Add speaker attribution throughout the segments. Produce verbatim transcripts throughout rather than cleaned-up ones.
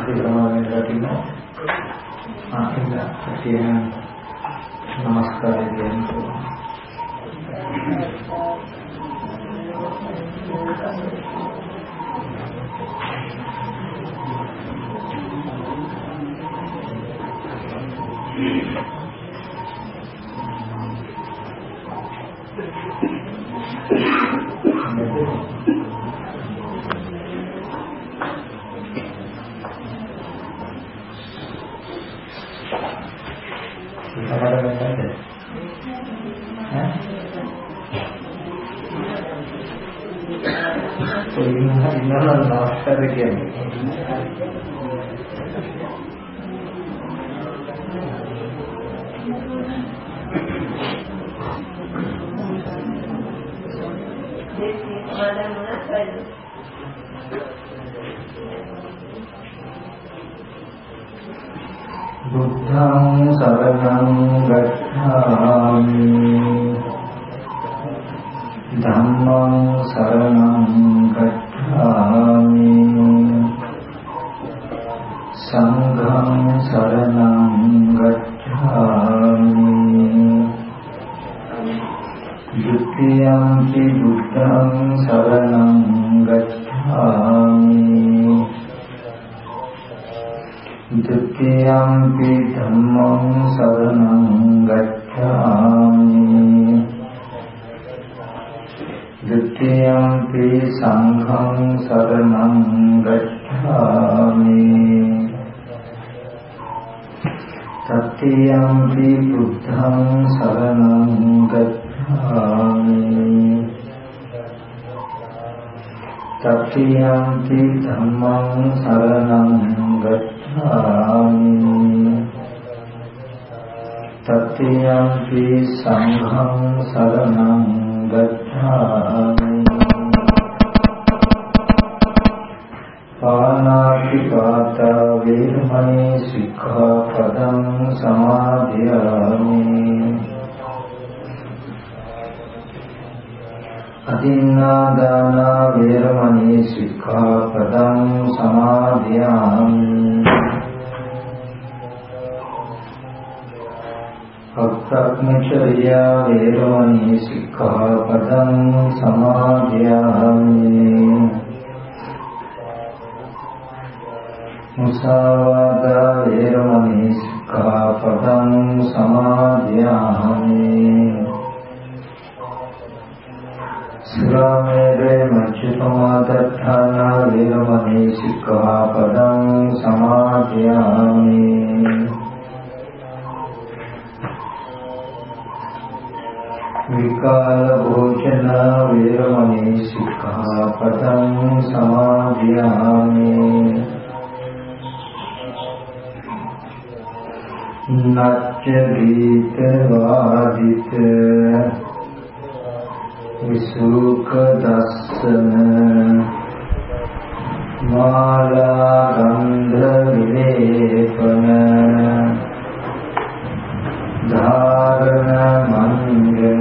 Speaker 1: ප්‍රමාණයට රකින්න ආකින්න කියන නමස්කාරය දෙන්න.
Speaker 2: බුද්ධං සරණං ගච්ඡාමි ධම්මං සරණං ගච්ඡාමි සංඝං සරණං ගච්ඡාමි ဒုတိယံ චි බුද්ධං සරණං ගච්ඡාමි द्वितीयंपि धम्मं शरणं गच्छामि द्वितीयंपि संघं शरणं गच्छामि तृतीयंपि बुद्धं शरणं गच्छामि तृतीयंपि धम्मं शरणं गच्छामि तृतीयंपि संघं शरणं गच्छामि पानातिपाता वेरमणि सिक्खापदं समादयामि अदिन्नादाना वेरमणि सिक्खापदं समादयामि भक्तज्ञचर्या वेरमणि सिक्खापदं समादयामि मुसावादा वेरमणि सिक्खापदं समादयामि सुरामेरे मच्युतमादत्थाना वेरमणि सिक्खापदं समादयामि विकाल भोजन वेरमणि सिक्खापदं समादयामि नाट्य गीत वादित विसुख दर्शन माला गंध विलेपन धारण मंगन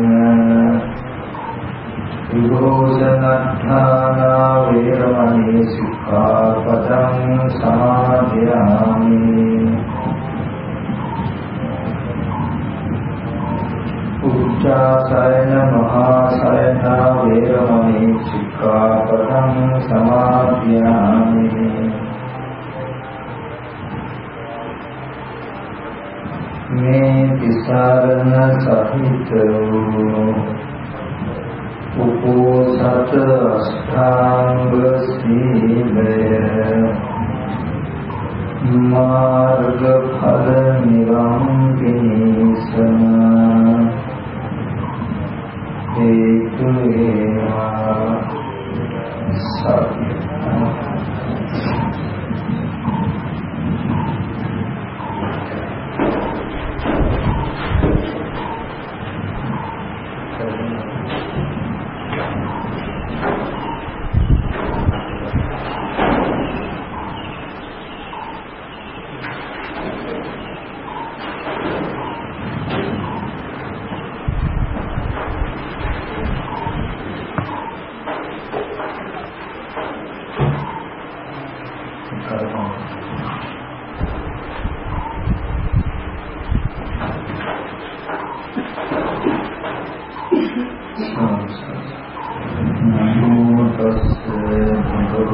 Speaker 2: विभूषणाठाना वेरमणि सिक्खापदं समादयामि उच्चासयन महासयन वेरमणि सिक्खापदं समादयामि मे विसारण सहित उपोसत अष्टांग सीलय मार्ग फल निरंबिनीसन हेतु सत्य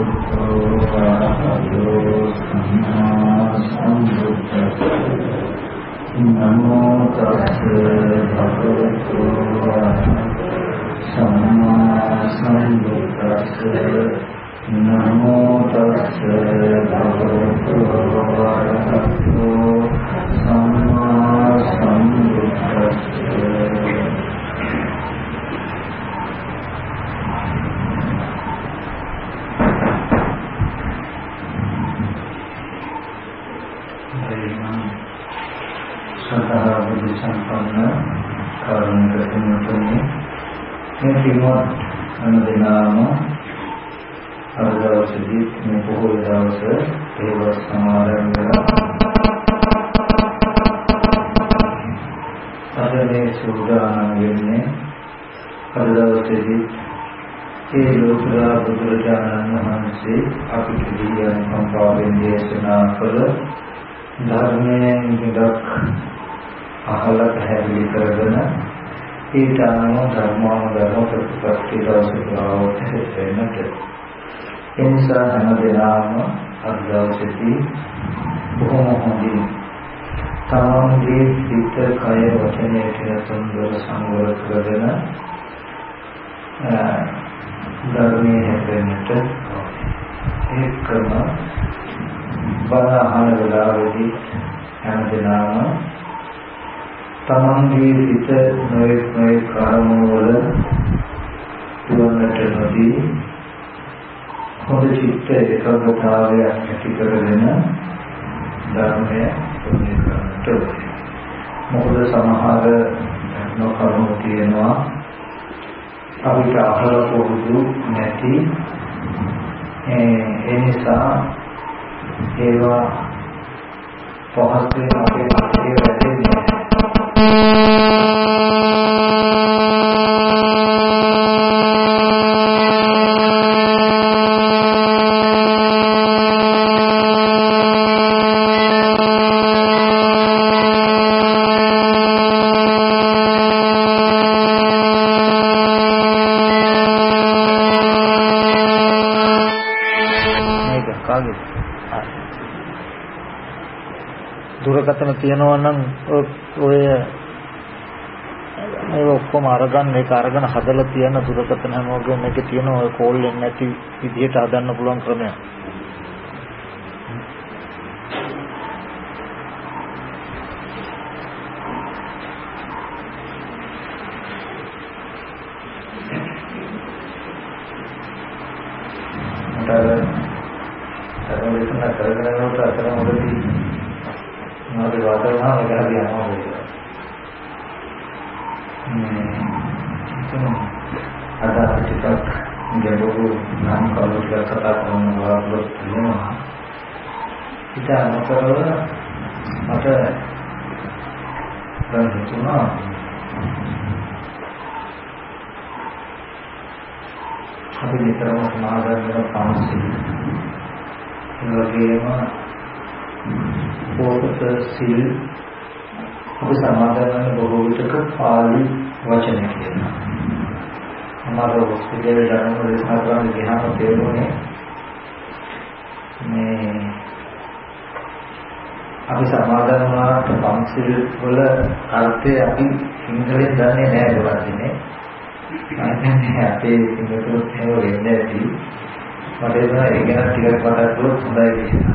Speaker 2: නමෝ තස්සේ භගවතු සම්මා සම්බුද්දස්සේ නමෝ තස්සේ භගවතු සම්මා සම්බුද්දස්සේ සදා බුද්ධ සම්පන්න කරුණාකර තුන්තුනේ මේ පින්වත් අනුදෙනාම අද දවසේදී මේ පොහොය දවසේ ඒවස් සමාදන් වෙලා අද මේ සූදානම් වෙන්නේ අද දවසේදී ඒ ලෝකදා බුදුරජාණන් වහන්සේ අපිට දී අනුකම්පාවෙන් දේශනා කළ ධර්මයෙන් විදක් අහලා පැහැදිලි කරගෙන ඊට අනුව ධර්මානුධර්ම ප්‍රතිපත්ති දවසට වෙන්නට ඒ නිසා හැමදෙනාම අද දවසේදී බොහොම හොඳින් තමන්ගේ සිත කය වචනය කියන සම්බර සංවර කරගෙන ධර්මයේ හැදෙන්නට ඒකම බණහන වෙලාවේදී හැමදෙනාම තමන්ගේ සිත නොයෙක් නොයෙක් කාරණවල තුවන්නට නොදී හොඳ චිත්ත ඒකාග්‍රතාවය ඇති කරගෙන ධර්මය පුරුදු කරන්නට ඕනේ. මොකද සමහර නොකරුණු තියෙනවා අපිට අහලා පුරුදු නැති ඒ නිසා ඒවා පහසුවෙන් අපේ මනසේ වැටෙන්නේ
Speaker 1: දුරකථන තියනවා නම් ඔය මේ ඔක්කොම අරගන්න ඒක අරගෙන හදලා තියන දුරකථන හැමෝගෙම මේකේ තියෙන ඔය කෝල් එන්නේ නැති විදිහට හදන්න පුළුවන් ක්‍රමයක්. අපි විතරම සමාදන් වෙන පාන්සිල් වගේම පොත සිල් අපි සමාදන් වෙන බොහෝ විටක පාලි වචන කියනවා. අමාරු විද්‍යාවේ ධර්ම දේශනා කරන ගියාම තේරුනේ මේ අපි සමාදන් වුණාට පාන්සිල් වල අර්ථය අපි සිංහලෙන් දන්නේ නැහැ ගොඩක්නේ. අනේ අපේ සිංහලෙන් ඒව වෙන්නේ නැති මට ඒක ගැන ටිකක් මතක් කරොත් හොඳයි කියලා.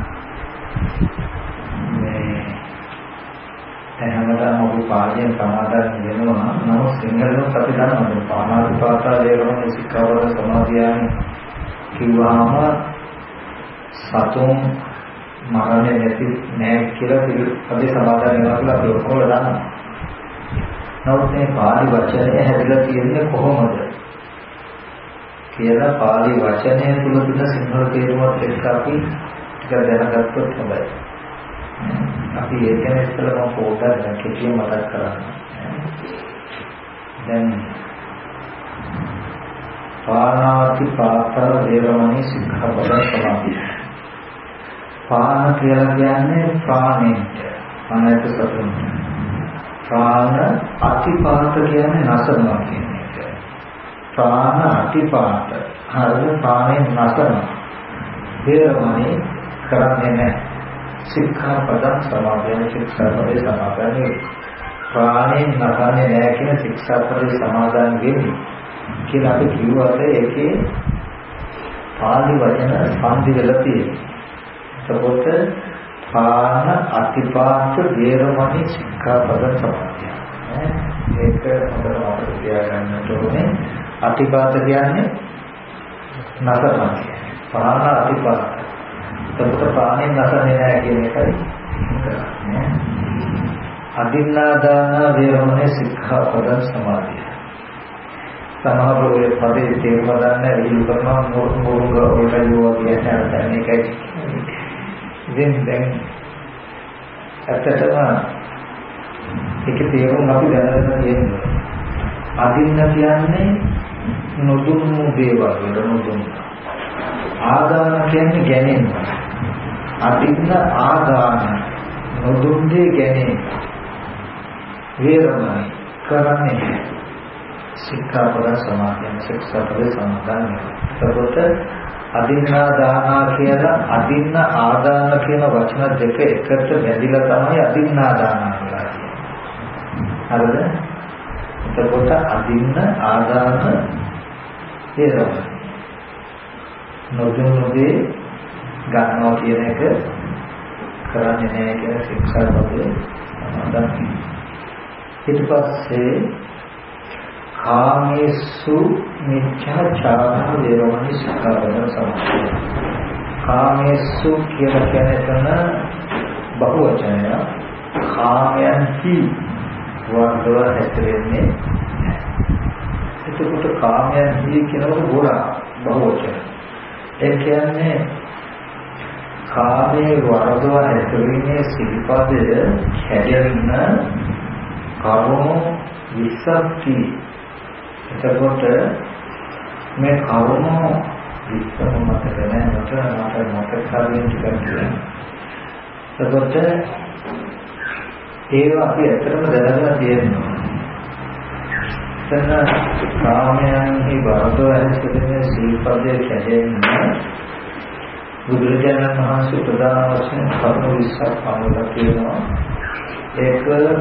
Speaker 1: මේ දැන් හැමදාම අපි පාලියෙන් සමාදන් වෙනවා නමුත් සිංහලෙන් අපි දන්නවා පානාතිපාතා දේවම සික්ඛාවද සමාදියානි කිව්වහම සතුන් මරණය නැති නෑ කියලා අපි සමාදන් වෙනවා කියලා අපි ඔක්කොම දන්නවා. නමුත් මේ පාලි වචනය හැදලා තියෙන්නේ කොහොමද කියලා පාලි වචනය තුල තියෙන සිංහල තේරුමත් එක්ක අපි ටික දැනගත්තොත් හොඳයි. අපි ඒක ගැන ඉස්සෙල්ලා මම පොඩ්ඩක් කෙටියෙන් මතක් කරන්න. දැන් පානාති පාතර වේරමණී සික්ඛාපද සමාධිය. පාන කියලා කියන්නේ ප්‍රාණයට අනේක සතුන්. ප්‍රාණ අතිපාත කියන්නේ නසනවා කියන එක. ප්‍රාණ අතිපාත හරිය ප්‍රාණයෙන් නසනවා. වේරමණී කරන්නේ නැහැ. සික්ඛාපදං සමාදන් ශික්ෂාපදේ සමාදන් ප්‍රාණයෙන් නහන්නේ නැහැ කියන ශික්ෂාපදේ සමාදන් වෙන්නේ කියලා අපි කිව්වට ඒකේ පාලි වචන සංදි වෙලා තියෙනවා. එතකොට පාන අතිපාත වේරමණී සික්ඛාපදං සමාදන්. ඒක හොඳට මතක තියාගන්න ඕනේ. අතිපාත කියන්නේ නතරනවා කියන්නේ. පාන අතිපාත. එතකොට පාණයෙන් නතරන්නේ නැහැ කියන එකයි කරන්නේ. අදින්නාදාන වේරමණී සික්ඛාපදං සමාදිය. සමහර ඔය පදේ තේරුම ගන්න විහිළු කරනවා මොරුංග ඔයකයෝ කියන අර්ථයෙන් එකයි. ඉතින් දැන් ඇත්තටම ඒක තේරුම් අපි දැනගන්න තියෙනවා. අදින්න කියන්නේ නොදුන්නු දේවල් වල නොදුන්න. ආදාන කියන්නේ ගැනීම. අදින්න ආදාන නොදුන්නේ ගැනීම. වේරමණී කරන්නේ සික්ඛාපද සමාදන් ශික්ෂාපද සමාදන්. එතකොට අදින්නා දානා කියලා අදින්න ආදාන කියන වචන දෙක එකට බැඳිලා තමයි අදින්නා දානා කියලා කියන්නේ. හරිද? එතකොට අදින්න ආදාන වේරමණී නොදුන්නේ ගන්නවා කියන එක කරන්නේ නැහැ කියන ශික්ෂාපදේ සමාදන්. ඊට පස්සේ කාමේසු මිච්ඡාචාර වේරමණී සික්ඛාපද සමාදන්. කාමේසු කියලා කියන්නේ තන බහුවචනය. කාමයන්හි වර්ධව හැසිරෙන්නේ. එතකොට කාමයන්හි කියනකොට ගොඩා බහුවචන. ඒ කියන්නේ කාමයේ වර්ධව හැසිරීමේ සිල්පදය හැදෙන්න කරුණු විස්සක්ති. එතකොට මේ කරුණු විස්සම මතක නැහැ මට මට මතක කරගෙන ටිකක්. එතකොට ඒවා අපි ඇත්තටම දැනගන්න තියෙනවා. එතන කාමයන්හි වර්ධව හැසිරීමේ සිල්පදය හැදෙන්න බුදුරජාණන් වහන්සේ ප්‍රධාන වශයෙන් කරුණු විස්සක් පනවලා තියෙනවා. ඒක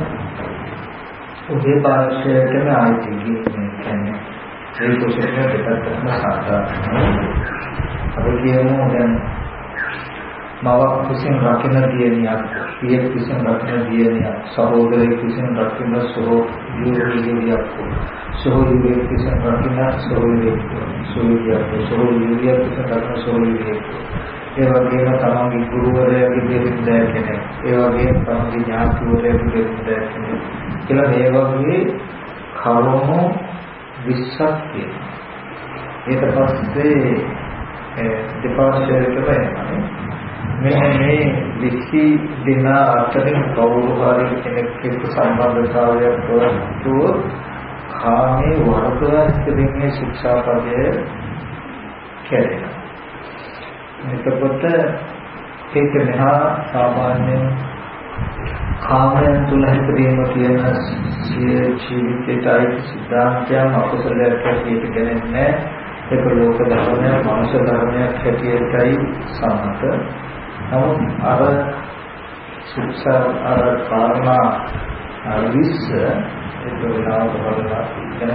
Speaker 1: උදේ පාර්ශ්වයටම ආйти කියන්නේ ඒ කොටසට දෙකක්ම සාධාරණයි. අපි කියමු දැන් මවක් කුසින් රකින්න දියණියක්, පියෙක් කුසින් රකින්න දියණියක්, සහෝදරයෙක් කුසින් රකින්න සහෝදරියක්, සහෝදරියෙක් කුසින් රකින්න සහෝදරියක්, සහෝදරියක් සහෝදරියක් කුසින් රකින්න සහෝදරියක්. ඒ වගේම තමන්ගේ ගුරුවරයාගේ දෙවියන් කෙනෙක්, ඒ වගේම තමන්ගේ ඥාතිවරයාගේ දෙවියන් කෙනෙක්. කියලා මේ වගේ කරුණු විස්සක් තියෙනවා. ඊට පස්සේ දෙපාර්ශ්වයකට වෙනවානේ. මෙන්න මේ විසි දෙන අතරින් කවුරු හරි කෙනෙක් එක්ක සම්බන්ධතාවයක් වුණොත් කාමයේ වර්ධවස්කදීනේ ශික්ෂාපදය කැඩෙනවා. එතකොට ඒක මෙහා සාමාන්‍යයෙන් කාමයන් තුල හිතේම කියන ජීවිතයයි සිද්ධාන්තයන් අකුසලයක් හැටියට ගන්නේ. ඒක ලෝක ධර්මයක්, මනුෂ්‍ය ධර්මයක් හැටියටයි සමත. නමුත් අර ශික්ෂා අර කාරණා විස්ස ඒක වෙනව බලලා කියන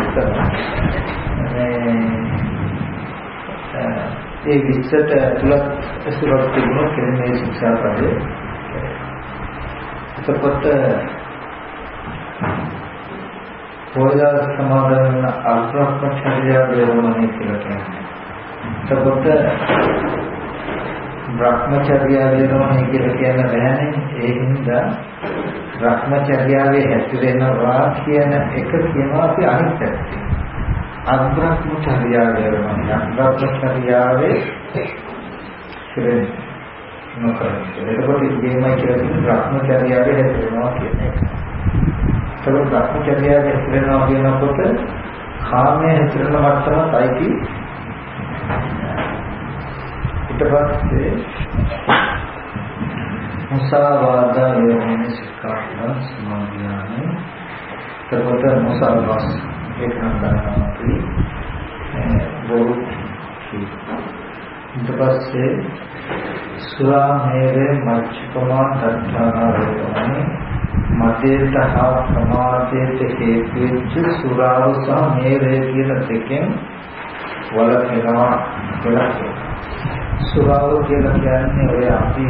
Speaker 1: ඒ විස්සට ඇතුළත් ඇසුරක් තිබුණොත් කියන්නේ ශික්ෂා පදේ. එතකොට පොළොව සමාදන් අර්ථකථනය වේරමණී කියලා කියන්නේ. එතකොට බ්‍රහ්මචර්යා වේරමණී කියලා කියන බෑනේ. ඒ හින්දා බ්‍රහ්මචර්යාවේ හැසිරෙනවා කියන එක කියනවා අපි අනිත් පැත්තේ. අබ්‍රහ්මචර්යා වේරමණී අබ්‍රහ්මචර්යාවේ හැසිරෙන්නේ නොකරන්නේ. එතකොට ඉතින්මයි කියලා කියන බ්‍රහ්මචර්යාවේ හැසිරෙනවා කියන එක. ඒක බ්‍රහ්මචර්යාවේ හැසිරෙනවා කියනකොට කාමයේ හැසිරෙන මට්ටමත් අයිති. ඊට පස්සේ මුසාවාද වේරමණී සික්ඛාපද සමාදියානේ. එතකොට මුසාවාස ඒක නම් ගන්නවා අපි බොරු ඊට පස්සේ සුරාමේරේ මච්චකමා තත්තාරෝණේ මතේට හා ප්‍රමාදයට හේතු වෙච්ච සුරාව සහ මේරේ කියන දෙකෙන් වළකිනවා කියලා කියනවා. සුරාව කියලා කියන්නේ ඔය අපි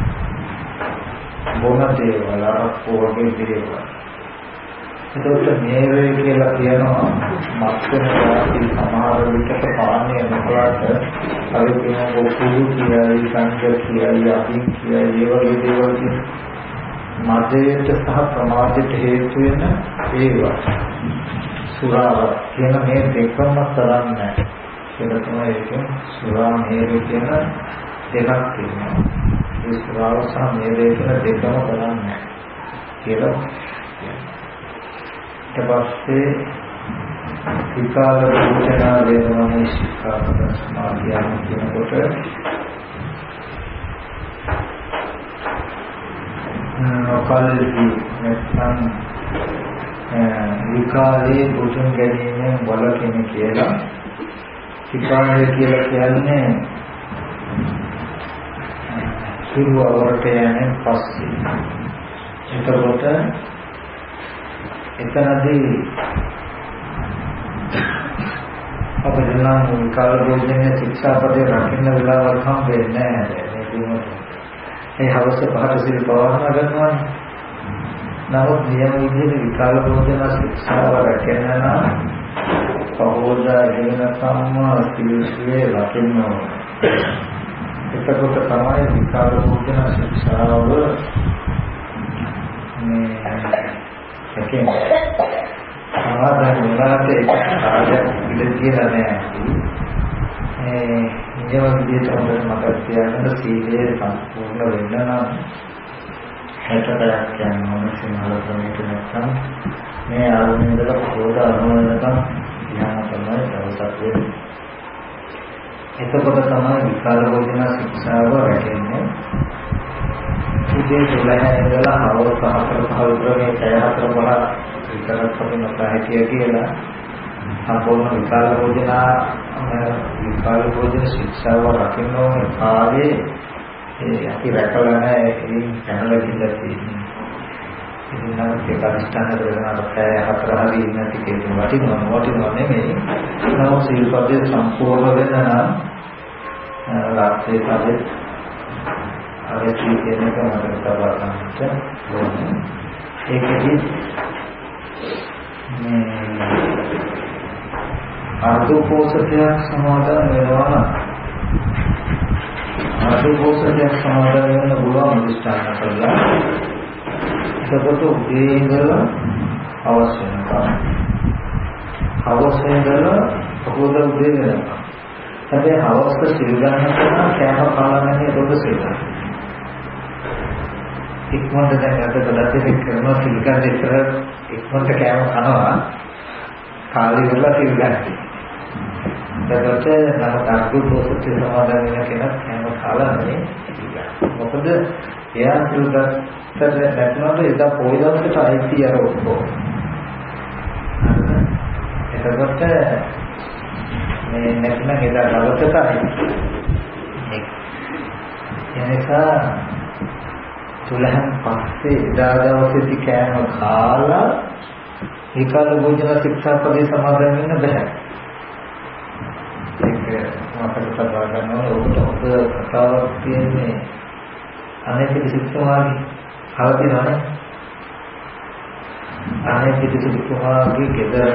Speaker 1: බොන දේවල් අරක්කු වගේ දේවල්. ඒකට මේරේ කියලා කියනවා මත්කන වාසී සමහර විටක පානීය නොකලට අපි කියන බොකුරු කියයි සංකල්ප කියයි අපි කියයි ඒ වගේ දේවල් කියන මදයට සහ ප්‍රමාදයට හේතු වෙන ඒවා සුරාව කියන මේ දෙකම කරන්නේ කියලා තමයි ඒකෙන් සුරා මේරේ කියන දෙකක් තියෙනවා. ඒ සුරාව සහ මේරේ කියන දෙකම කරන්නේ කියලා. ඊට පස්සේ විකාල භෝජනා වේදනාවේ ශික්ෂාපද සමාධියම කියනකොට නොකල්ලි නැත්නම් විකාලයේ භෝජන ගැනීමෙන් වළකින කියලා. විකාලය කියලා කියන්නේ සුරු අවරට යන්නේ පස්සේ. එතකොට එතනදී අපිට නම් විකාල භෝජනයේ ශික්ෂාපදේ රකින්න වෙලාවක් හම් වෙන්නේ නැහැ මේ දිනවල. ඒ හවස පහට සිල් පවත්වා ගන්නවානේ. නමුත් නියම විදිහට විකාල භෝජන ශික්ෂාව රැකෙන්න නම් පහෝදා දින සම්මා සිල්සේ රකින්න ඕනේ. එතකොට තමයි විකාල භෝජන ශික්ෂාව මේ රැකෙන්නේ. ආදාන විලාසයේ කාර්යයක් පිළිද කියලා නෑ. ඒ නියම විදිහට හොඳට මතක තියාගන්න සීලය සම්පූර්ණ වෙන්න නම් හැටපයක් යන ඕනේ සිංහල ක්‍රමයක නැත්නම් මේ ආරම්භයේදී පොඩ අනුවනකම් ධ්‍යාන තමයි දවසක් වෙන්නේ. එතකොට තමයි විකාල භෝජන ශික්ෂාව රැකෙන්නේ. ඉතින් සුලහය ඉඳලා හවස පහතර පහ ක්‍රමයේ පැය හතර පහ විතරක් අපි මත හිටිය කියලා සම්පූර්ණ විකාල භෝජන විකාල භෝජන ශික්ෂාව රකින්න ඕනේ කාලේ ඒ අපි රැකලා නැහැ ඒකින් පැනලා ගිහලා තියෙන්නේ. ඉතින් නම් ඒක අනිෂ්ඨාන කරගෙන පැය හතර හරි ඉන්න ටිකේ වටිනවා වටිනවා නෙමෙයි. නමුත් සීල්පදේ සම්පූර්ණ වෙන්න නම් රාත්‍රියේ කාලේ අරේ කියන එක මතක තබා ගන්නට ඕනේ. ඒකෙදි මේ අර්ධෝපෝසතයක් සමාදන් වෙනවා නම් අර්ධෝපෝසතයක් සමාදන් වෙන්න පුළුවන් අනිෂ්ඨාන කරලා එතකොට උදේ ඉඳලා අවශ්‍ය වෙනවා. අවශ්‍ය ඉඳලා පොත උදේ වෙනවා. හැබැයි අවශ්‍ය සිල් ගන්න කරන කෑම කාලා නැහැ පොත සිල් ගන්න. ඉක්මනට දැන් අද කඩත් එක කරනවා සිල් ගන්න ඉතර ඉක්මනට කෑම කනවා කාලේ ඉඳලා සිල් ගන්න. එතකොට නම් තාක්කු පොත සමාදන් වෙන කෙනා කෑම කාලා නැහැ. මොකද එයා සිල් ගත්තට නැත්නම් එදා පොයි දවසට ආයිති අර ඔක්කොම. එතකොට මේ නැත්නම් එදා දවසට ආයිති. එනිසා තුලහන් පස්සේ එදා දවසේදී කෑම කාලා විකාල භෝජන ශික්ෂාපදේ සමාදන් වෙන්න බෑ. ඒක මතක තබා ගන්න ඕනේ. ඔබට කතාවක් තියෙන්නේ අනේක ශික්ෂාවාදී හවතිනවනේ. අනේක ශික්ෂාවාදී ගෙදර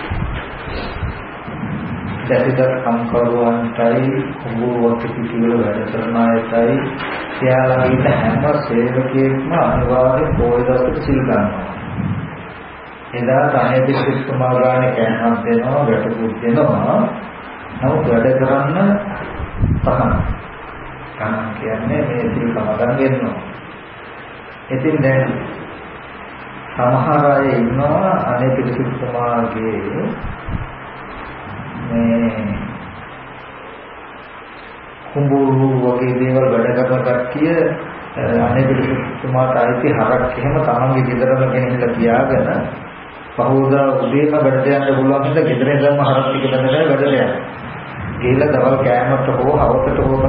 Speaker 1: දැසිට කම්කරුවන්ටයි කුඹුරක් පිටිවල වැඩ කරන අයටයි එයාලගේට හැම සේවකයෙක්ම අනිවාර්යෙන් පොය දවසට සිල් ගන්නවා. එදා තමයි දිස්ත්‍රික්කමා ගානේ කෑමක් දෙනවා, වැටුප් දෙනවා. නමුත් වැඩ කරන්න පහන. කන්න කියන්නේ මේ සිල් සමාදන් වෙනවා. ඉතින් දැන් සමහර අය ඉන්නවා අනේ දිස්ත්‍රික්කමාගේ මේ කුඹුරු වගේ දේවල් වැඩ කරන කට්ටිය අනේ පිළිතුමාට ආйти හරක් එහෙම තමන්ගේ ගෙදරම ගෙනහිල්ලා තියාගෙන පහෝදා උදේම වැඩ යන්න පුළුවන් හින්දා ගෙදරින් ගම හරක් ටික බඳලා වැඩ යනවා. ගිහිල්ලා දවල් කෑමකට හෝ හවසට හෝ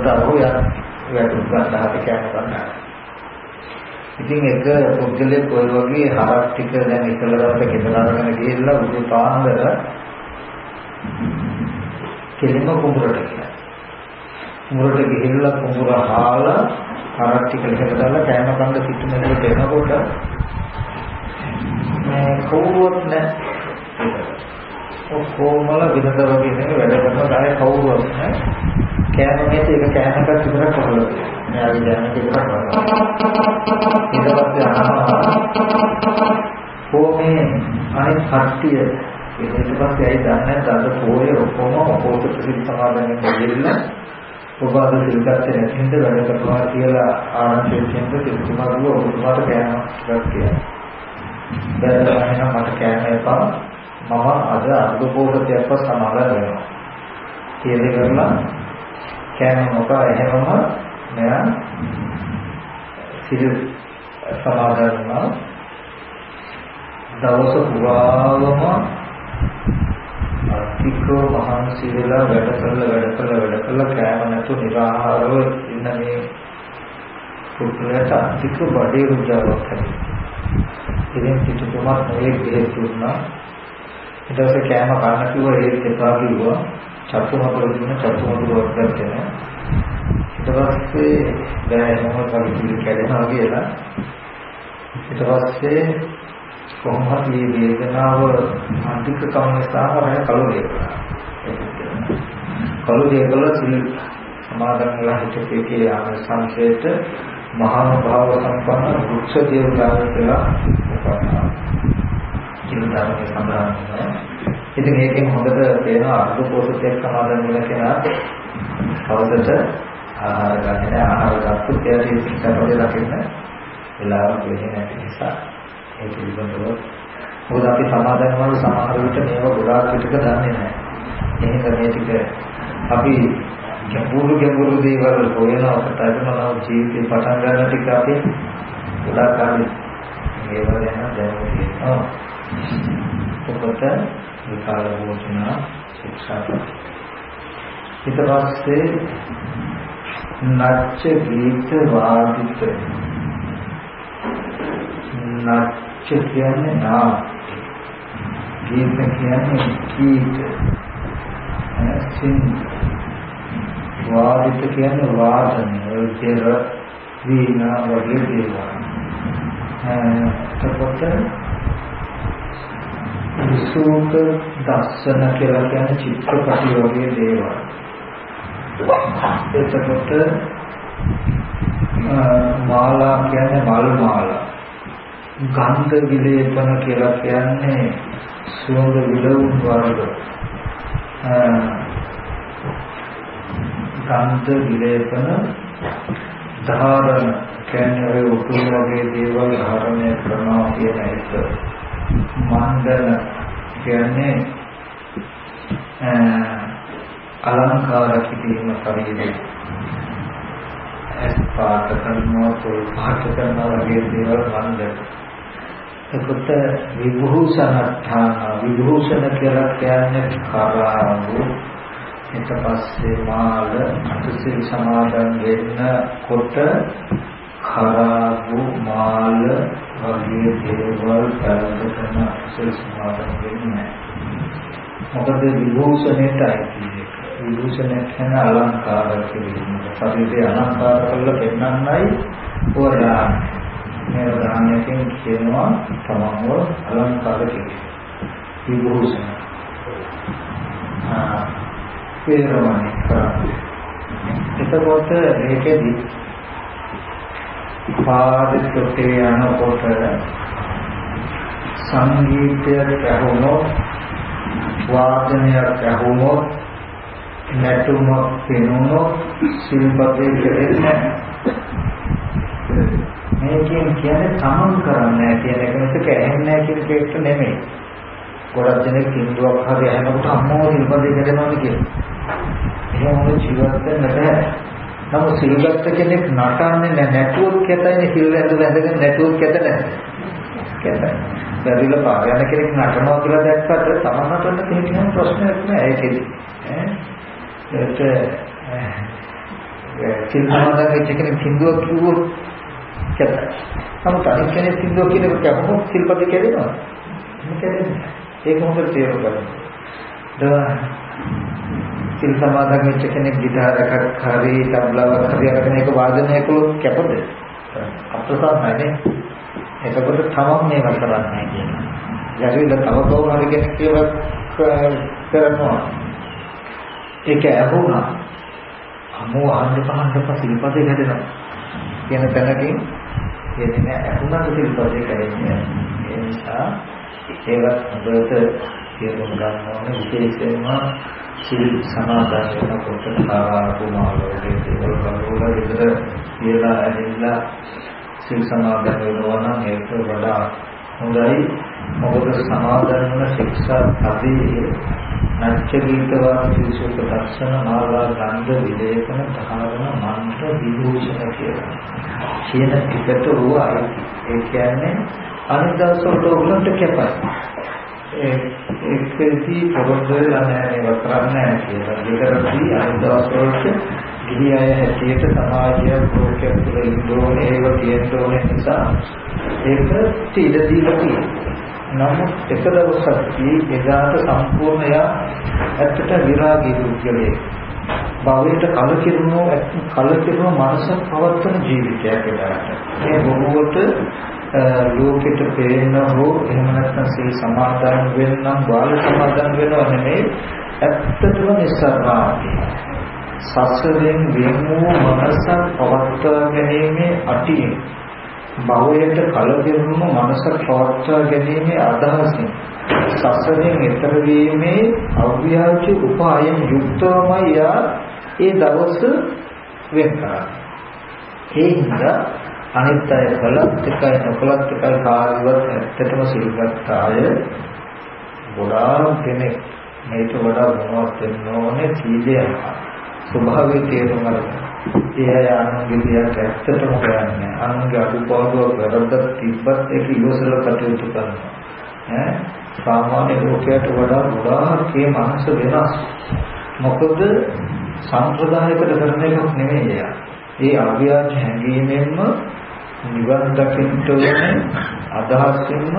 Speaker 1: දරුවෝ යන වැටුප් ගන්න හරි කෑම ගන්නවා. ඉතින් එක පුද්ගලයෙක් ඔය වගේ හරක් ටික දැන් ඉතලකට ගෙදරගෙන ගිහිල්ලා උදේ පාන්දර කෙලින්ම කුඹරට ගියා. කුඹරට ගිහිල්ලා කුඹර හාලා හරක් ටික ලෙකට දාලා කෑම කන්න සිටුන විදිහට එනකොට මේ කවුරුවත් නැහැ. ඔක්කොමල විතර වගේ නේ වැඩ කරනවා ගාය කවුරුවත් නැහැ. කෑම මේක එක කෑමකට විතරක් කරලා තියෙනවා. මෙයාගේ දැනට විතරක් කරනවා. ඊට පස්සේ අහනවා කොහොමේ අනිත් කට්ටිය ඊට පස්සේ ඇයි දන්නේ නැද්ද අද පොයේ ඔක්කොම පොත පිළිත් සමාදන්යෙන් දෙවිලා ඔබ අද සිල්ගත්තේ නැතිඳ වැඩ කරනවා කියලා ආරම්භයෙන් කියන්නේ සිල්තුමාරුව ඔබතුමාට කෑමක් ගත්තා. දැන් නම් මට කෑම එපා මම අද අනුභවෝදයක්ව සමාදන් වෙනවා. කියලා කරලා කෑම මොකා එහෙමම මෙයා සිල් සමාදන් වුණා. දවස පුරාවම අතිකෝ මහන්සි වෙලා වැඩ කළා වැඩ කළා වැඩ කළා කෑම නැතු නිරාහාරව ඉන්න මේ පුද්ගලයාට අතික බඩේ රුජාවක් හැදෙනවා. ඉතින් සිටුතුමා මේ බෙහෙත් දුන්නා. ඊට පස්සේ කෑම කන්න කිව්වා ඒත් එපා කිව්වා. චතුමතුර දුන්න චතුමතුරවත් ගත්තේ නෑ. ඊට පස්සේ දැන් මොකද කලින් කැඩෙනවා කියලා. ඊට පස්සේ කොහොමද මේ වේදනාව අධික කම නිසා වරේ කලුරිය කරා. කලුරිය කළා සිල් සමාදන් වෙලා හිතේ ආන සංකේත මහා භාව සම්පන්න වෘක්ෂ දේවතාවය කියලා උපන්නා. ජීවිතයේ සම්බන්ධ. ඉතින් මේකෙන් හොඳට තේනවා අර්ධ පෝෂකයක් සමාදන් වෙන කෙනා කවදද ආහාර ගන්න ආහාර ගත්තොත් එයාට ඒ සිස්ටමේ දකින්න වෙලාවක් වෙන්නේ නැති නිසා ඒ පිළිබඳව මොකද අපි සමාදන් වල සමහර විට මේවා ගොඩාක් පිටක දන්නේ නැහැ. එහෙනම් මේ ටික අපි ගැඹුරු ගැඹුරු දේවල් හොයනවා කතාවනවා ජීවිතේ පටන් ගන්න ටික අපි ගොඩාක් අපි මේවා ගැන දැනුම් තියෙනවා. ඔකට විකාර වෝචනා ශික්ෂා. ඊට පස්සේ නච්ච ගීත වාදිත නච්ච කියන්නේ නා ගීත කියන්නේ ගීත සින් වාදිත කියන්නේ වාදන ඒකේර වීණා වගේ දේවල් එතකොට විසුක දර්ශන කියලා කියන්නේ චිත්‍රපටි වගේ දේවල් එතකොට මාලා කියන්නේ මල් මාලා ගන්ධ විලේපන කියලා කියන්නේ සුවඳ විලවුන් වර්ග ගන්ධ විලේපන ධාරණ කියන්නේ ඔය උතුම් වගේ දේවල් ධාරණය කරනවා කියන එක මණ්ඩන කියන්නේ අලංකාර කිරීම ශරීරේ පාට කරනවා පොල් පාට කරනවා වගේ දේවල් මණ්ඩන. එතකොට විභූෂණඨාන විභූෂණ කියලා කියන්නේ කරාවු ඊට පස්සේ මාල අතුසිල් සමාදන් වෙන්නකොට කරාවු මාල වගේ දේවල් කරගෙන අතුසිල් සමාදන් වෙන්නේ. මොකද විභූෂණයටයි කියන්නේ විභූෂණය කියන අලංකාර කිරීම. ශරීරය අලංකාර කරලා පෙන්නන්නයි ඕරා. මේ උදාහරණයකින් කියනවා තමන්ව අලංකාර කිරීම. විභූෂණ. ආ පෙරවන්නේ කරන්නේ. එතකොට මේකෙදි පාදිතේ යනකොට සංගීතයක් ඇහුනොත් වාදනයක් ඇහුනොත් නැටුමක් පෙනුනොත් සිල්පදේ කෙරෙන්නේ මේකෙන් කියන්නේ තමන් කරන්නේ කියන එක මිසක ඇහෙන්නේ කියන එක නෙමෙයි. ගොඩක් දෙනෙක් කිඳුවක් හරි ඇහෙනකොට අම්මෝ සිල්පදේ කෙරෙනවාද කියලා. එහෙම ජීවත් වෙන්න බෑ. නමුත් සිල්ගත් කෙනෙක් නටන්නේ නැහැ. නැටුවක් කැතයිනේ සිල් ඇඳලා ඇඳගෙන නැටුවක් කැත නැහැ. කැතයි. බැරිලා පාර යන කෙනෙක් නටනවා කියලා දැක්කට තමන් නටන්න තියෙන ප්‍රශ්නයක් නෑ ඒකෙදි. ඈ ඒක සිල් සමාදන් වෙච්ච කෙනෙක් සින්දුවක් කිව්වොත් කැතයි. නමුත් අනිත් කෙනෙක් සින්දුවක් කියනකොට කැපුණොත් සිල්පද කැඩෙනවා. මේක කැඩෙන්නේ. ඒක හොඳට තේරුම් ගන්න. සිල් සමාදන් වෙච්ච කෙනෙක් ගිටාරයක් හරි තබ්ලාවක් හරි අරගෙන ඒක වාදනය කළොත් කැපද? අප්‍රසන්නයි. එතකොට තමන් මේක කරන්නේ කියනවා. යටිවිල තව කවුරු හරි කෙනෙක් කියලා කරනවා. ඒක ඇහුණා. අමෝ අහන්න පහන්න සිල්පදේ ගැටෙනවා. කියන තැනකින් කියන්නේ නෑ ඇහුණාට සිල්පදේ කැඩෙන්නේ. ඒ නිසා ඒවත් හොඳට තේරුම් ගන්න ඕනේ. විශේෂයෙන්ම සිල් සමාදන් වෙනකොට ආකුමාරෝගේ දේවල් වල විතර කියලා ඇදලා සිල් සමාදන් වෙනවා නම් ඒක වඩා හොඳයි. මොකද සමාදන් වන ශික්ෂා අධි නච්චීතවා විසුක දර්ශන මාර්ග ගන්ධ විලේපන ධාරණ මන්ත්‍ර විභූෂණ කියලා. කියන පිටට වූයි. ඒ කියන්නේ අනිත් දවසට උගලන්ට කැපයි. ඒ ඒකදී පොරොන්දුල නැහැ වතරන්නේ කියලා. ඒකදී අනිත් දවසට ගිහි අය හැටියට සමාජය ප්‍රෝකයක් තුළ ඉන්නෝනේ ඒව තියෙන්න ඕනේ නිසා ඒක ඉඩ දීලා තියෙනවා. නමුත් එක දවසක්දී එදාට සම්පූර්ණය ඇත්තට විරාගී පුද්ගලයෙක් භවයට කලකිරුණු කලකිරුණු මනස පවත්වන ජීවිතයක් එදාට. මේ බොහෝට ලෝකෙට පේන හෝ එහෙම නැත්නම් සිල් සමාදන් වෙන්නම් බාල සමාදන් වෙනව නෙමෙයි ඇත්තටම නිස්සාරණයි. සසරෙන් වෙන් වූ මනස පවත්වා ගැනීමේ අටින් භවයට කලකිරුණු මනස පවත්වා ගැනීමේ අදහසින් සසරෙන් එතර වීමේ අව්‍යාජ්‍ය උපායන් යුක්තවමයි යා ඒ දවස වෙන් කරන්නේ. ඒ හින්දා අනිත් අය කළත් එකයි නොකළත් එකයි කාර්යවත් ඇත්තටම සිල්ගත් අය ගොඩාක් කෙනෙක් මේක වඩා මොනවත් වෙන්න ඕනේ සීලය ස්වභාවයේ තේරුම් ගන්න. ඒ අය අනුන්ගේ දෙයක් ඇත්තටම හොයන්නේ. අනුන්ගේ අඩුපාඩුවක් වැරද්දක් තිබ්බත් ඒක ඉවසලා කටයුතු කරනවා. ඈ සාමාන්‍ය ලෝකයට වඩා ගොඩාක් මේ මනස වෙනස්. මොකද සම්ප්‍රදායකට කරන එකක් නෙමෙයි එයා. ඒ අව්‍යාජ හැඟීමෙන්ම නිවන් දකින්න ඕනේ අදහසින්ම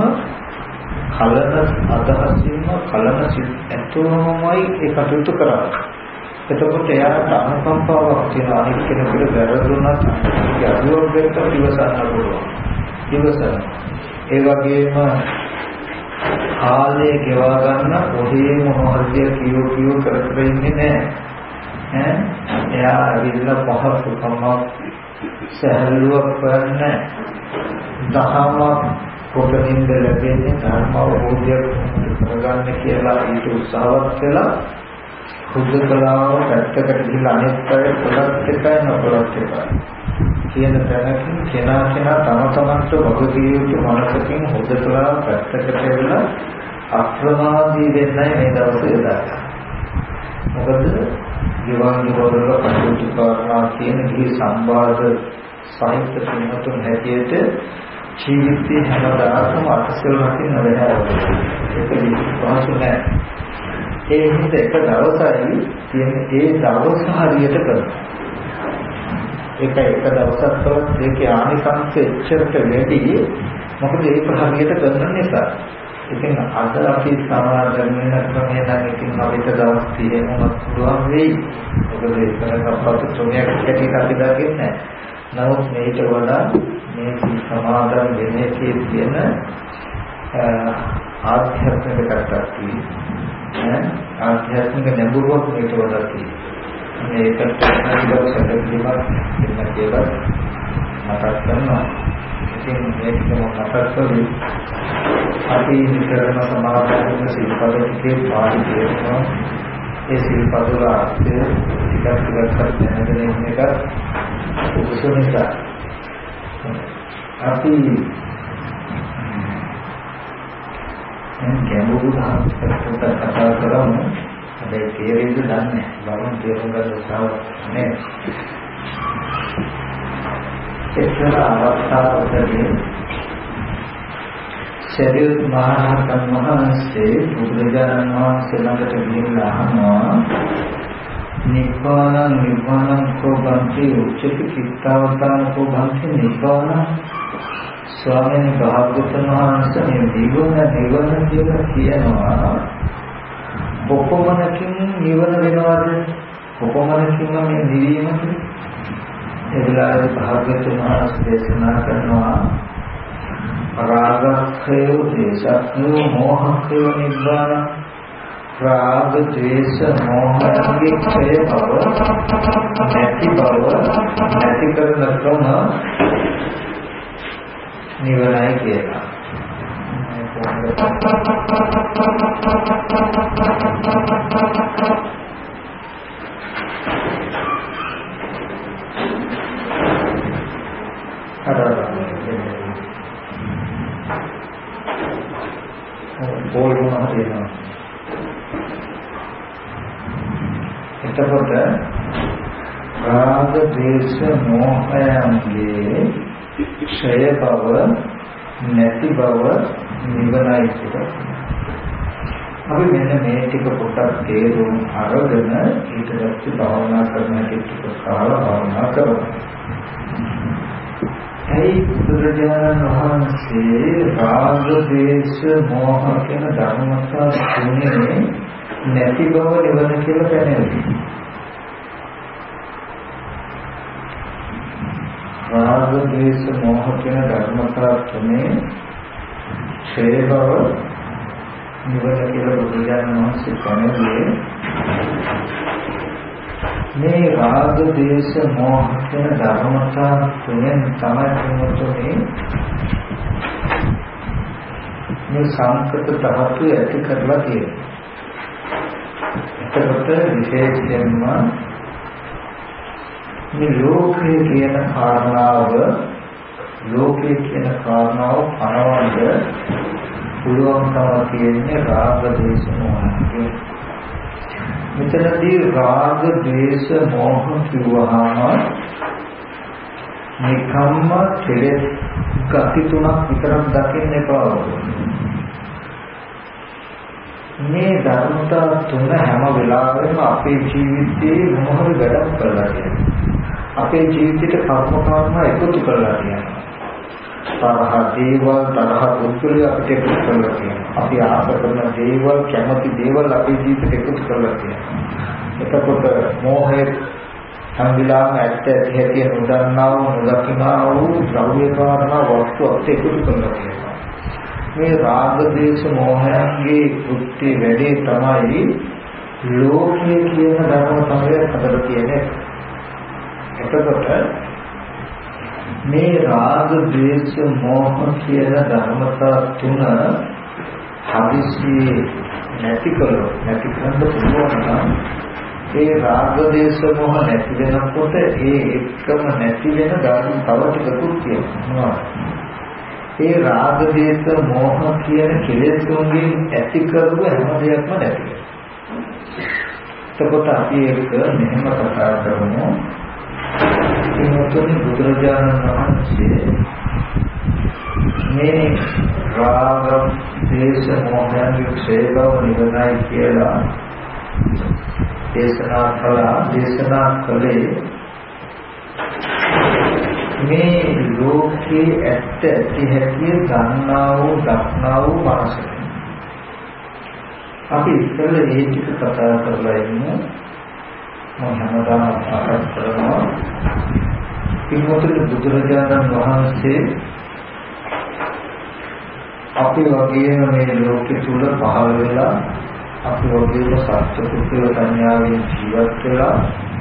Speaker 1: කලන අදහසින්ම කලන සිත් ඇතුළමමයි ඒ කටයුතු කරන්නේ. එතකොට එයාට අනුකම්පාවක් තියෙන අනිත් කෙනෙකුට වැරදුනත් යදුවක් දෙක ඉවසන්න පුළුවන්. ඉවසන. ඒ වගේම කාලය ගෙවා ගන්න ඔහේ මොහොතේ කියෝ කියෝ කර කර ඉන්නේ නැහැ. ඈ එයා අවිල්ල පහසුකමක් සහැල්ලුවක් කරන්නේ දහම පොතකින්ද ලැබෙන්නේ ධර්ම අවබෝධයක් කරගන්න කියලා ඊට උත්සාහවත් වෙලා හුදකලාව පැත්තකට ගිහිල්ලා අනිත් අය පොළත් එකයි නොපොළත් එකයි කියන තැනකින් කෙනා කෙනා තම තමන්ට වගකී යුතු මනසකින් හුදකලාව පැත්තකට වෙලා අප්‍රමාදී වෙන්නයි මේ දවසේ යොදන්නේ. මොකද ජීවන වල කටයුතු කරනවා කියන මේ සම්බාධ සාහිත්‍ය තුනතුන් හැටියට ජීවිතේ හැමදාම අත්සල් රකින්න බැහැ. ඒක විශ්වාස නැහැ. ඒ හින්දා එක දවසයි තියෙන ඒ දවස් හරියට කරනවා. ඒක එක දවසක් කරොත් ඒකේ ආනිසංස එච්චරට වැඩි. මොකද ඒක හරියට කරන නිසා. ඉතින් අද අපි සමාදන් වෙන ක්‍රමය නම් ඉතින් අපිට දවස් තිහේම පුළුවන් වෙයි. මොකද ඒක අපට තුනක් කැටි අපි දාගන්නේ. නමුත් මේකට වඩා මේ සමාදන් වෙන එකේ තියෙන ආධ්‍යාත්මික කටයුතු ආධ්‍යාත්මික නැඹුරුවක් මේකට වඩා තියෙනවා. මේකට ප්‍රශ්නයක් සැලකීමක් දෙන්න කියලා මතක් කරනවා. ඉතින් මේක මතක් කරගන්න අපි නිතරම සමාදාන සිල්පදයේ පාඩි කියනවා. ඒ සිල්පද වල අර්ථය ටිකක් ටිකක් දැනගෙන ඉන්න එක උසුනිසා අපි දැන් ගැඹුරු ධර්මයකට කතා කරමු. හැබැයි තේරෙන්න දන්නේ නැහැ. බලමු තේරුම් ගන්න උත්සාහ නැහැ. එතන අවස්ථාවකදී ශරීර මහානතන් මහන්සේ බුදුරජාණන් වහන්සේ ළඟට ගිහිල්ලා අහනවා නිබ්බානං නිබ්බානං කෝ බන්ති උච්චති කිත්තවතාන කෝ බන්ති නිබ්බානං ස්වාමීන් භාග්‍යවතුන් වහන්සේ මේ නිවන නිවන කියලා කියනවා කොපමණකින් නිවන වෙනවද කොපමණකින් මේ නිවීමද ඒ වෙලාවේ භාග්‍යවතුන් වහන්සේ දේශනා කරනවා රාගක්ඛය දේශක්ඛය මෝහක්ඛය නිබ්බාන රාග ද්වේෂ මෝහයේ ක්ෂය බව නැති බව නැති කරන ක්‍රම නිවනයි කියලා. බෝල් මොනවද එනවා? එතකොට රාග ද්වේෂ මෝහයන්ගේ ක්ෂය බව නැති බව නිවනයි කියලා. අපි මෙන්න මේ ටික පොඩ්ඩක් තේරුම් අරගෙන ඊට පස්සේ භාවනා කරන ටික කාල භාවනා කරමු. ඒ බුදුරජාණන් වහන්සේ රාග ද්වේෂ මෝහ කියන ධර්මතා තුනේ නැති බව නිවන කියලා පැනෙනවා. රාග ද්වේෂ මෝහ කියන ධර්මතා තුනේ ක්ෂය බව නිවන කියලා බුදුරජාණන් වහන්සේ පැනෙන්නේ. මේ රාග ද්වේෂ මෝහ කියන ධර්මතා තුනෙන් තමයි මුතුනේ මේ සංකත ධාතු ඇති කරලා තියෙන්නේ. එතකොට විශේෂයෙන්ම මේ ලෝකයේ කියන කාරණාව ලෝකයේ කියන කාරණාව පනවන්න පුළුවන්කම තියෙන්නේ රාග ද්වේෂ මෝහයෙන්. මෙතනදී රාග ද්වේෂ මෝහ කියවහම නිකම්ම කෙලෙස් ගති තුනක් විතරක් දකින්න එපා. මේ ධර්මතා තුන හැම වෙලාවෙම අපේ ජීවිතේ මොහොත වැඩක් කරලා තියෙනවා. අපේ ජීවිතේට කර්ම කාරණා එකතු කරලා තියෙනවා. තරහ දේවල් තරහ පුද්ගලයන් අපිට එකතු කරලා තියෙනවා. අපි ආස කරන දේවල් කැමති දේවල් අපේ ජීවිතේට එකතු කරලා තියෙනවා. එතකොට මෝහය සංවිලාම ඇත්ත ඇති නොදන්නා වූ නොදකිනා වූ ද්‍රව්‍ය කාරණා වස්තු අපිට එකතු කරලා තියෙනවා. මේ රාග දේශ මොහයන්ගේ කෘත්‍ය වැඩේ තමයි ලෝකයේ කියන ධර්ම තමයි හතර තියෙන්නේ. එතකොට මේ රාග දේශ මොහ කියන ධර්මතා තුන හදිසියේ නැති කළොත් නැති කරන්න පුළුවන් නම් ඒ රාග දේශ මොහ නැති වෙනකොට ඒ එක්කම නැති වෙන ධර්ම තව ටිකකුත් තියෙනවා. ඒ රාග දේශ මොහ කියන කෙලෙස්ුන්ගෙන් ඇති කරව හැම දෙයක්ම නැති වෙනවා. එතකොට අපි ඒක මෙහෙම කතා කරමු. ඉන්නතුනි බුදුරජාණන් වහන්සේ මේ රාග දේශ මොහයන්ගේ ක්ෂය බව නිවනයි කියලා දේශනා කළා. දේශනා කළේ මේ ලෝකයේ ඇත්ත ඇති හැටි ගන්නා වූ දක්නා වූ මානසික. අපි ඉස්සෙල්ලා මේ ටික කතා කරලා ඉන්නේ. මම හැමදාම ආරම්භ කරනවා. පින්වතුනි බුදුරජාණන් වහන්සේ අපි වගේම මේ ලෝකෙ තුල පහළ වෙලා අපි වගේම සත්‍ය පුත්‍ර සංඥාවෙන් ජීවත් වෙලා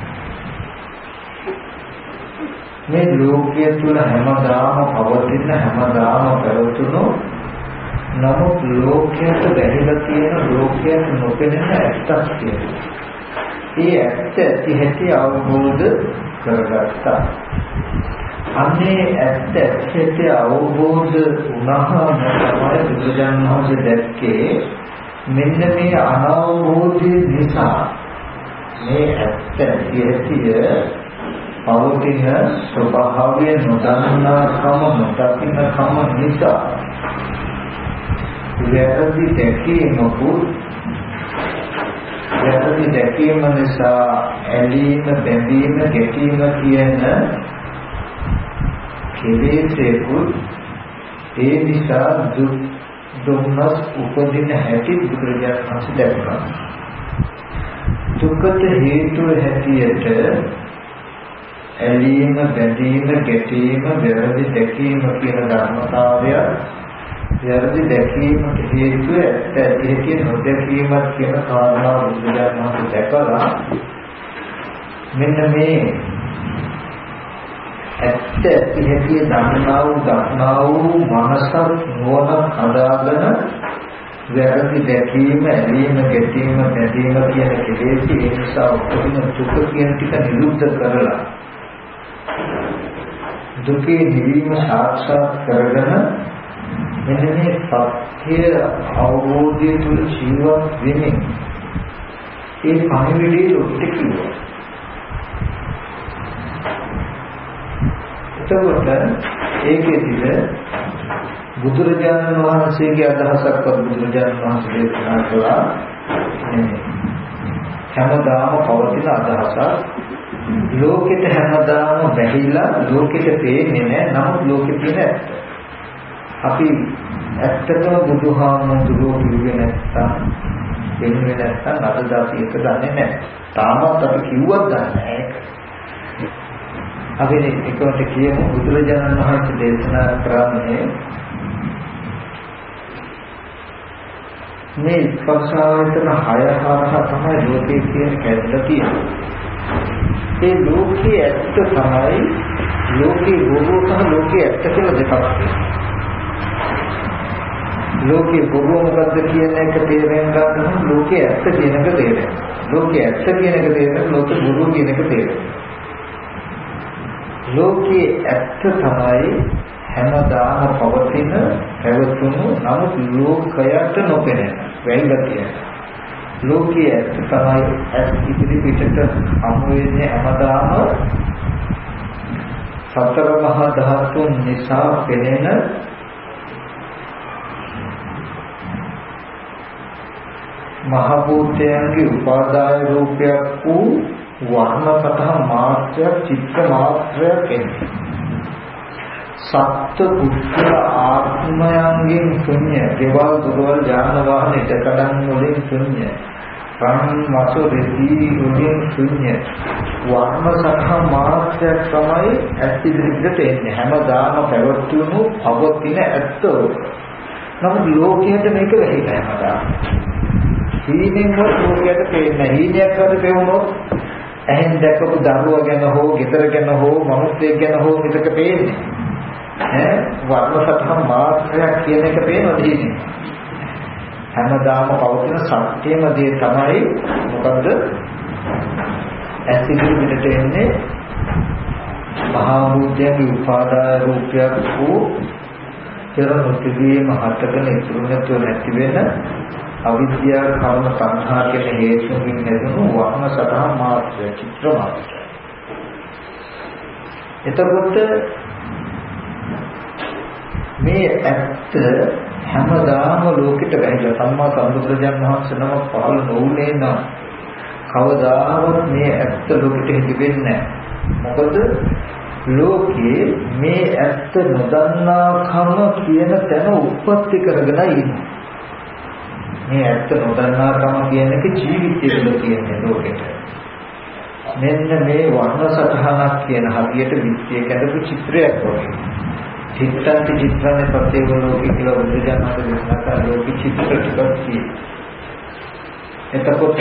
Speaker 1: මේ ලෝකයේ තුල හැමදාම පවතින හැමදාම පැවතුණු නමුත් ලෝකයට බැහැලා තියෙන ලෝකයට නොපෙනෙන ඇත්තක් තියෙනවා. ඒ ඇත්ත ඇති හැටි අවබෝධ කරගත්තා. අන්නේ ඇත්ත ඇති අවබෝධ වුණාම තමයි බුදුරජාණන් වහන්සේ දැක්කේ මෙන්න මේ අනවබෝධය නිසා මේ ඇත්ත ඇති හැටි පවතින ස්වභාවය නොදන්නාකම නොදකින්නකම නිසා වැරදි දැකීමකුත් වැරදි දැකීම නිසා ඇලීම, බැඳීම, ගැටීම කියන කෙලෙසෙකුත් ඒ නිසා දුක් දුක්නස් උපදින හැටි බුදුරජාණන් වහන්සේ දැක්කා. දුකට හේතුව හැටියට ඇලීම, බැඳීම, ගැටීම, වැරදි දැකීම කියන ධර්මතාවය, වැරදි දැකීමට හේතුව ඇත්ත ඇති කියන නොදැකීමත් කියන කාරණාව බුදුරජාණන් වහන්සේ දැකලා මෙන්න මේ ඇත්ත ඇති හැටි දන්නා වූ දක්නා වූ මනසත් නුවණ හදාගෙන වැරදි දැකීම, ඇලීම, ගැටීම, බැඳීම කියන කෙලෙස් ඒ නිසා උපදින දුක කියන ටික නිරුද්ධ කරලා දුකේ නිවීම සාක්ෂාත් කරගෙන මෙන්න මේ සත්‍ය අවබෝධය තුළ ජීවත් වෙන්නේ ඒ පරිවිඩේ උත්තර කිව්වා. එතකොට ඒකෙදිද බුදුරජාණන් වහන්සේගේ අදහසක් බුදුරජාණන් වහන්සේ දේශනා කළා නෙමෙයි. හැමදාම පවතින අදහසක්. ලෝකෙට හැමදාම බැහැලා ලෝකෙට පේන්නේ නැහැ. නමුත් ලෝකෙ තියෙන ඇත්ත. අපි ඇත්තටම බුදුහාමුදුරුවෝ කිව්වේ නැත්තම් එන්නේ නැත්තම් අද දාපි එක දන්නේ නැහැ. තාමත් අපි කිව්වත් දන්නේ නැහැ. අපි ඒකට කියමු බුදුරජාණන් වහන්සේ දේශනා කරන්නේ මේ ස්පර්ශායතන හය හරහා තමයි ලෝකයේ කියන කැඩල තියෙන්නේ. ඒ ලෝකයේ ඇත්ත තමයි ලෝකේ බොරුව සහ ලෝකයේ ඇත්ත කියලා දෙකක් තියෙනවා. ලෝකේ බොරුව මොකද්ද කියන එක තේරෙන්න ගන්න ලෝකයේ ඇත්ත කියන එක තේරෙන්න. ලෝකයේ ඇත්ත කියන එක තේරෙන්න ලෝකේ බොරුව කියන එක තේරෙන්න. ලෝකයේ ඇත්ත තමයි හැමදාම පවතින පැවතුණු නමුත් ලෝකයට නොපෙනෙන වැල්ගතිය. ලෝකයේ ඇත්ත තමයි ඇස් ඉදිරි පිටට හමු වෙන්නේ හැමදාම සතර මහා ධාතුන් නිසා පෙනෙන මහ භූතයන්ගේ උපාදාය රූපයක් වූ වර්ණ සතහ මාත්‍ය චිත්ත මාත්‍රයක් එන්නේ. සත්ත්ව පුද්ගල ආත්මයන්ගෙන් ශුන්‍ය, දේවල් දුරවල් ඥාන වාහන ඉදකඩන් වලින් ශුන්‍ය, රන් වසු රෙදි වලින් ශුන්‍ය වර්ණ සතහ මාත්‍රයක් තමයි ඇස් ඉදිරියට එන්නේ. හැමදාම පැවතුණු පවතින ඇත්ත. නමුත් ලෝකයට මේක වෙහිලා හැමදාම. හීනෙන්වත් ලෝකයට පේන්නේ. හීනයක් වද පෙවුනොත් ඇහෙන් දැකපු දරුවා ගැන හෝ ගෙදර ගැන හෝ මනුස්සයෙක් ගැන හෝ විතක පේන්නේ. ඈ වර්ණ සතහ මාත්‍රයක් කියන එක පේනවද හීනේ? හැමදාම පවතින සත්‍යම දේ තමයි මොකද්ද? ඇස් ඉදිරියට එන්නේ මහා භූතයන්ගේ උපාදාය රූපයක් වූ පෙර නොතිබීම හටගෙන ඉතුරු නැතුව නැති වෙන අවිද්‍යාව කර්ම සංහා කියන හේතුන්ගෙන් ලැබෙන වර්ණ සතහ මාත්‍ර චිත්‍ර මාත්‍ර. එතකොට මේ ඇත්ත හැමදාම ලෝකෙට වැහිලා සම්මා සම්බුදුරජාණන් වහන්සේ නම පහළ නොවුනේ නම් කවදාවත් මේ ඇත්ත ලෝකෙට හිතෙන්නේ නැහැ. මොකද ලෝකයේ මේ ඇත්ත නොදන්නාකම කියන තැන උප්පත්ති කරගෙන ඉන්නේ. මේ ඇත්ත නොදන්නාකම කියන එක ජීවිතයේද කියන්නේ ලෝකෙට. මෙන්න මේ වර්ණ සටහනක් කියන හරියට විත්තිය කැඩපු චිත්‍රයක් වගේ. චිත්තන්ති චිත්‍රනේ ප්‍රත්‍යේක ලෝකෙ කියලා බුදුජානක දේශනා කරන ලෝක චිත්‍ර ටිකක් තියෙනවා. එතකොට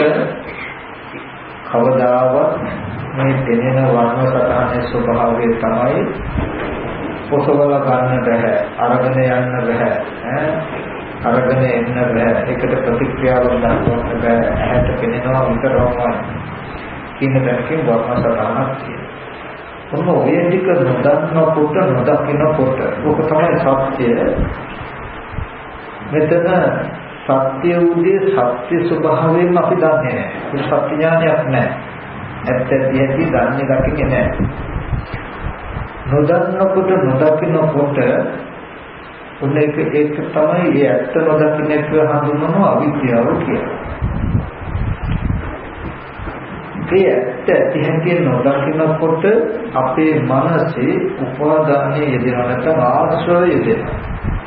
Speaker 1: කවදාවත් මේ දෙනෙන වර්ණ සටහනේ ස්වභාවය තමයි පොසවල ගන්න බෑ, අරගෙන යන්න බෑ, ඈ අරගෙන එන්න බෑ, ඒකට ප්‍රතික්‍රියාවක් දක්වන්න බෑ, ඇහැට පෙනෙනවා විතරමයි කියන දැනකින් වර්ණ සටහනක් තියෙනවා. ඔන්න ඔය ටික නොදන්නකොට නොදකින්නකොට ඔක තමයි සත්‍ය. මෙතන සත්‍ය උදේ සත්‍ය ස්වභාවයෙන් අපි දන්නේ නැහැ. ඒක සත්‍ය ඥානයක් නැහැ. ඇත්ත ඇති දන්නේ දකින්නේ නැහැ. නොදන්නකොට නොදකින්නකොට ඔන්න ඒක ඒක තමයි ඒ ඇත්ත නොදකින්න එක හඳුන්වන අවිද්‍යාව කියන්නේ. ඒ ඇත්ත ඇති හැටි නොදකිනකොට අපේ මනසේ උපාදානයේ යෙදෙනවා නැත්නම් ආශ්‍රය යෙදෙනවා.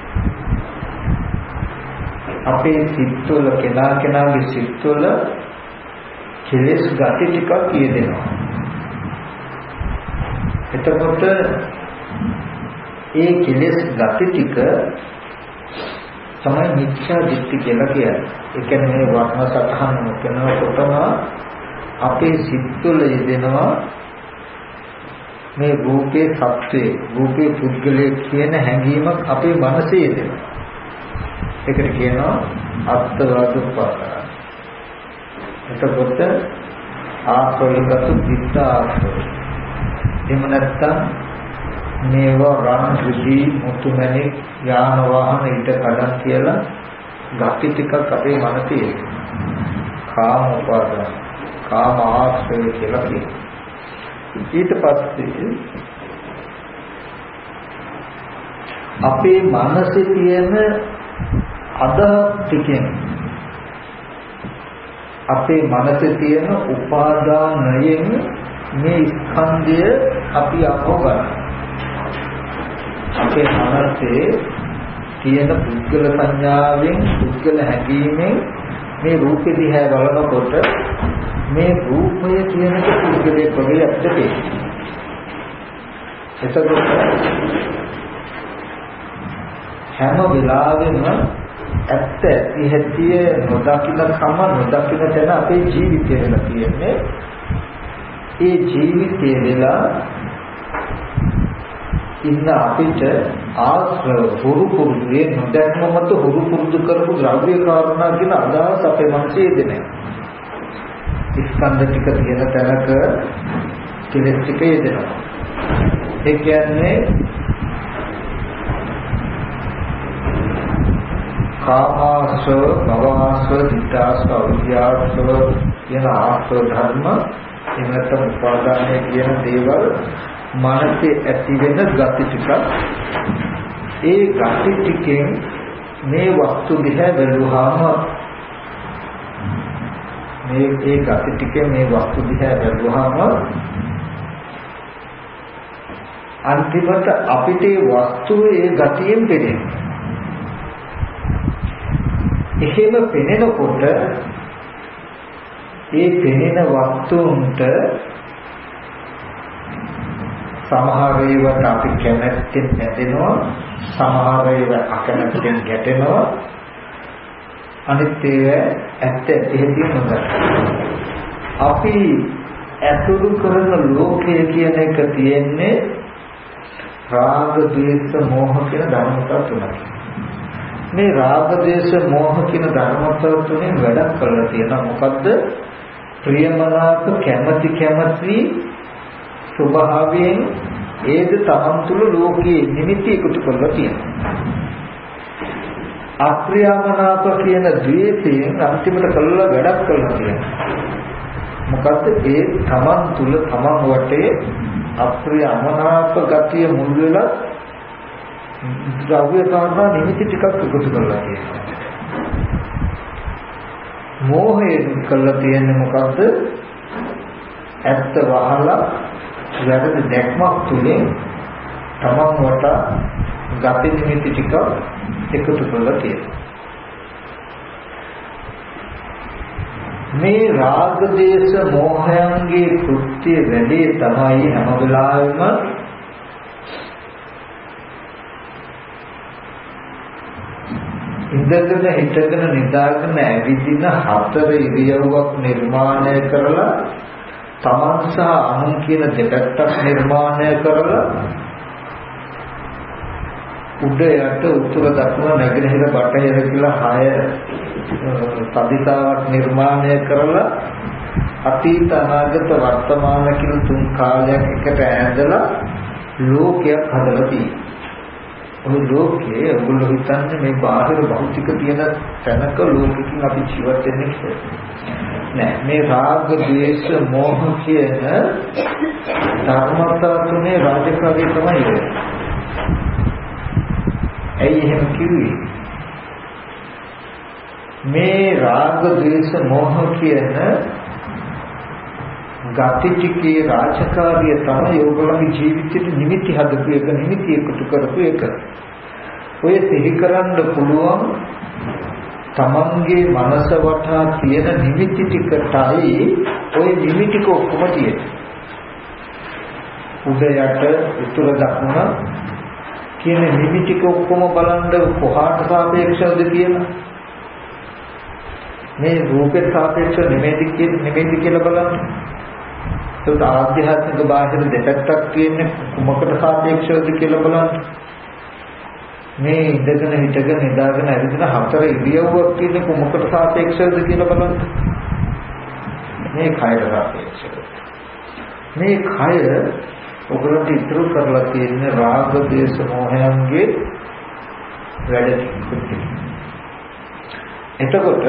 Speaker 1: අපේ සිත්වල කෙනා කෙනාගේ සිත්වල කෙලෙස් ගති ටිකක් යෙදෙනවා. එතකොට ඒ කෙලෙස් ගති ටික තමයි මිත්‍යා දෘෂ්ටි කියලා කියන්නේ. ඒ කියන්නේ මේ වර්ණ සතහන නොකනකොටම අපේ සිත්වල යෙදෙනවා මේ රූපේ සත්‍යය, රූපේ පුද්ගලයේ කියන හැඟීමක් අපේ මනසේ යෙදෙනවා. ඒකට කියනවා අත්වාද උපාදාන. එතකොට ආශ්‍රයගත පිට ආශ්‍රය. එහෙම නැත්නම් මේවා රන් ඍදී මුතුමැණික් යාන වාහන ඊට කඩන් කියලා ගති ටිකක් අපේ මනසේ යෙදෙනවා. කාම උපාදාන, කාම ආශ්‍රය කියලා කියනවා. ඊට පස්සේ අපේ මනසේ තියෙන අදහස් ටිකෙන් අපේ මනසේ තියෙන උපාදානයෙන් මේ ස්කන්ධය අපි අහෝගන්න. අපේ මනසේ තියෙන පුද්ගල සංඥාවෙන් පුද්ගල හැඟීමෙන් මේ රූපෙ දිහා බලනකොට මේ රූපය කියන එක පුද්ගලයේ ප්‍රවේ අපිට තේරෙනවා. එතකොට හැම වෙලාවෙම ඇත්ත ඇති හැටි නොදකින්න කම නොදකින්න තැන අපේ ජීවිතය වෙලා තියෙන්නේ. ඒ ජීවිතය වෙලා ඉන්න අපිට ආශ්‍රව හුරු පුරුදු නොදැක්ම මත හුරු පුරුදු කරපු ද්‍රව්‍ය කාරණා කියන අදහස් අපේ මනසේ යෙදෙනවා. ස්කන්ධ ටික තියෙන තැනක කෙලෙස් ටික යෙදෙනවා. ඒ කියන්නේ කාමාශ්‍රව, භවආශ්‍රව, ditthාශ්‍රව, අවිද්‍යාශ්‍රව කියන ආශ්‍රව ධර්ම එන්නත උපාදානය කියන දේවල් මනසේ ඇති වෙන ගති ටික. ඒ ගති ටිකෙන් මේ වස්තු දිහා බැලුවාම මේ ඒ ගති ටිකෙන් මේ වස්තු දිහා බැලුවාම අන්තිමට අපිට ඒ වස්තුවේ ඒ ගතියෙන් පෙනෙනවා. එහෙම පෙනෙනකොට ඒ පෙනෙන වස්තුන්ට සමහර ඒවාට අපි කැමැත්තෙන් නැදෙනවා, සමහර ඒවා අකමැත්තෙන් ගැටෙනවා, අනිත් ඒවා ඇත්ත ඇති නොදන්නවා. අපි ඇතුළු කරන ලෝකය කියන එක තියෙන්නේ රාග, ද්වේෂ, මෝහ කියන ධර්මතා තුනක්. මේ රාග, ද්වේෂ, මෝහ කියන ධර්මතා තුනෙන් වැඩක් කරලා තියෙනවා. මොකද්ද? ප්‍රියමනාප කැමැති කැමැති ස්වභාවයෙන් ඒද තමන් තුළ ලෝකයේ නිමිති එකතු කරලා තියෙනවා. අප්‍රියමනාප කියන ද්වේෂයෙන් අන්තිමට කළා වැඩක් කරලා තියෙනවා. මොකද්ද? ඒ තමන් තුළ තමන් වටේ අප්‍රියමනාප ගතිය මුල් වෙලා ද්‍රව්‍ය කාරණා නිමිති ටිකක් එකතු කරලා තියෙනවා. මෝහයෙන් කළා තියෙන්නේ මොකද්ද? ඇත්ත වහලා වැරදි දැක්මක් තුලින් තමන් වට ගති නිමිති ටික එකතු කරලා තියෙනවා. මේ රාග, දේශ, මෝහයන්ගේ කෘත්‍ය වැඩි තමයි හැම වෙලාවෙම ඉඳගෙන හිටගෙන නිදාගෙන ඇවිදින හතර ඉරියව්වක් නිර්මාණය කරලා තමන් සහ අනුන් කියන දෙපැත්තක් නිර්මාණය කරලා උඩ යට උතුර දකුණ නැගෙනහිර බටහිර කියලා හය පදිතාවක් නිර්මාණය කරලා අතීත අනාගත වර්තමාන කියන තුන් කාලයක් එකට ඈඳලා ලෝකයක් හදලා තියෙනවා. ඔය ලෝකයේ ඔයගොල්ලෝ හිතන්නේ මේ බාහිර භෞතික තියෙන තැනක ලෝකකින් අපි ජීවත් වෙන්නේ කියලා. නෑ, මේ රාග, ද්වේෂ, මෝහ කියන ධර්මතා තුනේ රාජකාරිය තමයි ඒක. ඇයි එහෙම කිව්වේ? මේ රාග, ද්වේෂ, මෝහ කියන ගති ටිකේ රාජකාරිය තමයි ඔයගොල්ලෝගේ ජීවිතේට නිමිති හදපු එක, නිමිති එකතු කරපු එක. ඔය සිහි කරන්න පුළුවන් තමන්ගේ මනස වටා තියෙන නිමිති ටිකටයි ඔය නිමිති කොහොම තියෙන්නේ. උඩ යට උතුර දකුණ කියන නිමිති කොහොම බලන්න කොහාට සාපේක්ෂවද කියලා. මේ රූපේ සාපේක්ෂව නෙමෙයි කියන්නේ නෙමෙයි කියලා බලන්න. ඒත් ආධ්‍යාත්මික බාහිර දෙපැත්තක් තියෙන්නේ කුමකට සාපේක්ෂවද කියලා බලන්න. මේ ඉඳගෙන හිටගෙන නිදාගෙන ඇවිදින හතර ඉරියව්වක් තියෙන්නේ කුමකට සාපේක්ෂවද කියලා බලන්න. මේ කයර සාපේක්ෂව. මේ කය ඔගලන්ට ඉතුරු කරලා තියෙන රාග දේශ මොහයන්ගේ වැඩ ටික. එතකොට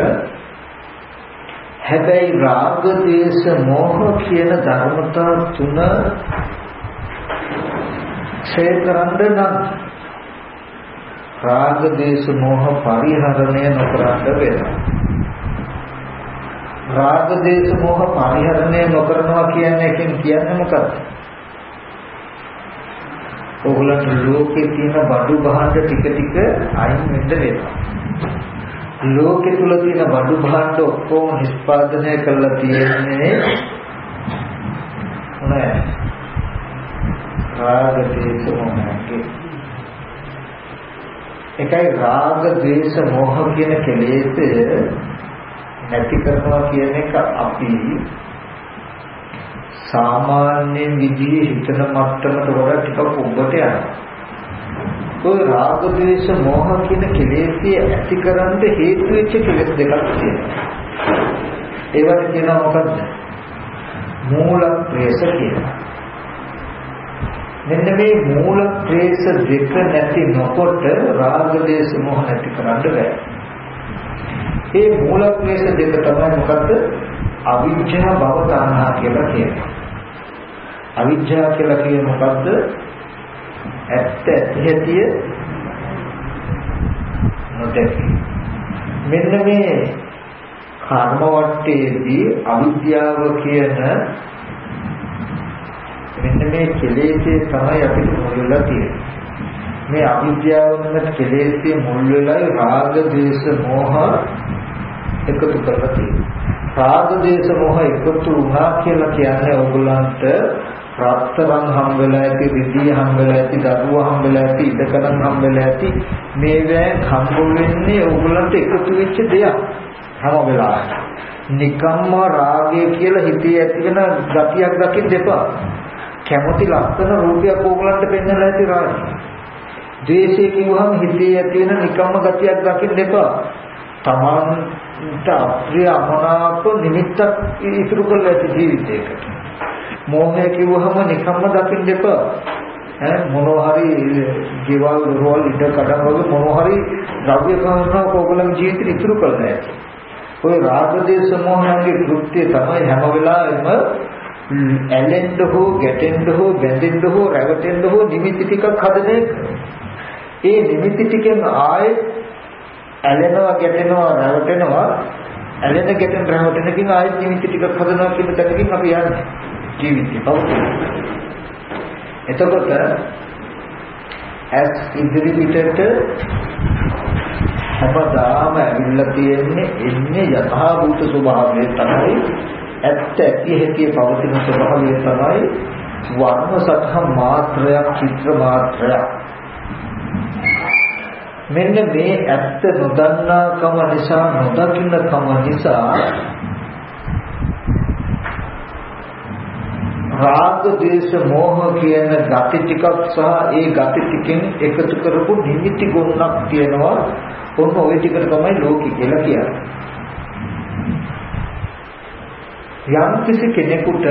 Speaker 1: හැබැයි රාග දේශ මොහ කියන ධර්මතා තුන ක්ෂය කරන්න නම් රාග දේශ මොහ පරිහරණය නොකරන්න වෙනවා. රාග දේශ මොහ පරිහරණය නොකරනවා කියන්නේ එකෙන් කියන්නේ මොකක්ද? ඔයගොල්ලන්ට ලෝකේ තියෙන බඩු බහඬ ටික ටික අයින් වෙන්න වෙනවා. ලෝකේ තුල තියෙන බඩු බහඬ ඔක්කොම නිෂ්පාදනය කරලා තියෙන්නේ නෑ රාග දේශ මොහයේ. එකයි රාග දේශ මොහ කියන කෙලෙස් නැති කරනවා කියන එක අපි සාමාන්‍ය විදිහේ හිතන මට්ටමට වඩා ටිකක් උඹට යනවා. ඔය රාග ද්වේෂ මෝහ කියන කෙලෙස් ඇතිකරන්න හේතු වෙච්ච කෙලෙස් දෙකක් තියෙනවා. ඒවට කියනවා මොකද්ද? මූල ක්ලේශ කියලා. මෙන්න මේ මූල ක්ලේශ දෙක නැති නොකොට රාග ද්වේෂ මෝහ නැති කරන්න බෑ. මේ මූල ක්ලේශ දෙක තමයි මොකද්ද? අවිජ්ජා භව තණ්හා කියලා කියන්නේ. අවිජ්ජා කියලා කියන්නේ මොකද්ද? ඇත්ත ඇතිය නොදැකි. මෙන්න මේ කර්ම වටේදී අවිද්‍යාව කියන මෙන්න මේ කෙලෙස්ේ තමයි අපිට මුල් වෙලා තියෙන්නේ. මේ අවිද්‍යාව වෙන කෙලෙස්ේ මුල් වෙලා රාග දේශ මොහ එකතු කරලා තියෙනවා. රාග දේශ මොහ එකතු වුණා කියලා කියන්නේ ඕගොල්ලන්ට රත්තරන් හම් වෙලා ඇති, රිදී හම් වෙලා ඇති, දරුවා හම් වෙලා ඇති, ඉඩකඩම් හම් වෙලා ඇති. මේ වෑන් හම්බ වෙන්නේ ඕගොල්ලන්ට එකතු වෙච්ච දෙයක් හැම වෙලාවෙම. නිකම්ම රාගය කියලා හිතේ ඇති වෙන ගතියක් දකින්න එපා. කැමති ලස්සන රූපයක් ඕගොල්ලන්ට පෙන්වලා ඇති රාගය. ද්වේෂය කිව්වහම හිතේ ඇති වෙන නිකම්ම ගතියක් දකින්න එපා. තමන්ට අප්‍රිය අමනාප නිමිත්තක් ඉතුරු කරලා ඇති ජීවිතයකට. මෝහය කිව්වහම නිකම්ම දකින්න එපා. ඈ මොනවා හරි ගෙවල් රෝල් ඉඩ කඩම් වගේ මොනවා හරි ද්‍රව්‍ය කාරණාවක් ඔයගොල්ලන්ගේ ජීවිතේ ඉතුරු කරලා ඇති. ඔය රාග දේශ මොහයන්ගේ කෘත්‍යය තමයි හැම වෙලාවෙම ඇලෙන්න හෝ ගැටෙන්න හෝ බැඳෙන්න හෝ රැවටෙන්න හෝ නිමිති ටිකක් හදන එක. ඒ නිමිති ටිකෙන් ආයේ ඇලෙනවා ගැටෙනවා රැවටෙනවා ඇලෙන ගැටෙන රැවටෙනකින් ආයෙත් නිමිති ටිකක් හදනවා කියන තැනකින් අපි යන්නේ ජීවිතේ පවතින. එතකොට ඇස් ඉදිරි පිටට හැමදාම ඇවිල්ලා තියෙන්නේ එන්නේ යථාභූත ස්වභාවය තමයි. ඇත්ත ඇති හැටි පවතින ස්වභාවය තමයි වර්ණ සත්‍ය මාත්‍රයක්, චිත්‍ර මාත්‍රයක්. මෙන්න මේ ඇත්ත නොදන්නාකම නිසා, නොදකින්නකම නිසා රාග දේශ මොහ කියන ගති ටිකක් සහ ඒ ගති ටිකෙන් එකතු කරපු නිමිති ගුණක් තියෙනවා. ඔන්න ওই ටිකට තමයි ලෝකී කියලා කියන්නේ. යම් කිසි කෙනෙකුට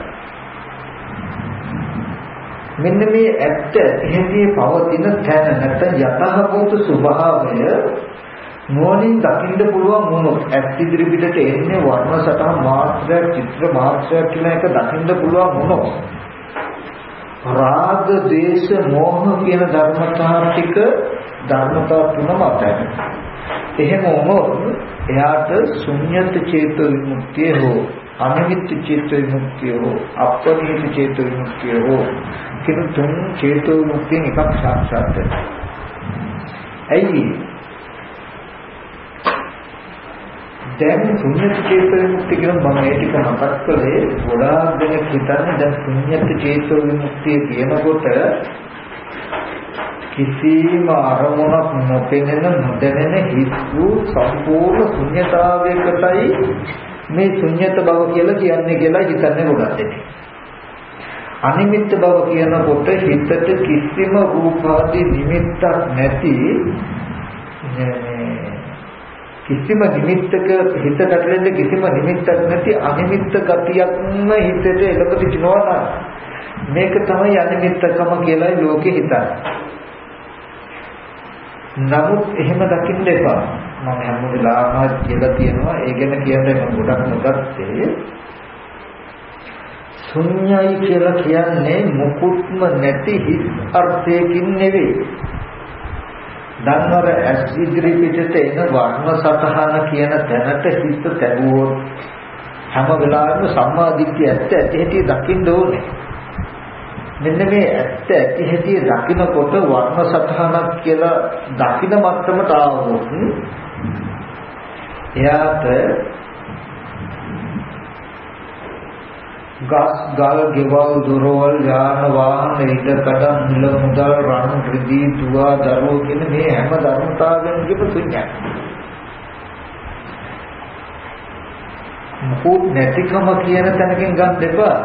Speaker 1: මෙන්න මේ ඇත්ත ඇහිදී පවතින තැන නැත්නම් යථාභූත ස්වභාවය නුවණින් දකින්න පුළුවන් වුණොත් ඇත්ත ඉදිරි පිටට එන්නේ වර්ණ සටහන් මාත්‍රය, චිත්‍ර මාත්‍රය කියලා එක දකින්න පුළුවන් වුණොත් රාග දේශ මොහ කියන ධර්මතා ටික ධර්මතා තුනම අතහැරෙනවා. එහෙම වුණොත් එයාට ශුන්‍යත චේතෝ විමුක්තිය හෝ අනිමිත්ත චේතෝ විමුක්තිය හෝ අපරිහිත චේතෝ විමුක්තිය හෝ කියන තුන් චේතෝ විමුක්තියෙන් එකක් සාක්ෂාත් වෙනවා. ඇයි? දැන් ශුන්‍යත චේතෝ විමුක්තිය කියන මම ඒ ටික මතක් කළේ ගොඩාක් දෙනෙක් හිතන්නේ දැන් ශුන්‍යත චේතෝ විමුක්තිය කියනකොට කිසිම අරමුණක් නොපෙනෙන නොදැනෙන හිස් වූ සම්පූර්ණ ශුන්‍යතාවයකටයි මේ ශුන්‍යත බව කියලා කියන්නේ කියලා හිතන්නේ ගොඩක් දෙනෙක්. අනිමිත්ත බව කියනකොට හිතට කිසිම රූපාදී නිමිත්තක් නැති කිසිම නිමිත්තක හිත ගැටෙන්න කිසිම නිමිත්තක් නැති අනිමිත්ත ගතියක්ම හිතට එළඹ සිටිනවා නම් මේක තමයි අනිමිත්තකම කියලා ලෝකෙ හිතන්නේ. නමුත් එහෙම දකින්න එපා. මම හැම වෙලාවම කියලා තියෙනවා ඒ ගැන කියන්නේ මම ගොඩක් නොගත්තේ. ශුන්‍යයි කියලා කියන්නේ මුකුත්ම නැති හිස් අර්ථයකින් නෙවෙයි. ධර්මවල ඇස් ඉදිරි පිටට එන වර්ණ සතහන කියන තැනට හිත තැබුවොත් හැම වෙලාවෙම සම්මා දිට්ඨිය ඇත්ත ඇති හැටි දකින්න ඕනේ. මෙන්න මේ ඇත්ත ඇති හැටි දකිනකොට වර්ණ සතහනක් කියලා දකින මට්ටමට ආවොත් එයාට ගස් ගල් ගෙවල් දොරවල් යාන වාහන ඉඩ කඩම් නිල මුදල් රන් රිදී දුවා දරුවෝ කියන මේ හැම ධර්මතාවයන් කියපු ශුන්‍යයි. මොකෝ නැතිකම කියන තැනකින් ගන්න දෙපා.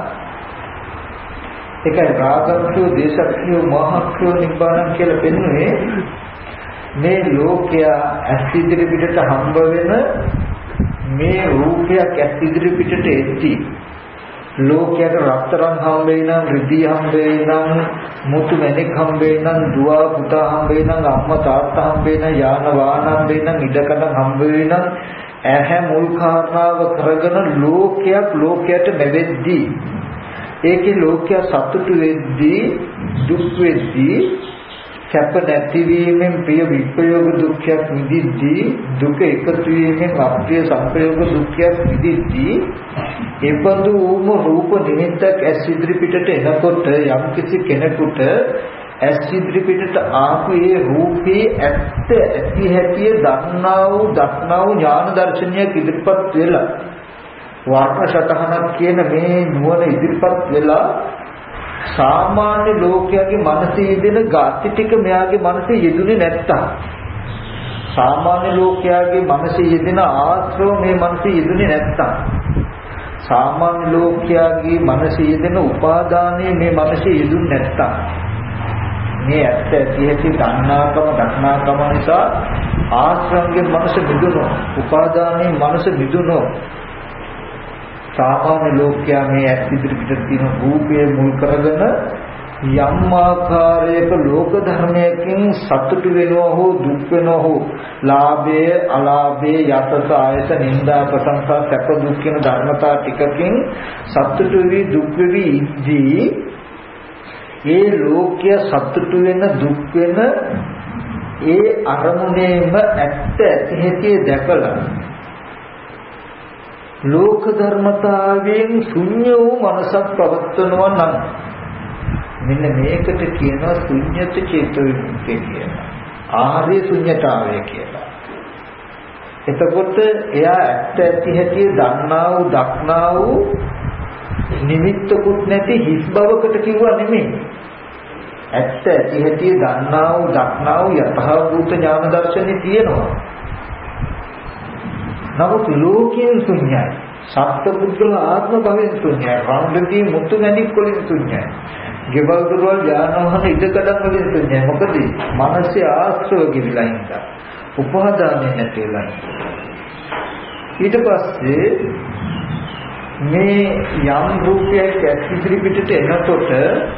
Speaker 1: ඒකයි රාගක්ඛය දේශක්ඛය මෝහක්ඛය නිබ්බාන කියලා පෙන්වන්නේ මේ ලෝකයා ඇස් ඉදිරි පිටට හම්බ වෙන මේ රූපයක් ඇස් ඉදිරි පිටට එද්දී ලෝකයට රත්තරන් හම්බ වෙනනම් රිදී හම්බ වෙනනම් මුතු මැණික් හම්බ වෙනනම් දුව පුතා හම්බ වෙනනම් අම්මා තාත්තා හම්බ වෙනනම් යාන වාහන හම්බ වෙනනම් ඉඩකඩ හම්බ වෙනනම් ඇහැ මුල් කාරණාව කරගෙන ලෝකයක් ලෝකයට බැවෙද්දී ඒකේ ලෝකයා සතුටු වෙද්දී දුක් වෙද්දී සැප නැතිවීමෙන් ප්‍රිය විප්‍රයෝග දුක්ඛයක් විඳිද්දී දුක එකතු වීමෙන් අප්‍රිය සංප්‍රයෝග දුක්ඛයක් විඳිද්දී එබඳු වූම රූප නිමිත්තක් ඇස් ඉදිරි පිටට එනකොට යම් කිසි කෙනෙකුට ඇස් ඉදිරි පිටට ආපු ඒ රූපේ ඇත්ත ඇති හැටි දන්නා වූ දක්නා වූ ඥාන දර්ශනයක් ඉදිරිපත් වෙලා වර්ණ සතහනක් කියන මේ නුවණ ඉදිරිපත් වෙලා සාමාන්‍ය ලෝකයාගේ මනසේ යෙදෙන ගති ටික මෙයාගේ මනසේ යෙදුනේ නැත්තම් සාමාන්‍ය ලෝකයාගේ මනසේ යෙදෙන ආශ්‍රව මේ මනසේ යෙදුනේ නැත්තම් සාමාන්‍ය ලෝකයාගේ මනසේ යෙදෙන උපාදානයේ මේ මනසේ යෙදුනේ නැත්තම් මේ ඇත්ත ඇති ඇති දන්නාකම දක්නාකම නිසා ආශ්‍රවයෙන් මනස මිදුණෝ උපාදානයේ මනස මිදුණෝ සාමාන්‍ය ලෝකයා මේ ඇස් ඉදිරි පිටට තියෙන රූපය මුල් කරගෙන යම් ආකාරයක ලෝක ධර්මයකින් සතුට වෙනවා හෝ දුක් වෙනවා හෝ ලාභය අලාභය යසස ආයස නිന്ദා ප්‍රශංසා සැප දුක් කියන ධර්මතා ටිකකින් සතුට වෙවි දුක් වෙවි ඉදී ඒ ලෝකය සතුට වෙන දුක් වෙන ඒ අරමුණේම ඇත්ත ඇති හැටි දැකලා ලෝක ධර්මතාවයෙන් ශුන්‍ය වූ මනසක් පවත්වනවා නම් මෙන්න මේකට කියනවා ශුන්‍යත චේතෝ විමුක්තිය කියලා. ආර්ය ශුන්‍යතාවය කියලා. එතකොට එයා ඇත්ත ඇති හැටි දන්නා වූ දක්නා වූ නිමිත්තකුත් නැති හිස් බවකට කිව්වා නෙමෙයි. ඇත්ත ඇති හැටි දන්නා වූ දක්නා වූ යථාභූත ඥාන දර්ශනේ තියෙනවා. නමුත් ලෝකයෙන් ශුන්‍යයි. සත්පුද්ගල ආත්ම භවෙන් ශුන්‍යයි. රාණ්ඩදී මුතු නැණික් වලින් ශුන්‍යයි. ගෙවල් දොරවල් යාන වාහන ඉදකඩම් වලින් ශුන්‍යයි. මොකද මනසේ ආශ්‍රව ගිවිලා ඉඳලා. උපාදානය නැතිලා. ඊට පස්සේ මේ යම් රූපයක් ඇස් ඉදිරි පිටට එනකොට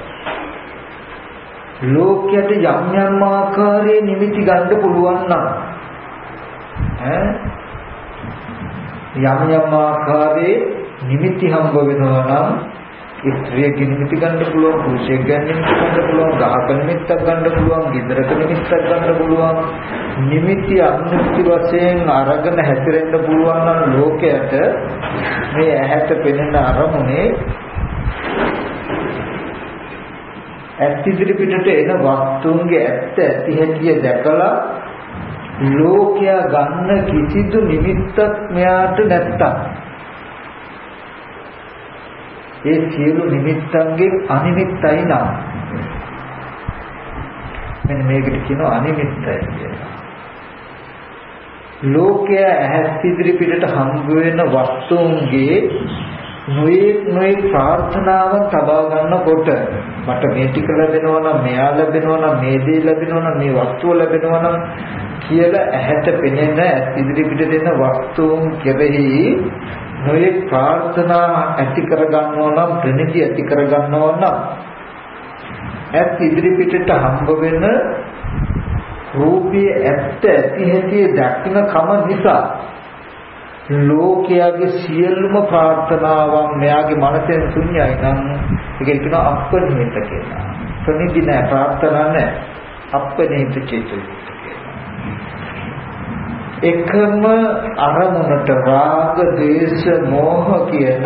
Speaker 1: ලෝකයට යම් යම් ආකාරයේ නිමිති ගන්න පුළුවන් නම් ඈ යම් යම් ආකාරයේ නිමිති හම්බ වෙනවා නම් ස්ත්‍රිය නිමිති ගන්න පුළුවන්, පුරුෂයෙක් නිමිති ගන්න පුළුවන්, ගහක නිමිත්තක් ගන්න පුළුවන්, ගෙදරක නිමිත්තක් ගන්න පුළුවන්. නිමිති අනුනිමිති වශයෙන් අරගෙන හැසිරෙන්න පුළුවන් නම් ලෝකයට මේ ඇහැට පෙනෙන අරමුණේ ඇත්ත ඉදිරි පිටට එන වස්තුන්ගේ ඇත්ත ඇති හැටි දැකලා ලෝකයා ගන්න කිසිදු නිමිත්තක් මෙයාට නැත්තම් ඒ සියලු නිමිත්තන්ගේ අනිමිත්තයි නම් මෙන්න මේකට කියනවා අනිමිත්තයි කියලා. ලෝකයා ඇහත් ඉදිරි පිටට හම්බ වෙන වස්තුන්ගේ නොයේ නොයේ ප්‍රාර්ථනාවන් තබා ගන්නකොට මට මේ ටික ලැබෙනවා නම් මෙයා ලැබෙනවා නම් මේ දේ ලැබෙනවා නම් මේ වස්තුව ලැබෙනවා නම් කියලා ඇහැට පෙනෙන ඉදිරි පිටට එන වස්තුන් කෙරෙහි නොයේ ප්‍රාර්ථනා ඇති කර ගන්නවා නම් ප්‍රණිති ඇති කර ගන්නවා නම් ඇත් ඉදිරි පිටට හම්බ වෙන රූපයේ ඇත්ත ඇති හැටි දක්න කම නිසා ලෝකයාගේ සියලුම ප්‍රාර්ථනාවන් මෙයාගේ මනසෙන් ශුන්‍යයි නම් ඒක කියනවා අපනිහිත කියලා. ප්‍රණිති නැහැ, ප්‍රාර්ථනා නැහැ, අපනිහිත චේතෝ. එකම අරමුණට රාග, ද්වේෂ, මෝහ කියන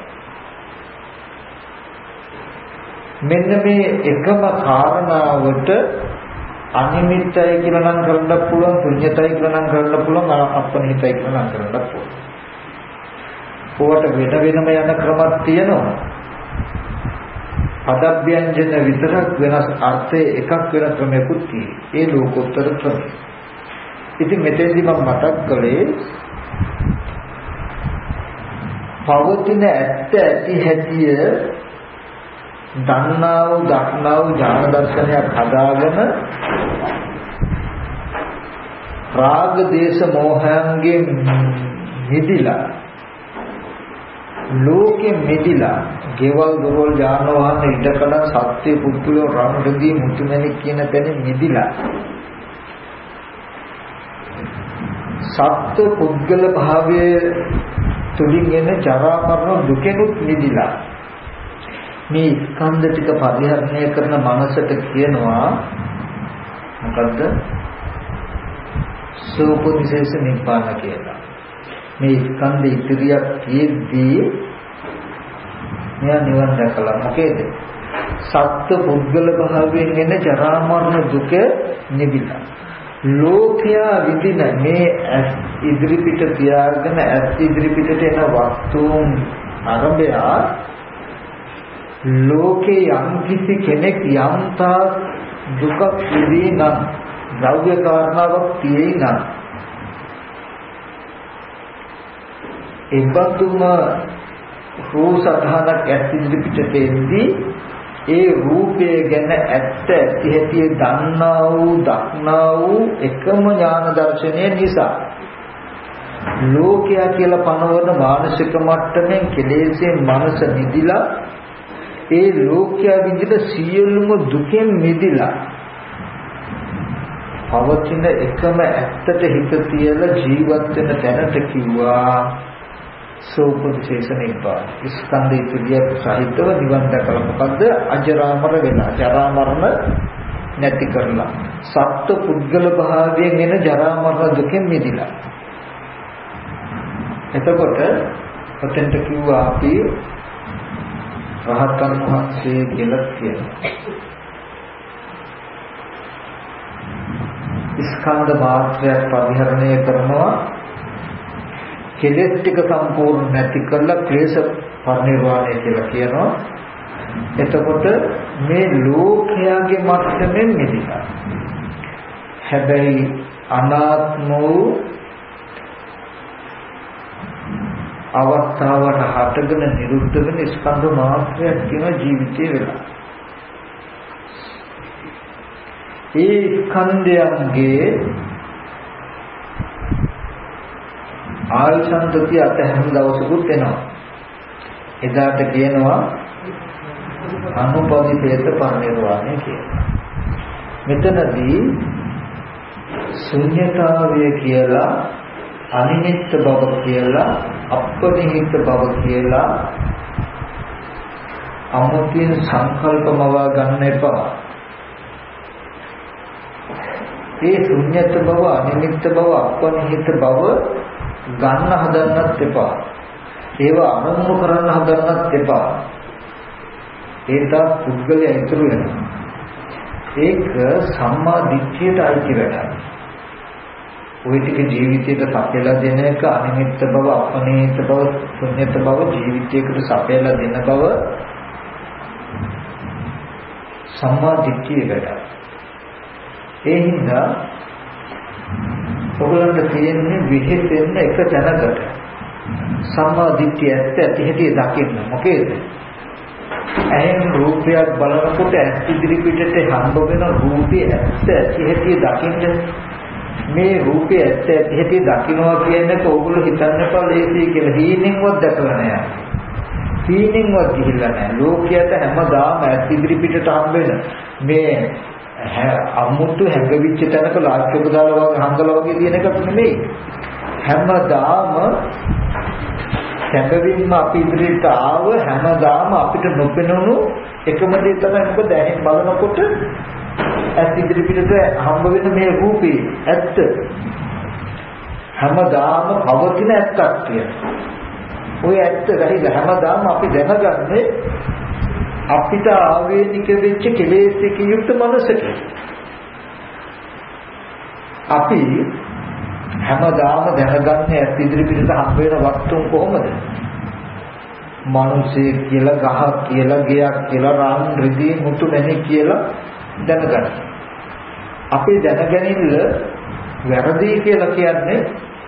Speaker 1: මෙන්න මේ එකම කාරණාවට අනිමිත්තයි කියලා නම් කරන්න පුළුවන්, ශුන්‍යතයි කියලා නම් කරන්න පුළුවන්, අපනිහිතයි කියලා නම් කරන්න පුළුවන්. ඕවට වෙන වෙනම යන ක්‍රමයක් තියෙනවා. පදව්‍යංජන විතරක් වෙනස් අර්ථයේ එකක් වෙන ක්‍රමයකුත් තියෙනවා. ඒ ලෝකෝත්තර ක්‍රමය. ඉතින් මෙතෙන්දි මම මතක් කළේ පවතින ඇත්ත ඇති හැටිය දන්නා වූ දක්නා වූ ඥාන දර්ශනයක් හදාගෙන රාග දේශ මොහයන්ගෙන් මිදිලා ලෝකෙ මිදිලා ගෙවල් දොරවල් යාන වාහන ඉඩකඩ සත්‍ය පුද්ගලෝ රණදී මුතුමැණික් කියන තැන මිදිලා සත්‍ය පුද්ගල භාවයේ තුලින් එන ජරා මරණ දුකෙනුත් මිදිලා මේ ස්කන්ධ ටික පරිහරණය කරන මනසට කියනවා මොකද්ද? සෝපනිසේස නිබ්බාන කියලා. මේ ස්කන්ධ ඉදිරියක් තියෙද්දී මෙයා නිවන් දැකලා මොකේද? සත්‍ය පුද්ගල භාවයෙන් එන ජරා මරණ දුක නිදිලා. ලෝකයා විඳින මේ ඉදිරි පිට තියාගෙන ඇස් ඉදිරි පිටට එන වස්තුන් අරබය ලෝකේ යම් කිසි කෙනෙක් යම්තා දුක විඳී නම් ද්‍රව්‍ය කාරණාවක් තියෙයි නම් එබඳුම රූපසහනක් ඇස් ඉදිරි පිටට එද්දී ඒ රූපය ගැන ඇත්ත ඇති හැටි දන්නා වූ දක්නා වූ එකම ඥාන දර්ශනය නිසා ලෝකයා කියලා පනවන මානසික මට්ටමින් කෙලෙසෙන් මනස නිදිලා ඒ ලෝකයා විඳින සියලුම දුකෙන් මිදිලා පවතින එකම ඇත්තට හිත තියලා ජීවත් වෙන තැනට කිව්වා සෝපනිසේස නිබ්බාන. ස්කන්ධ ඉදිරිය සහිතව නිවන් දැකලා මොකද්ද? අජරාමර වෙලා ජරා මරණ නැති කරලා සත්ත්ව පුද්ගල භාවයෙන් එන ජරා මරණ දුකෙන් මිදිලා. එතකොට ඔතෙන්ට කිව්වා අපි රහතන් වහන්සේ කියලා කියනවා. ස්කන්ධ මාත්‍රයක් පරිහරණය කරනවා කෙලෙස් ටික සම්පූර්ණ නැති කරලා ක්ලේශ පරිනිර්වාණය කියලා කියනවා. එතකොට මේ ලෝකයාගේ මට්ටමින් මිදිලා. හැබැයි අනාත්ම වූ අවස්ථාවට හටගෙන නිරුද්ධ වෙන ස්කන්ධ මාත්‍රයක් කියන ජීවිතේ වෙලා. ඒ ස්කන්ධයන්ගේ ආයසන්තතිය අතහැරන දවසකුත් එනවා. එදාට කියනවා අනුපදිතේත පරිනිර්වාණය කියලා. මෙතනදී ශුන්‍යතාවය කියලා අනිමිත්ත බව කියලා අපනිහිත බව කියලා අමුතින් සංකල්පමවා ගන්න එපා. ඒ ශුන්‍යත බව, අනිමිත්ත බව, අපනිහිත බව ගන්න හදන්නත් එපා. ඒවා අනුමුණු කරන්න හදන්නත් එපා. ඒක පුද්ගලයා ඉතුරු වෙනවා. ඒක සම්මා දිට්ඨියට අයිති වැඩක්. ওই ටික ජීවිතයට සපයලා දෙන එක අනිමිත්ත බව, අපනිහිත බව, ශුන්‍යත බව ජීවිතයකට සපයලා දෙන බව සම්මා දිට්ඨිය වැඩක්. ඒ හින්දා ඔයගලන්ට තියෙන්නේ විහෙතෙන්න එක තැනකට සම්මා දිට්ඨිය ඇත්ත ඇති හැටි දකින්න. මොකේද? ඇහෙන් රූපයක් බලනකොට ඇස් ඉදිරි පිටට හම්බ වෙන රූපේ ඇත්ත ඇති හැටි දකින්න. මේ රූපේ ඇත්ත ඇති හැටි දකින්නවා කියනක ඕගොල්ලෝ හිතන්න එපා ලේසි කියලා. හීනෙන්වත් දැකලා නැහැ. හීනෙන්වත් ගිහිල්ලා නැහැ. ලෝකයට හැමදාම ඇස් ඉදිරි පිටට හම්බ වෙන මේ අමුතු හැඟවිච්ච තැනක ලාච්චක දාලා වගේ හංගලා වගේ තියෙන එකක් නෙමෙයි. හැමදාම සැබවින්ම අපි ඉදිරියට ආව හැමදාම අපිට නොපෙනුණු එකම දේ තමයි මොකද ඇහෙන් බලනකොට ඇස් ඉදිරි පිටට හම්බ වෙන මේ රූපේ ඇත්ත හැමදාම පවතින ඇත්තක් කියලා. ඔය ඇත්ත ගහිද හැමදාම අපි දැනගන්නේ අපිට ආවේනික වෙච්ච කෙලෙස්ක යුක්ත මනසක. අපි හැමදාම දැනගන්නේ ඇස් ඉදිරි පිටට හම්බ වෙන වස්තුන් කොහොමද? මිනිස්සේ කියලා, ගහක් කියලා, ගෙයක් කියලා, රාම් රිදී මුතු නැහි කියලා දැනගන්න. අපි දැනගැනිල්ල වැරදි කියලා කියන්නේ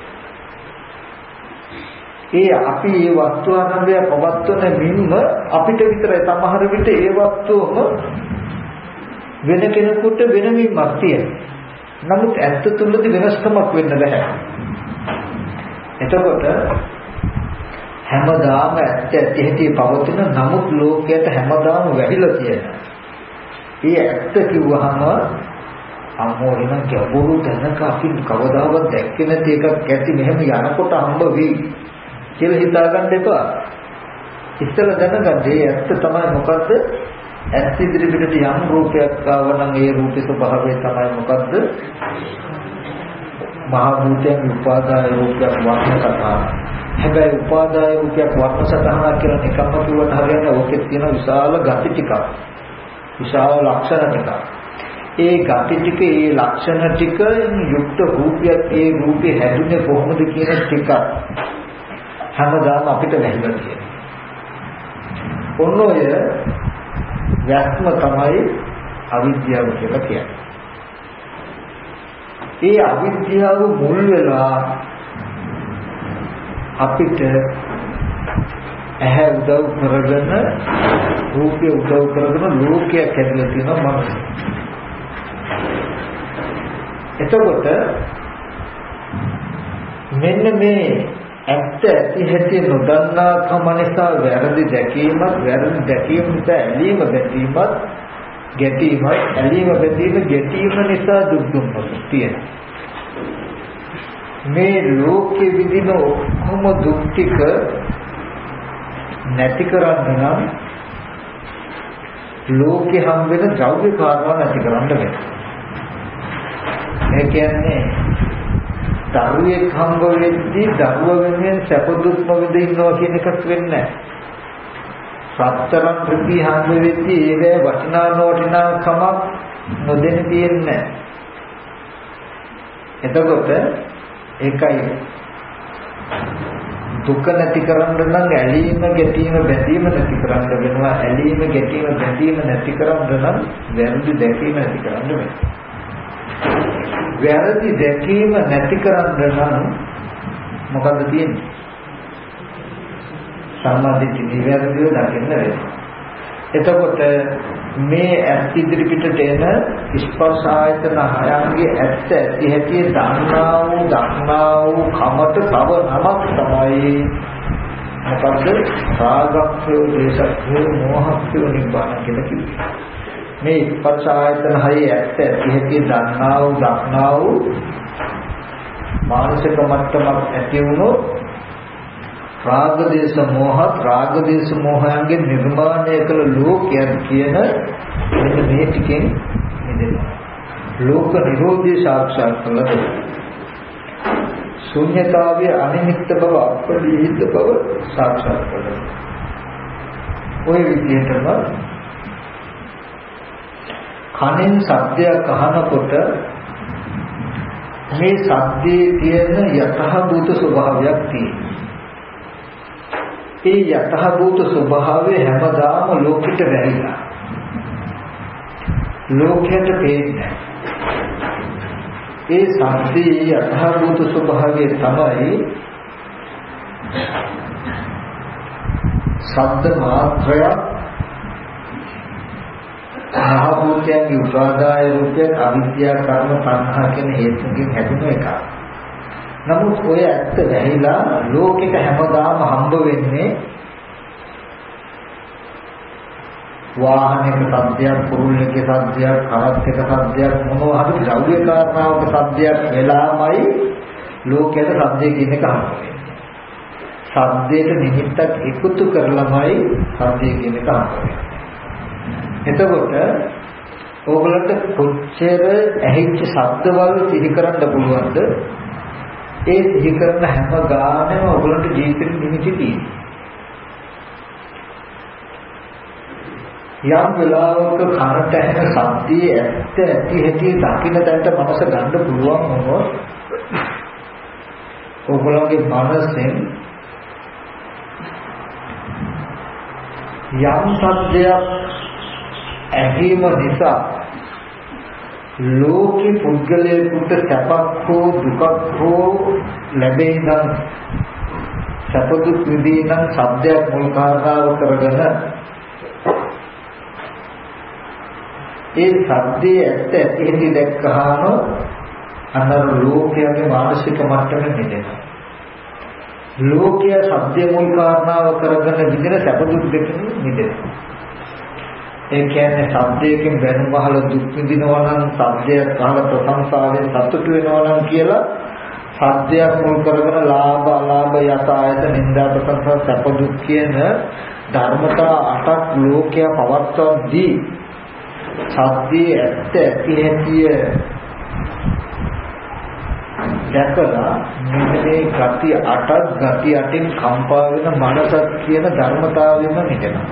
Speaker 1: ඒ අපි මේ වස්තු ආනන්දය පවත්වන මින්ම අපිට විතරයි. සමහර විට ඒ වස්තුවම වෙන කෙනෙකුට වෙන මින්මක් තියෙනවා. නමුත් ඇත්ත තුලදී වෙනස්කමක් වෙන්න බෑ. එතකොට හැමදාම ඇත්ත ඇති හැටි පවතින නමුත් ලෝකයට හැමදාම වැහිලා තියෙනවා. ඒ ඇත්ත කිව්වහම අම්මෝ එන ගැඹුරු තැනක අපි කවදාවත් දැක්කේ නැති එකක් ඇති මෙහෙම යනකොට හම්බ වෙයි කියලා හිතාගන්න එපා. ඉස්සෙල්ලා දැනගන්න මේ ඇත්ත තමයි මොකද්ද? ඇස් ඉදිරි පිටට යම් රූපයක් ආවනම් ඒ රූපේ ස්වභාවය තමයි මොකද්ද? මහ භූතයන් උපාදාය රූපයක් වර්ණ කතා. හැබැයි උපාදාය රූපයක් වර්ණ සතහනක් කියලා නිකම්ම කිව්වට හරියන්නේ ඕකේ තියෙන විශාල ගති ටිකක්. විශාල ලක්ෂණ ටිකක්. ඒ ගති ටික, ඒ ලක්ෂණ ටිකෙන් යුක්ත රූපයක් ඒ රූපේ හැදුනේ කොහොමද කියන ටික හැමදාම අපිට වැහිලා තියෙනවා. ඔන්න ඔය වැස්ම තමයි අවිද්‍යාව කියලා කියන්නේ. ඒ අවිද්‍යාව මුල් වෙලා අපිට ඇහැ උදව් කරගෙන රූපය උදව් කරගෙන ලෝකයක් ඇදලා තියෙනවා මනස. එතකොට මෙන්න මේ ඇත්ත ඇති හැටි නොදන්නා කම නිසා වැරදි දැකීමත්, වැරදි දැකීම නිසා ඇලීම බැඳීමත්, ගැටීමත්, ඇලීම බැඳීම ගැටීම නිසා දුක් දුම්නස් තියෙනවා. මේ ලෝකෙ විදින ඔක්කොම දුක් ටික නැති කරන්න නම් ලෝකෙ හම් වෙන ද්‍රව්‍ය කාරණා නැති කරන්න වෙනවා. ඒ කියන්නේ දරුවෙක් හම්බ වෙද්දී දරුව වෙනුවෙන් සැප දුක් නොවිඳිනවා කියන එකක් වෙන්නේ නැහැ. සතරන් ප්‍රති හම්බ වෙද්දී ඒකේ වටිනා නොවටිනාකමක් නොදෙන්න තියෙන්නේ නැහැ. එතකොට ඒකයි දුක නැති කරන්න නම් ඇලීම, ගැටීම, බැඳීම නැති කරන්න වෙනවා. ඇලීම, ගැටීම, බැඳීම නැති කරන්න නම් වැරදි දැකීම නැති කරන්න වෙනවා. වැරදි දැකීම නැති කරන්න නම් මොකද්ද තියෙන්නේ? සම්මාදිට්ඨිය නිවැරදිව දකින්න වෙනවා. එතකොට මේ ඇස් ඉදිරි පිටට එන ස්පර්ශ ආයතන හයන්ගේ ඇත්ත ඇති හැටි දන්නා වූ දන්නා වූ කමට තව නමක් තමයි මොකද්ද? රාගක්ඛය, දේශක්ඛය, මෝහක්ඛය, නිබ්බාන කියලා කිව්වේ. මේ ස්පර්ශ ආයතන හයේ ඇත්ත ඇති හැටි දන්නා වූ දන්නා වූ මානසික මට්ටමක් ඇති වුණොත් රාග දේශ මොහත් රාග දේශ මොහයන්ගේ නිර්මාණය කළ ලෝකයන් කියන මෙන්න මේ ටිකෙන් මිදෙනවා. ලෝක නිරෝධය සාක්ෂාත් කළා. ශුන්‍යතාවයේ අනිමිත්ත බව අපරිහිත බව සාක්ෂාත් කළා. ඔය විදිහටම කනෙන් සද්දයක් අහනකොට මේ සද්දේ තියෙන යථාභූත ස්වභාවයක් තියෙනවා. ඒ යථාභූත ස්වභාවය හැමදාම ලෝකෙට වැහිලා. ලෝකයට පේන්නේ. ඒ සද්දේ යථාභූත ස්වභාවය තමයි ශබ්ද මාත්‍රයක් මහභූතයන්ගේ උපාදාය රූපයක් අවිද්‍යා කර්ම සංඛා කියන හේතුකින් හැදෙන එකක්. නමුත් ඔය ඇත්ත වැහිලා ලෝකෙට හැමදාම හම්බ වෙන්නේ වාහනයක සද්දයක්, කුරුල්ලක සද්දයක්, කරත්තයක සද්දයක්, මොනවා හරි ද්‍රව්‍ය කාරණාවක සද්දයක් වෙලාමයි ලෝකයට සද්දය කියන එක හම්බ වෙන්නේ. සද්දයට නිමිත්තක් එකතු කරලමයි සද්දය කියන එක හම්බ වෙන්නේ. එතකොට ඕගලන්ට කොච්චර ඇහිච්ච ශබ්දවල සිහි කරන්න පුළුවන්ද? ඒ සිහි කරන හැම ගානෙම ඕගලන්ට ජීවිතේ නිමිති තියෙනවා. යම් වෙලාවක කනට ඇහෙන ශබ්දයේ ඇත්ත ඇති හැටි දකින්න තැනට මනස ගන්න පුළුවන් වුණොත් ඕගලන්ගේ මනසෙන් යම් ශබ්දයක් ඇහිම නිසා ලෝකේ පුද්ගලයෙකුට සැපක් හෝ දුකක් හෝ ලැබේ නම් සැප දුක් විඳින නම් ශබ්දයක් මුල් කාරණාව කරගෙන ඒ ශබ්දයේ ඇත්ත ඇති දැක්කහම අnder ලෝකයේ මානසික මට්ටමේ නිදෙනවා. ලෝකයේ ශබ්දයේ මුල් කාරණාව කරගෙන විඳින සැප දුක් දෙකෙන් නිදෙනවා. ඒ කියන්නේ ශබ්දයෙන් බැනුම් අහලා දුක් විඳිනවා නම් ශබ්දයක් අහලා ප්‍රශංසාවෙන් සතුට වෙනවා නම් කියලා ශබ්දයක් මුල් කරගෙන ලාභ අලාභ යත ආයත නින්දා ප්‍රශංසා සැප දුක් කියන ධර්මතා අටක් ලෝකයා පවත්වද්දී ශබ්දයේ ඇත්ත ඇති හැටි දැකලා මේ ගති අටක් ගති අටින් කම්පා වෙන මනසක් කියන ධර්මතාවෙම නිදෙනවා.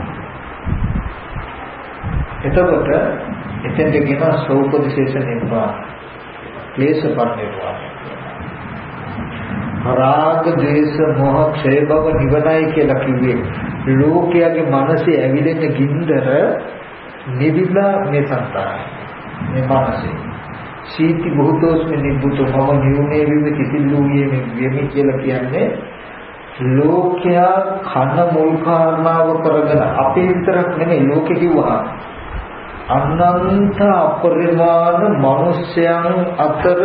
Speaker 1: එතකොට එතෙන්ට කියන සෝපදිශේෂ නිර්වාණ ක්ලේශ පරිනිර්වාණ රාග දේශ මොහ ක්ෂය බව නිවනයි කියලා කිව්වේ ලෝකයේ මනසේ ඇවිලෙන ගින්දර නිවිලා මේ සංසාරය මේ මනසේ සීති බොහෝතෝස්මි නිබ්බුත මම නියුනේ විවි කිසිල්ලුයේ මේ වෙමි කියලා කියන්නේ ලෝකයා කන මුල් කාරණාව කරගෙන අපේ විතරක් නෙමෙයි ලෝකෙ කිව්වා අනන්ත අපරිමාණ මිනිස්යන් අතර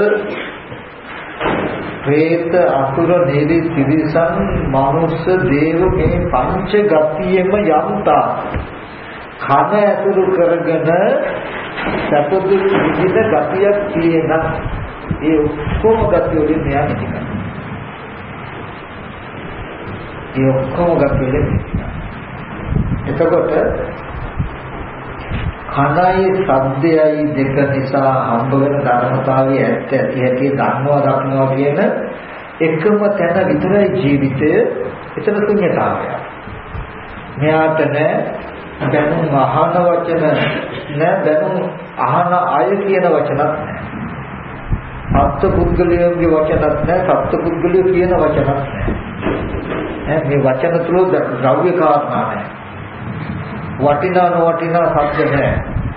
Speaker 1: പ്രേත අසුර නිරි තිරිසන් මනුස්ස දේව මේ පංච ගතියෙම යම්තා කන ඇතුළු කරගෙන සතුටු විවිධ ගතියක් තියෙන ඒ ඔක්කොම ගති වලින් මෙයා නිකන් ඒ ඔක්කොම ගති වලින් එතකොට කනයි ශබ්දයයි දෙක නිසා හම්බ වෙන ධර්මතාවයේ ඇත්ත ඇති හැටි දන්නවා දක්නවා කියන එකම තැන විතරයි ජීවිතය. එතන ශුන්‍යතාවය. මෙයාට නෑ දැනුම් අහන වචන නෑ දැනුම් අහන අය කියන වචනත් නෑ. සත්ත්ව පුද්ගලයන්ගේ වචනත් නෑ සත්ත්ව පුද්ගලයෝ කියන වචනත් නෑ. මේ වචන තුල ද්‍රව්‍ය කාරණා නෑ. වටිනා නොවටිනා සත්‍ය නැහැ.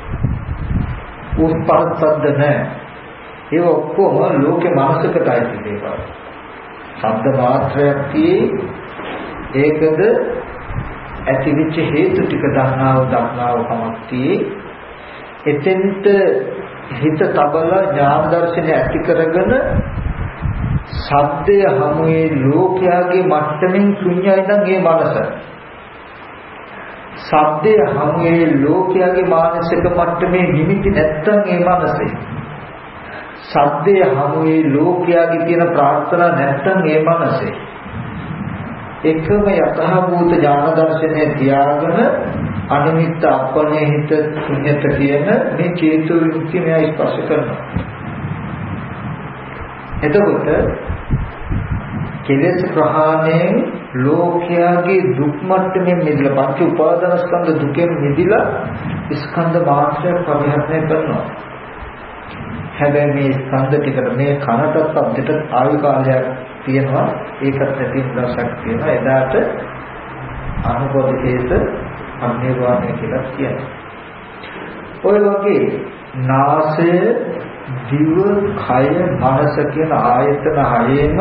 Speaker 1: උත්පත් සද්ද නැහැ. ඒ ඔක්කොම ලෝකේ මානසිකටයි දේවල්. ශබ්ද මාත්‍රයක් tie ඒකද ඇතිවිච්ච හේතු ටික දන්නාව දන්නාව කමක්තියි. එතෙන්ට හිත තබල ඥාන දර්ශනය ඇති කරගෙන ශබ්දය හමුවේ ලෝකයාගේ මට්ටමින් ශුන්‍යයි නම් ඒ මනස ශබ්දය හමුවේ ලෝකයාගේ මානසික මට්ටමේ නිමිති නැත්තම් ඒ මනසේ ශබ්දය හමුවේ ලෝකයාගේ තියෙන ප්‍රාර්ථනා නැත්තම් ඒ මනසේ එකම යථාභූත ඥාන දර්ශනය තියාගෙන අනිමිත්ත අපනිහිත ශුන්‍යත කියන මේ චේතු විමුක්තිය මෙයා ස්පර්ශ කරනවා. එතකොට කෙලෙස් ප්‍රහාණයෙන් ලෝකයාගේ දුක් මට්ටමින් මිදලා පංච උපාදාන ස්කන්ධ දුකෙන් මිදලා ස්කන්ධ මාත්‍රයක් පරිහරණය කරනවා. හැබැයි මේ ස්කන්ධ ටිකට මේ කනටත් අද්දට ආයු කාලයක් තියෙනවා. ඒකත් නැති දවසක් තියෙනවා. එදාට අනුපදිතේත අනිවාර්ය කියලා කියනවා. ඔය වගේ නාසය, දිව, කය, මනස කියන ආයතන හයේම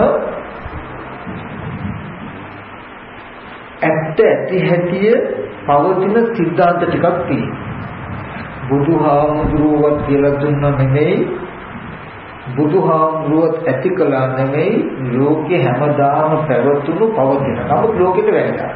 Speaker 1: ඇත්ත ඇති හැටිය පවතින සිද්ධාන්ත ටිකක් තියෙනවා. බුදුහාමුදුරුවෝ කියලා දුන්න නෙමෙයි, බුදුහාමුදුරුවෝ ඇති කළා නෙමෙයි, ලෝකේ හැමදාම පැවතුණු පවතින. නමුත් ලෝකෙට වැළඳා.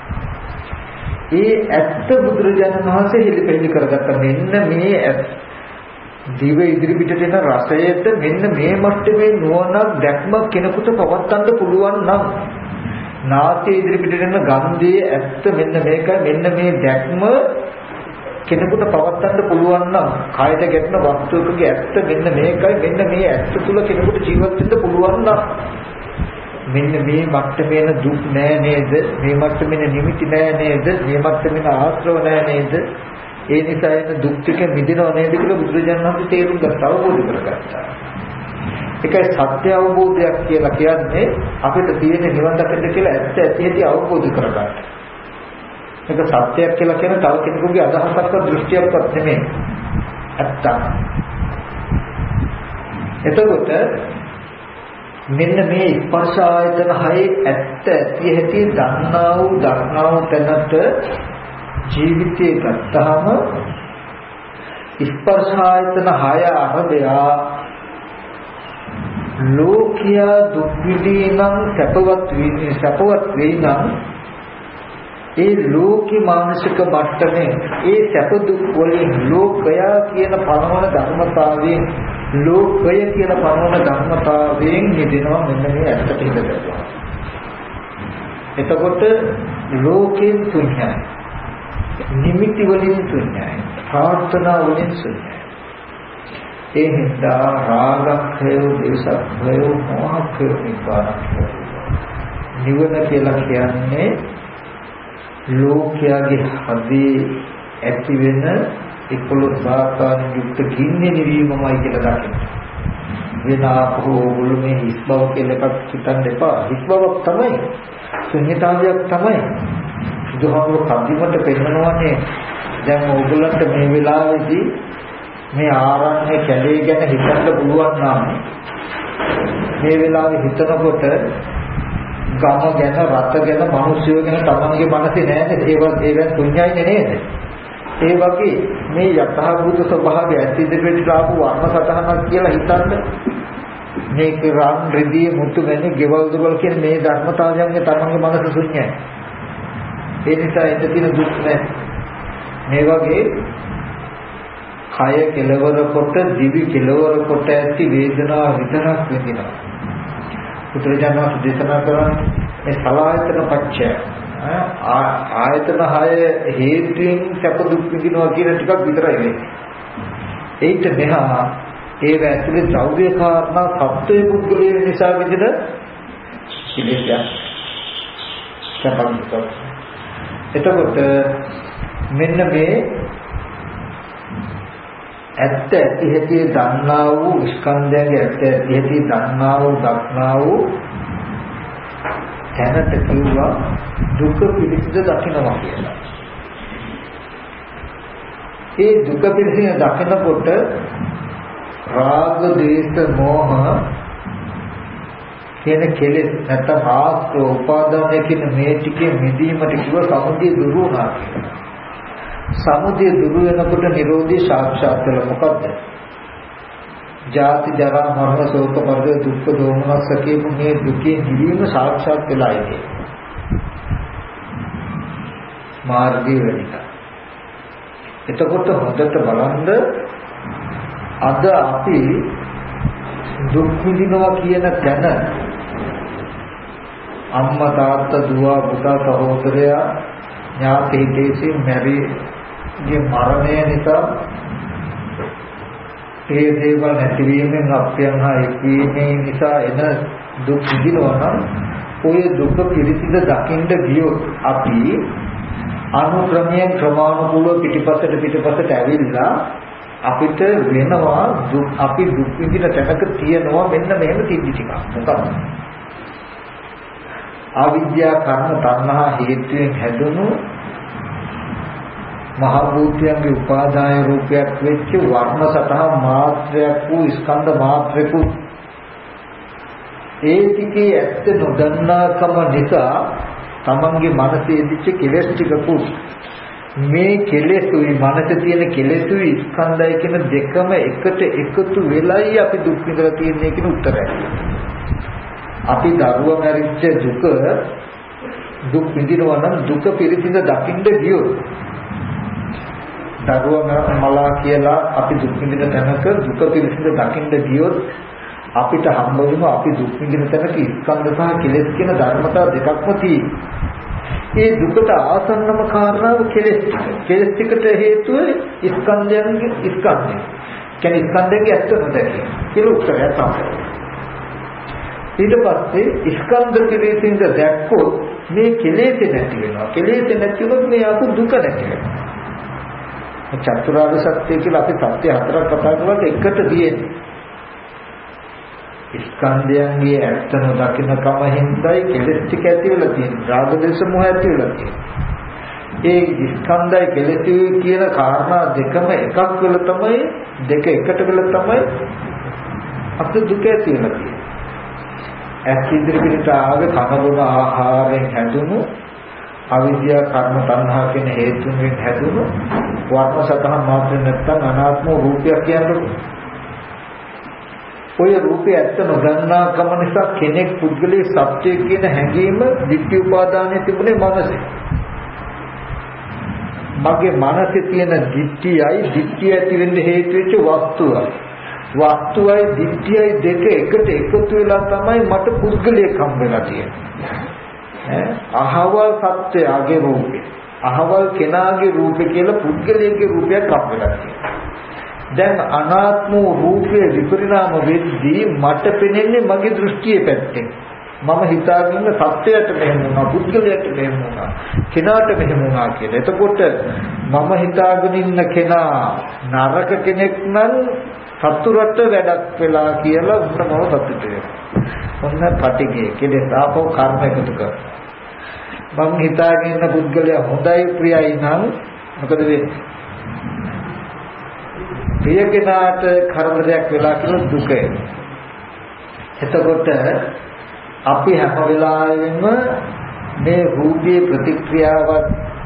Speaker 1: ඒ ඇත්ත බුදුරජාණන් වහන්සේ හෙළිපෙහෙළි කරගත්ත මෙන්න මේ දිව ඉදිරි පිටට එන රසයට මෙන්න මේ මට්ටමේ නුවණක් දැක්මක් කෙනෙකුට පවත්වන්න පුළුවන් නම්, නාසයේ ඉදිරි පිටට එන ගන්ධයේ ඇත්ත මෙන්න මේකයි, මෙන්න මේ දැක්ම කෙනෙකුට පවත්වන්න පුළුවන් නම්, කායයට ගැටෙන වස්තුවකගේ ඇත්ත මෙන්න මේකයි, මෙන්න මේ ඇත්ත තුල කෙනෙකුට ජීවත් වෙන්න පුළුවන් නම්, මෙන්න මේ මට්ටමේන දුක් නෑ නේද, මේ මට්ටමේන නිමිති නෑ නේද, මේ මට්ටමේන ආශ්‍රව නෑ නේද, ඒ නිසා එන දුක් ටික මිදෙනව නේද කියලා බුදුරජාණන් වහන්සේ තේරුම් ගත්තා, අවබෝධ කරගත්තා. ඒකයි සත්‍ය අවබෝධයක් කියලා කියන්නේ අපිට තියෙන නිවන් දකින්න කියලා ඇත්ත ඇති ඇති අවබෝධ කරගන්න. ඒක සත්‍යයක් කියලා කියන්නේ තව කෙනෙකුගේ අදහසක්වත් දෘෂ්ටියක්වත් නෙමෙයි. ඇත්ත. එතකොට මෙන්න මේ ස්පර්ශ ආයතන හයේ ඇත්ත ඇති ඇති දන්නා වූ දක්නා වූ තැනට ජීවිතේ ගත්තාම ස්පර්ශ ආයතන හය අරබය ලෝකියා දුක් විඳිනම් සැපවත් වෙන්නේ සැපවත් වෙයි නම් ඒ ලෝකී මානසික මට්ටමේ ඒ සැප දුක් වලින් ලෝකයා කියන පරමන ධර්මතාවයෙන් ලෝකය කියන පරමන ධර්මතාවයෙන් නිදෙනවා. මෙන්න මේ ඇත්තට හිතගන්නවා. එතකොට ලෝකෙන් ශුන්‍යයි, නිමිති වලින් ශුන්‍යයි, ප්‍රාර්ථනා වලින් ශුන්‍යයි. ඒ හින්දා රාගක්ඛය, දේශක්ඛය, මොහක්ඛය නිපාතක්ඛය. නිවන කියලා කියන්නේ ලෝකයාගේ හදේ ඇති වෙන එකොළොස් ආකාරයෙන් යුක්ත ගින්නේ නිවීමමයි කියලා දකින්න. වෙන ආපහු ඔළුමේ හිස් බව කියලා එකක් හිතන්න එපා. හිස් බවක් තමයි, ශුන්‍යතාවයක් තමයි. බුදුහාමුදුරුවෝ කන්දිමට පෙන්නනවානේ දැන් ඕගොල්ලන්ට මේ වෙලාවේදී මේ ආරණ්‍ය කැලේ ගැන හිතන්න පුළුවන් නම් මේ වෙලාවේ හිතනකොට ගම ගැන, රට ගැන, මිනිස්සු ගැන තමන්ගේ මනසේ නැහැ නේද? ඒවත් ඒවත් ශුන්‍යයිනේ නේද? ඒ වගේ මේ යථාභූත ස්වභාවය ඇති ඉදිරියට ආපු වර්ණ සතහනක් කියලා හිතන්න. මේක රාම් රිදී මුතු වෙන්නේ ගෙවල් දුවල් කියන මේ ධර්මතාවයන්ගේ තමන්ගේ මනස ශුන්‍යයි. ඒ නිසා එතන තියෙන දුක් නැහැ. මේ වගේ කය කෙලවර කොට, දිවි කෙලවර කොට ඇති වේදනාව විතරක් විඳිනවා. පුත්‍රජනව දේශනා කරන්නේ මේ සලආයතන පච්චය ආයතන හය හේතුයෙන් සැප දුක් විඳිනවා කියන ටිකක් විතරයි වෙන්නේ. ඒිට මෙහා ඒ ඇතුලේ ද්‍රව්‍ය කාරණා සත්වයේ පුද්ගලයන් නිසා විදින ඉලෙක්කයක් සම්බන්ධ. එතකොට මෙන්න මේ ඇත්ත ඇති හැටි දන්නා වූ ස්කන්ධයන්ගේ ඇත්ත ඇති හැටි දන්නා වූ දක්නා වූ දැනට කිව්වා දුක පිළිසිඳ දකින්නවා කියලා. ඒ දුක පිළිසිඳ දකිනකොට රාග, දේශ, මෝහ කියන කෙලෙස් නැත්නම් ආශ්‍රව උපාදාන කියන මේ ටිකේ මිදීමට කිව්ව සමුදය දුරු වුණා කියලා. සමුදය දුරු වෙනකොට නිරෝධී සාක්ෂාත් වෙලා මොකද්ද? ජාති ජරා මරණ ශෝක පරිදේ දුක්ඛ දෝමනස්ස කියන මේ දුකේ නිවීම සාක්ෂාත් වෙලා ඉන්නේ. මාර්ගය වෙනික. එතකොට හොඳට බලන්න අද අපි දුක් විඳිනවා කියන තැන අම්මා තාත්තා දුව පුතා සහෝදරයා ඥාති හිතේසි මැරිගේ මරණය නිසා ඒ දේවල් නැතිවීමෙන් අප්‍රියන් හා එක්වීමේ නිසා එන දුක් විඳිනවා නම් ඔය දුක පිරිසිඳ දකින්න ගියොත් අපි අනුක්‍රමයෙන් ක්‍රමානුකූලව පිටිපස්සට පිටිපස්සට ඇවිල්ලා අපිට වෙනවා දුක් අපි දුක් විඳින තැනක තියෙනවා මෙන්න මෙහෙම තිද්දි ටිකක් මොකක්ද අවිද්‍යා කර්ම තණ්හා හේතුයෙන් හැදුණු මහ භූතයන්ගේ උපාදාය රූපයක් වෙච්ච වර්ණ සතහ මාත්‍රයක් වූ ස්කන්ධ මාත්‍රයක් ඒ ටිකේ ඇත්ත නොදන්නාකම නිසා තමන්ගේ මනසේ දිච්ච කෙලෙස් ටිකකුත් මේ කෙලෙසුයි මනසේ තියෙන කෙලෙසුයි ස්කන්ධය කියන දෙකම එකට එකතු වෙලයි අපි දුක් විඳලා තියෙන්නේ කියන උත්තරය. අපි දරුවා මැරිච්ච දුක දුක් විඳිනවා නම් දුක පිරිසිඳ දකින්න ගියොත් දරුවා මලා කියලා අපි දුක් විඳින තැනක දුක පිරිසිඳ දකින්න ගියොත් අපිට හම්බ වෙනවා අපි දුක් විඳින තැනක ස්කන්ධ සහ කෙලෙස් කියන ධර්මතා දෙකක්ම තියෙනවා. ඒ දුකට ආසන්නම කාරණාව කෙලෙස් ටික. කෙලෙස් ටිකට හේතුව ස්කන්ධයන්ගේ ස්කන්ධය. කියන්නේ ස්කන්ධයේ ඇත්ත නොදැකීම. කියලා උත්තරයක් තමයි. ඊට පස්සේ ස්කන්ධ පිළිසින්ද දැක්කොත් මේ කෙලෙස් නැති වෙනවා. කෙලෙස් නැති වුණොත් මේ අපු දුක නැති වෙනවා. චතුරාර්ය සත්‍ය කියලා අපි සත්‍ය හතරක් කතා කරලා එකට තියෙන්නේ. ස්කන්ධයන්ගේ ඇත්ත නොදකින්න කම හින්දායි කෙලෙස් ටික ඇති වෙලා තියෙන්නේ. රාග දේශ මොහ ඇති වෙලා තියෙන්නේ. ඒ ස්කන්ධය කෙලෙස් කියන කාරණා දෙකම එකක් වෙලා තමයි දෙක එකට වෙලා තමයි අපිට දුක ඇති වෙලා තියෙන්නේ. ඇස් ඉදිරියට ආවේ කන බොන ආහාරයෙන් හැදුණු අවිද්‍යා කර්ම තණ්හා කියන හේතුන්ගෙන් හැදුණු වර්ණ සතහ මාත්‍ර නැත්තම් අනාත්ම රූපයක් කියන්නේ. ඔය රූපය ඇත්ත නොදන්නා කම නිසා කෙනෙක් පුද්ගලයේ සත්‍ය කියන හැඟීම ditthi උපාදානයේ තිබුණේ මනසේ. මගේ මනසේ තියෙන ditthiyයි ditthi ඇති වෙන්න හේතු වෙච්ච වස්තුවයි. වස්තුවයි ditthiyයි දෙක එකට එකතු වෙලා තමයි මට පුද්ගලයෙක් හම්බ වෙලා තියෙන්නේ. අහවල් සත්‍යයේ රූපේ අහවල් කෙනාගේ රූපේ කියලා පුද්ගලයෙක්ගේ රූපයක් හම්බ වෙලා තියෙනවා. දැන් අනාත්ම රූපේ විපරිණාම වෙද්දී මට පෙනෙන්නේ මගේ දෘෂ්ටියේ පැත්තෙන්. මම හිතාගෙන සත්‍යයට මෙහෙම වුණා, පුද්ගලයට මෙහෙම වුණා, කෙනාට මෙහෙම වුණා කියලා. එතකොට මම හිතාගෙන ඉන්න කෙනා නරක කෙනෙක් නම් සතුරට වැඩක් වෙලා කියලා උන්ට මම සතුට වෙනවා. ඔන්න පටිගේ කෙලෙස් ආපෝ කර්ම එකතු කර. මම හිතාගෙන ඉන්න පුද්ගලයා හොඳයි ප්‍රියයි නම් මොකද වෙන්නේ? ප්‍රිය කෙනාට කරදරයක් වෙලා කියලා දුක එනවා. එතකොට අපි හැම වෙලාවෙම මේ රූපයේ ප්‍රතික්‍රියාවක්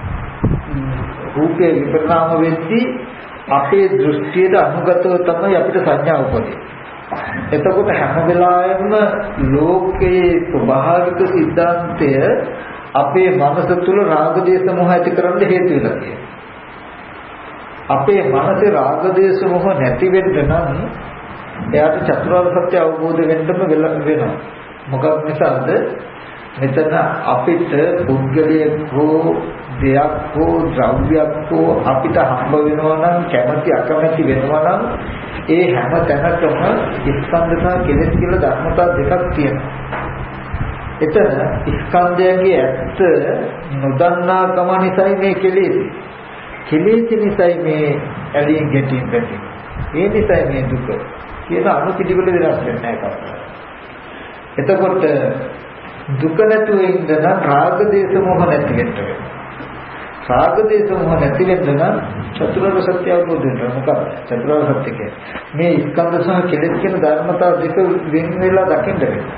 Speaker 1: රූපේ විපරිණාම වෙද්දී අපේ දෘෂ්ටියට අනුගතව තමයි අපිට සංඥා උපදින්නේ. එතකොට හැම වෙලාවෙම ලෝකයේ ස්වභාවික සිද්ධාන්තය අපේ මනස තුල රාග දේශ මොහ ඇති කරන්න හේතු වෙලා තියෙනවා. අපේ මනසේ රාග දේශ මොහ නැති වෙන්න නම් එයාට චතුරාර්ය සත්‍ය අවබෝධ වෙන්නම වෙනවා. මොකක් නිසාද? මෙතන අපිට පුද්ගලයෙක් හෝ දෙයක් හෝ ද්‍රව්‍යයක් හෝ අපිට හම්බ වෙනවා නම් කැමැති අකමැති වෙනවා නම් ඒ හැම තැනකම ස්කන්ධ සහ කෙලෙස් කියලා ධර්මතා දෙකක් තියෙනවා. එතන ස්කන්ධයන්ගේ ඇත්ත නොදන්නා කම නිසායි මේ කෙලෙස්. කෙලෙස් නිසායි මේ ඇලීම් ගැටීම් වෙන්නේ. ඒ නිසායි මේ දුක. කියන අනුපිළිවෙල වෙනස් වෙන්නේ නැහැ. එතකොට දුක නැතුව ඉන්න නම් රාග දේශ මොහ නැති වෙන්න වෙනවා. රාග දේශ මොහ නැති වෙන්න නම් චතුරාර්ය සත්‍ය අවබෝධ වෙන්න. මොකක්ද චතුරාර්ය සත්‍ය කියන්නේ? මේ ස්කන්ධ සහ කෙලෙස් කියන ධර්මතා දෙක වෙන වෙලා දකින්න වෙනවා.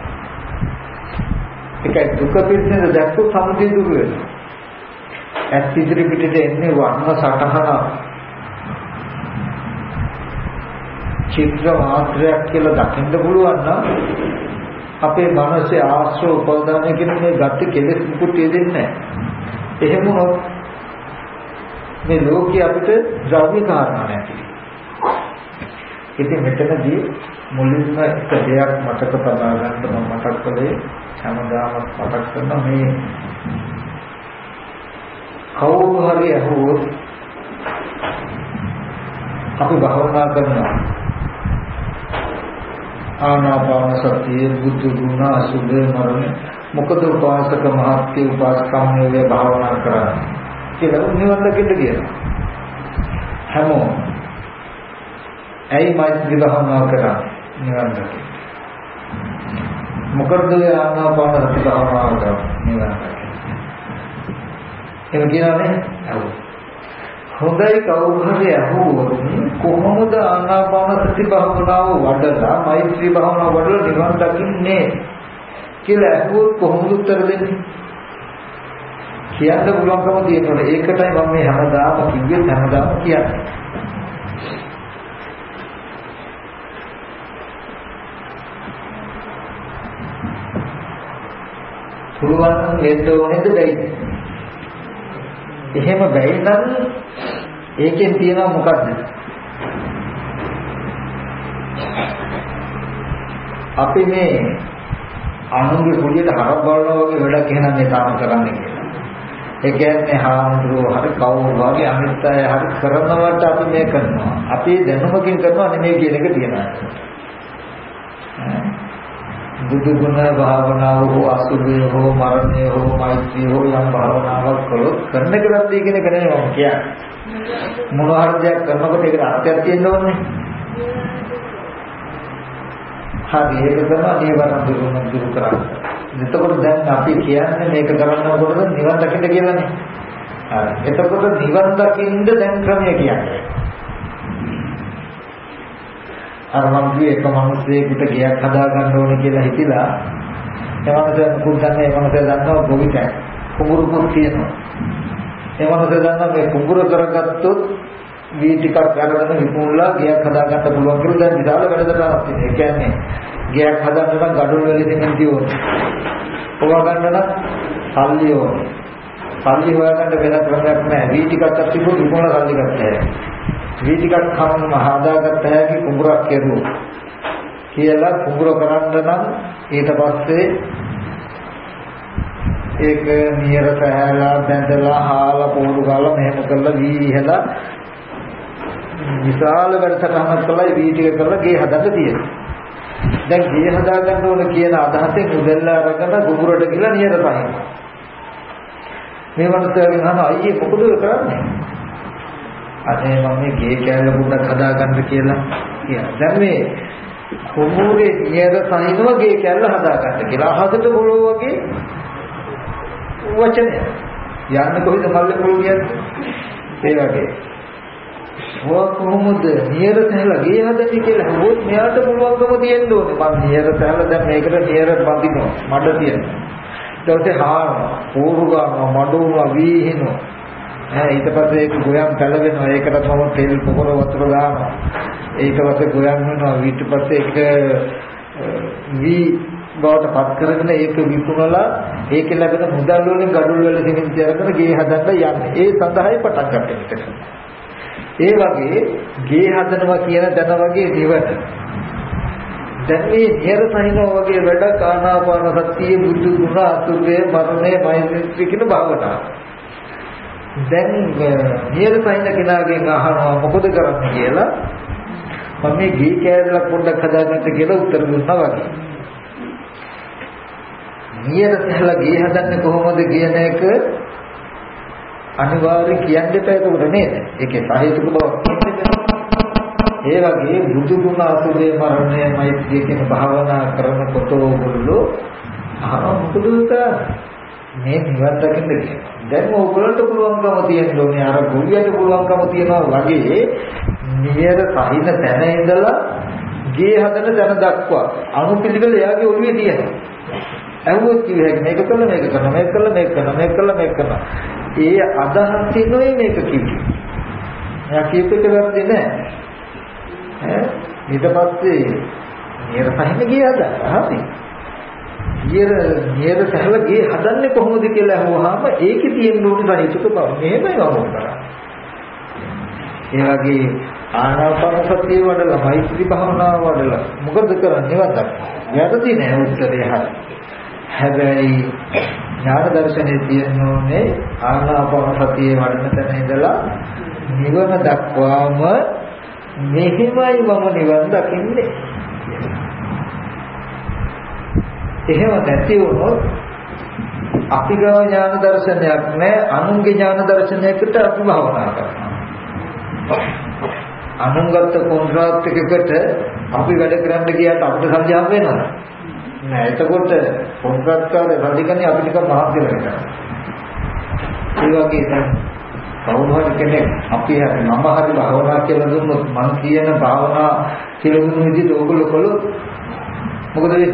Speaker 1: ඒකයි දුක පිළිබඳ දැක්කොත් සමුදය දුක වෙනවා. ඇස් ඉදිරි පිටට එන්නේ වර්ණ සටහන චිත්‍ර මාත්‍රයක් කියලා දකින්න පුළුවන් නම් අපේ මනසේ ආශ්‍රව උපදානය කියන මේ ගති කෙලෙස් මුකුත් දෙන්නේ නැහැ. එහෙම වුණොත් මේ ලෝකයේ අපිට ද්‍රව්‍ය කාරණා නැති. ඉතින් මෙතනදී මුලින්ම එක දෙයක් මතක තබා ගන්න මම මතක් කළේ හැමදාම මතක් කරන මේ කවුරු හරි අහුවොත් අපි භාවනා කරනවා ආනාපාන සතිය බුද්ධ ගුණ අසුභ මරණ මොකද උපාසක මහත්ය උපාසකම්මේ භාවනා කරන්නේ කියලා නිවන් දකින්න කියනවා හැමෝම ඇයි මෛත්‍රී භාවනා කරන්නේ නිවන් දකින්න මොකද ආනාපාන සති භාවනා කරන්නේ නිවන් දකින්න එහෙම කියනවානේ අහුව හොඳයි කවුරු හරි අහුවොත් කොහොමද ආනාපාන සති භාවනාව වඩලා මෛත්‍රී භාවනාව වඩලා නිවන් දකින්නේ කියලා අහුවොත් කොහොමද උත්තර දෙන්නේ කියන්න පුළුවන්කම තියෙනවා ඒකටයි මම මේ හැමදාම කිව්වේ හැමදාම කියන්නේ පුළුවන් නම් වෙන්න ඕනේද බැයිද එහෙම බැයි නම් ඒකෙන් තියෙනවා මොකද්ද අපි මේ අනුන්ගේ කුලියට හරක් බලනවා වගේ වැඩක් එහෙනම් මේ තාම කරන්නේ කියලා. ඒ කියන්නේ හාමුදුරුවෝ හරි කවුරු වගේ අනිත් අය හරි කරනවට අපි මේ කරනවා. අපි දැනුමකින් කරනවා නෙමෙයි කියන එක තියෙනවා. බුදු ගුණ භාවනාව හෝ අසුභය හෝ මරණය හෝ මෛත්‍රිය හෝ යම් භාවනාවක් කළොත් කරන කරද්ද කියන එක නෙමෙයි මම කියන්නේ. මොනවා හරි දෙයක් කරනකොට ඒකට අර්ථයක් තියෙන්න ඕනේ. හරි ඒක තමයි නිවන දුරු දුරු කරන්නේ. එතකොට දැන් අපි කියන්නේ මේක කරනකොට නිවන් දකින්න කියලානේ. හරි. එතකොට නිවන් දකින්න දැන් ක්‍රමය කියන්නේ. අර මම කිව්වේ එක මිනිස්සෙකුට ගියක් හදා ගන්න ඕනේ කියලා හිතිලා එවනසේ මුකුත් දන්නේ එවනසේ දන්නවා ගොවිතැන් කුඹුරු කුත් තියෙනවා. එවනසේ දන්නවා මේ කුඹුර කරගත්තොත් වී ටිකක් අරගෙන විකුණලා ගියක් හදා ගන්න පුළුවන් කියලා දැන් විශාල වැඩසටහනක් තියෙනවා. ඒ කියන්නේ ගියක් හදන්න නම් ගඩොල් වල සිමෙන්ති ඕනේ. පොවා ගන්න නම් සල්ලි ඕනේ. සල්ලි හොයාගන්න වෙන ක්‍රමයක් නැහැ. වී ටිකක් අත්තිබුත් විකුණලා සල්ලි ගන්න. වී ටිකක් කම හදාගත්ත හැකි කුඹුරක් කෙරුවා කියලා කුඹුර කරන්න නම් ඊට පස්සේ ඒක නියර පැහැලා බැඳලා හාලා පොඩු ගාලා මෙහෙම කරලා වී ඉහලා විශාල වැඩසටහනක් කළා වී ටික කරලා ගේ හදන්න තියෙනවා. දැන් ගේ හදාගන්න ඕන කියන අදහසෙන් මුදල්ල අරගෙන කුඹුරට ගිහලා නියර පහින් මේ වන්දයෙන් අහනවා අයියේ මොකද කරන්නේ අනේ මම මේ ගේ කැල්ල පොඩ්ඩක් හදාගන්න කියලා කියනවා. දැන් මේ කුඹුරේ නියර සහිනව ගේ කැල්ල හදාගන්න කියලා අහකට බලෝ වගේ වචනය. යන්නේ කොහෙද මල්ලේ පොල් කියන්නේ? ඒ වගේ. ඔය කොහොමද නියර සහලා ගේ හදන්නේ කියලා හොත් මෙයාට පුළුවන්කම තියෙන්න ඕනේ. මම නියර සහලා දැන් මේකට නියර බඳිනවා. මඩ තියෙනවා. ඊට පස්සේ හානවා, පෝරු ගන්නවා, මඩුනවා, වීහිනවා. ඊට පස්සේ ඒක ගොයම් පැලවෙනවා. ඒකට තමයි තෙල් පොකර වතුර දානවා. ඊට පස්සේ ගොයම් වෙනවා. ඊට පස්සේ ඒක වී බවට පත් කරගෙන ඒක විකුණලා ඒක ලැබෙන මුදල් වලින් ගඩොල් වල සිමෙන්ති අරගෙන ගේ හදන්න යන්නේ. ඒ සඳහායි පටන් ගන්න එක. ඒ වගේ ගේ හදනවා කියන දන වගේ නිවට. දැන් මේ නියර සහිනව වගේ වැඩ ආනාපාන සතිය බුදු ගුණ අසුභය මරණය මෛත්‍රී කියන භාවනාව. දැන් නියර සහින කෙනාගෙන් අහනවා මොකද කරන්නේ කියලා. මම මේ ගේ කෑල්ලක් පොඩ්ඩක් හදාගන්න කියලා උත්තර දුන්නා වගේ. නියර සහලා ගේ හදන්නේ කොහොමද කියන එක අනිවාර්යයෙන් කියන්න දෙපෑ උඩ නේද? ඒකේ සාහිත්‍යික බවක් ඒ වගේ බුදු ගුණ අසුභේ මරණය මෛත්‍රී කියන භාවනා කරනකොට ඕගොල්ලෝ අහන මොකද මේ නිවන් දකින්න කියන්නේ. දැන් ඕගොල්ලන්ට පුළුවන්කම තියෙන්න ඕනේ අර ගොවියට පුළුවන්කම තියනවා වගේ නියර සහින තැන ඉඳලා ගේ හදන තැන දක්වා අනුපිළිවෙල එයාගේ ඔළුවේ තියෙනවා. ඇහුවොත් කිව්වේ මේක කළා මේක කරනවා මේක කළා මේක කරනවා මේක කළා මේක කරනවා. ඒ අදහස් තියෙනොයි මේක කිව්වේ. එයා කීපෙට වැරදි නෑ. ඈ ඊට පස්සේ නියර සහින ගේ හදා. හරි. නියර නියර සහල ගේ හදන්නේ කොහොමද කියලා අහුවාම ඒකේ තියෙන උඩ සහිතක බව. මේමයි වමෝ කරා. ඒ වගේ ආනාපාන සතිය වඩලා මෛත්‍රී භාවනාව වඩලා මොකද කරන්නේ වදක්? යටදී නෑ උත්තරේ හරි. හැබැයි ඥාන දර්ශනේ තියෙන්නේ ආනාපාන සතියේ වඩන තැන ඉඳලා නිවන දක්වාම මෙහිමයි මම නිවන් දකින්නේ. එහෙම නැති වුණොත් අපි ගාව ඥාන දර්ශනයක් නැහැ, අනුන්ගේ ඥාන දර්ශනයකට අපි භවනා කරනවා. අනුන්ගත කොන්ත්‍රාත් එකකට අපි වැඩ කරන්න ගියාට අපිට සංජානන වෙනවද? නෑ. එතකොට කොන්ත්‍රාත්කාරය රැඳිකන්නේ අපි නිකන් මහත් වෙනවා. ඒ වගේ තමයි කවුරුහරි කෙනෙක් අපි හරි මම හරි භාවනා කියලා දුන්නොත් මං කියන භාවනා කියලා දුන්න විදිහට ඕගොල්ලෝ කළොත් මොකද වෙන්නේ?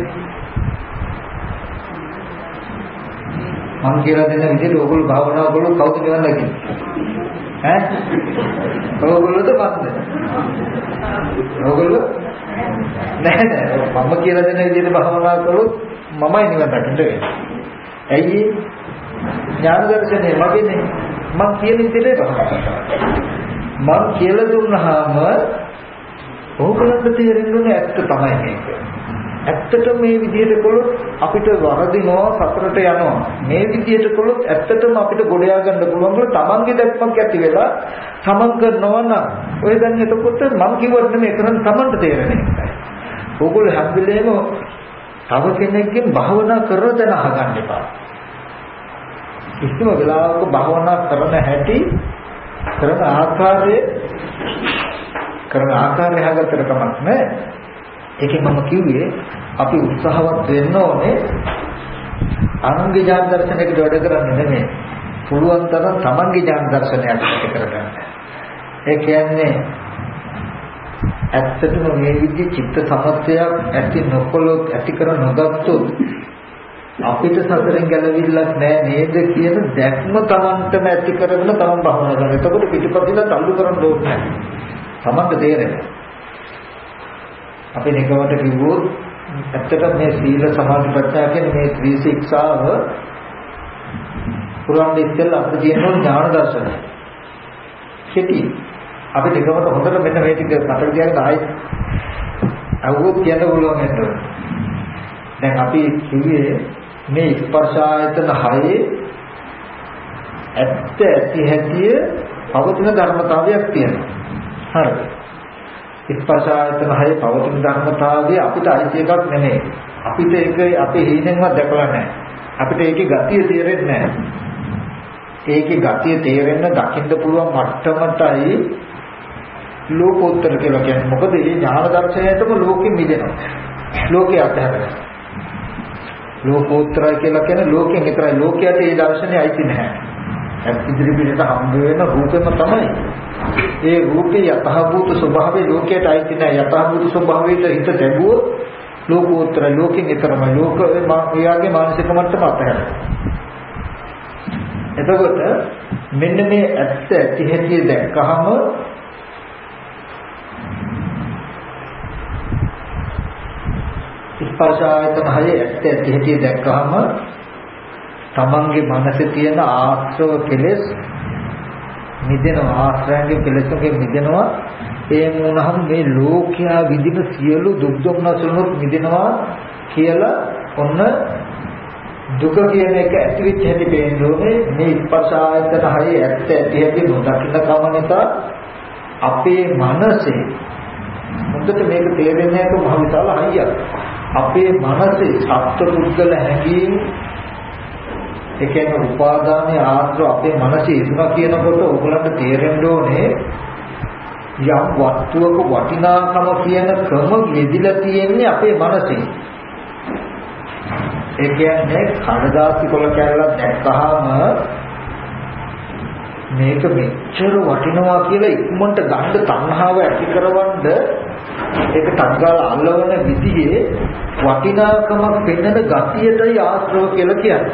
Speaker 1: මං කියලා දෙන විදිහට ඕගොල්ලෝ භාවනා කළොත් කවුද නිවන් දකින්නේ? ඈ? ඕගොල්ලෝද මන්ද? ඕගොල්ලෝ නෑ නෑ මම කියලා දෙන විදිහට භාවනා කළොත් මමයි නිවන් දකින්න වෙන්නේ. ඇයි? ඥාන දර්ශනේ මගේනේ. මං කියන විදිහට භාවනා කරනවා. මං කියලා දුන්නාම ඕගොල්ලන්ට තේරෙන්නේ ඇත්ත තමයි මේක. ඇත්තටම මේ විදිහට කළොත් අපිට වරදිනවා, සතරට යනවා. මේ විදිහට කළොත් ඇත්තටම අපිට ගොඩ යා ගන්න පුළුවන් කියලා තමන්ගේ දැක්මක් ඇති වෙලා තමන් කරනවා නම් ඔය දැන් එතකොට මං කිව්වට නෙමෙයි කරන් තමන්ට තේරෙන්නේ. ඕගොල්ලෝ හැම වෙලේම තව කෙනෙක්ගෙන් භාවනා කරන දැන අහගන්න එපා. කිසිම වෙලාවක භාවනා කරන හැටි කරන ආකාරයේ කරන ආකාරය හගතර කමක් නැහැ. ඒකෙන් මම කිව්වේ අපි උත්සාහවත් වෙන්න ඕනේ අනුන්ගේ ඥාන දර්ශනයකට වැඩ කරන්නේ නෙමෙයි. පුළුවන් තරම් තමන්ගේ ඥාන දර්ශනයක් ඇති කරගන්න. ඒ කියන්නේ ඇත්තටම මේ විදිහේ චිත්ත සමස්තයක් ඇති නොකළොත් ඇති කර නොගත්තොත් අපිට සතරෙන් ගැලවිල්ලක් නැහැ නේද කියන දැක්ම තමන්ටම ඇති කරගෙන තමන් භවනා කරනවා. එතකොට පිටිපදිලා තල්ලු කරන්න ඕනේ නැහැ. තමන්ට තේරෙනවා. අපි නිකමට කිව්වොත් ඇත්තට මේ සීල සමාධි ප්‍රඥා කියන්නේ මේ ත්‍රි ශික්ෂාව පුරාණ ඉස්සෙල්ලා අපිට තියෙන ඥාන දර්ශනය. කෙටි අපි නිකමට හොඳට මෙන්න මේ ටික මතක තියාගෙන ආයෙත් අවුත් කියන්න පුළුවන් නේද? දැන් අපි කිව්වේ මේ ස්පර්ශ ආයතන හයේ ඇත්ත ඇති හැටිය පවතින ධර්මතාවයක් තියෙනවා. හරිද? ස්පර්ශ ආයතන හයේ පවතින ධර්මතාවය අපිට අයිති එකක් නෙමෙයි. අපිට ඒක අපේ හේනෙන්වත් දැකලා නැහැ. අපිට ඒකේ ගතිය තේරෙන්නේ නැහැ. ඒකේ ගතිය තේරෙන්න දකින්න පුළුවන් මට්ටමටයි ලෝකෝත්තර කියලා කියන්නේ. මොකද මේ ඥාන දර්ශනයටම ලෝකෙ මිදෙනවා. ලෝකේ අතහැරලා. ලෝකෝත්තරය කියලා කියන්නේ ලෝකෙන් විතරයි. ලෝකයට මේ දර්ශනය අයිති නැහැ. ඇත් ඉදිරි පිටට හම්බ වෙන රූපෙම තමයි. ඒ රූපේ යථාභූත ස්වභාවය ලෝකයට අයිති නැහැ. යථාභූත ස්වභාවයට හිත දැබුවොත් ලෝකෝත්තර ලෝකෙන් විතරම ලෝක එයාගේ මානසික මට්ටම අතහැරලා. එතකොට මෙන්න මේ ඇත්ත ඇති හැටි දැක්කහම ස්පර්ශ ආයතන හයේ ඇත්ත ඇති හැටි දැක්කහම තමන්ගේ මනසේ තියෙන ආශ්‍රව කෙලෙස් මිදෙනවා. ආශ්‍රයන්ගේ කෙලෙස්ගෙන් මිදෙනවා. ඒ මොනහම් මේ ලෝකයා විඳින සියලු දුක් දුම්නසුනුත් මිදෙනවා කියලා ඔන්න දුක කියන එක ඇති වෙච්ච හැටි පේන්නේ මේ ස්පර්ශ ආයතන හයේ ඇත්ත ඇති හැටි නොදකින්න කම නිසා අපේ මනසේ මුදට මේක තේරෙන්නේ නැක මහ විශාල හයියක්. අපේ මනසේ සත්පුද්ගල හැඟීම් ඒ කියන්නේ උපාදානයේ ආශ්‍රව අපේ මනසේ ඉදුණා කියනකොට ඔයගලන්ට තේරෙන්න ඕනේ යම් වස්තුවක වටිනාකම කියන ක්‍රම යෙදිලා තියෙන්නේ අපේ මනසේ. ඒ කියන්නේ කඩදාසි කොළ කැල්ලක් දැක්කහම මේක මෙච්චර වටිනවා කියලා ඉක්මනට ගන්න තණ්හාව ඇති කරවන්න ඒක තංගාල අල්ලවන විදිහේ වටිනාකමක් පෙන්වන ගතියටයි ආශ්‍රව කියලා කියන්නේ.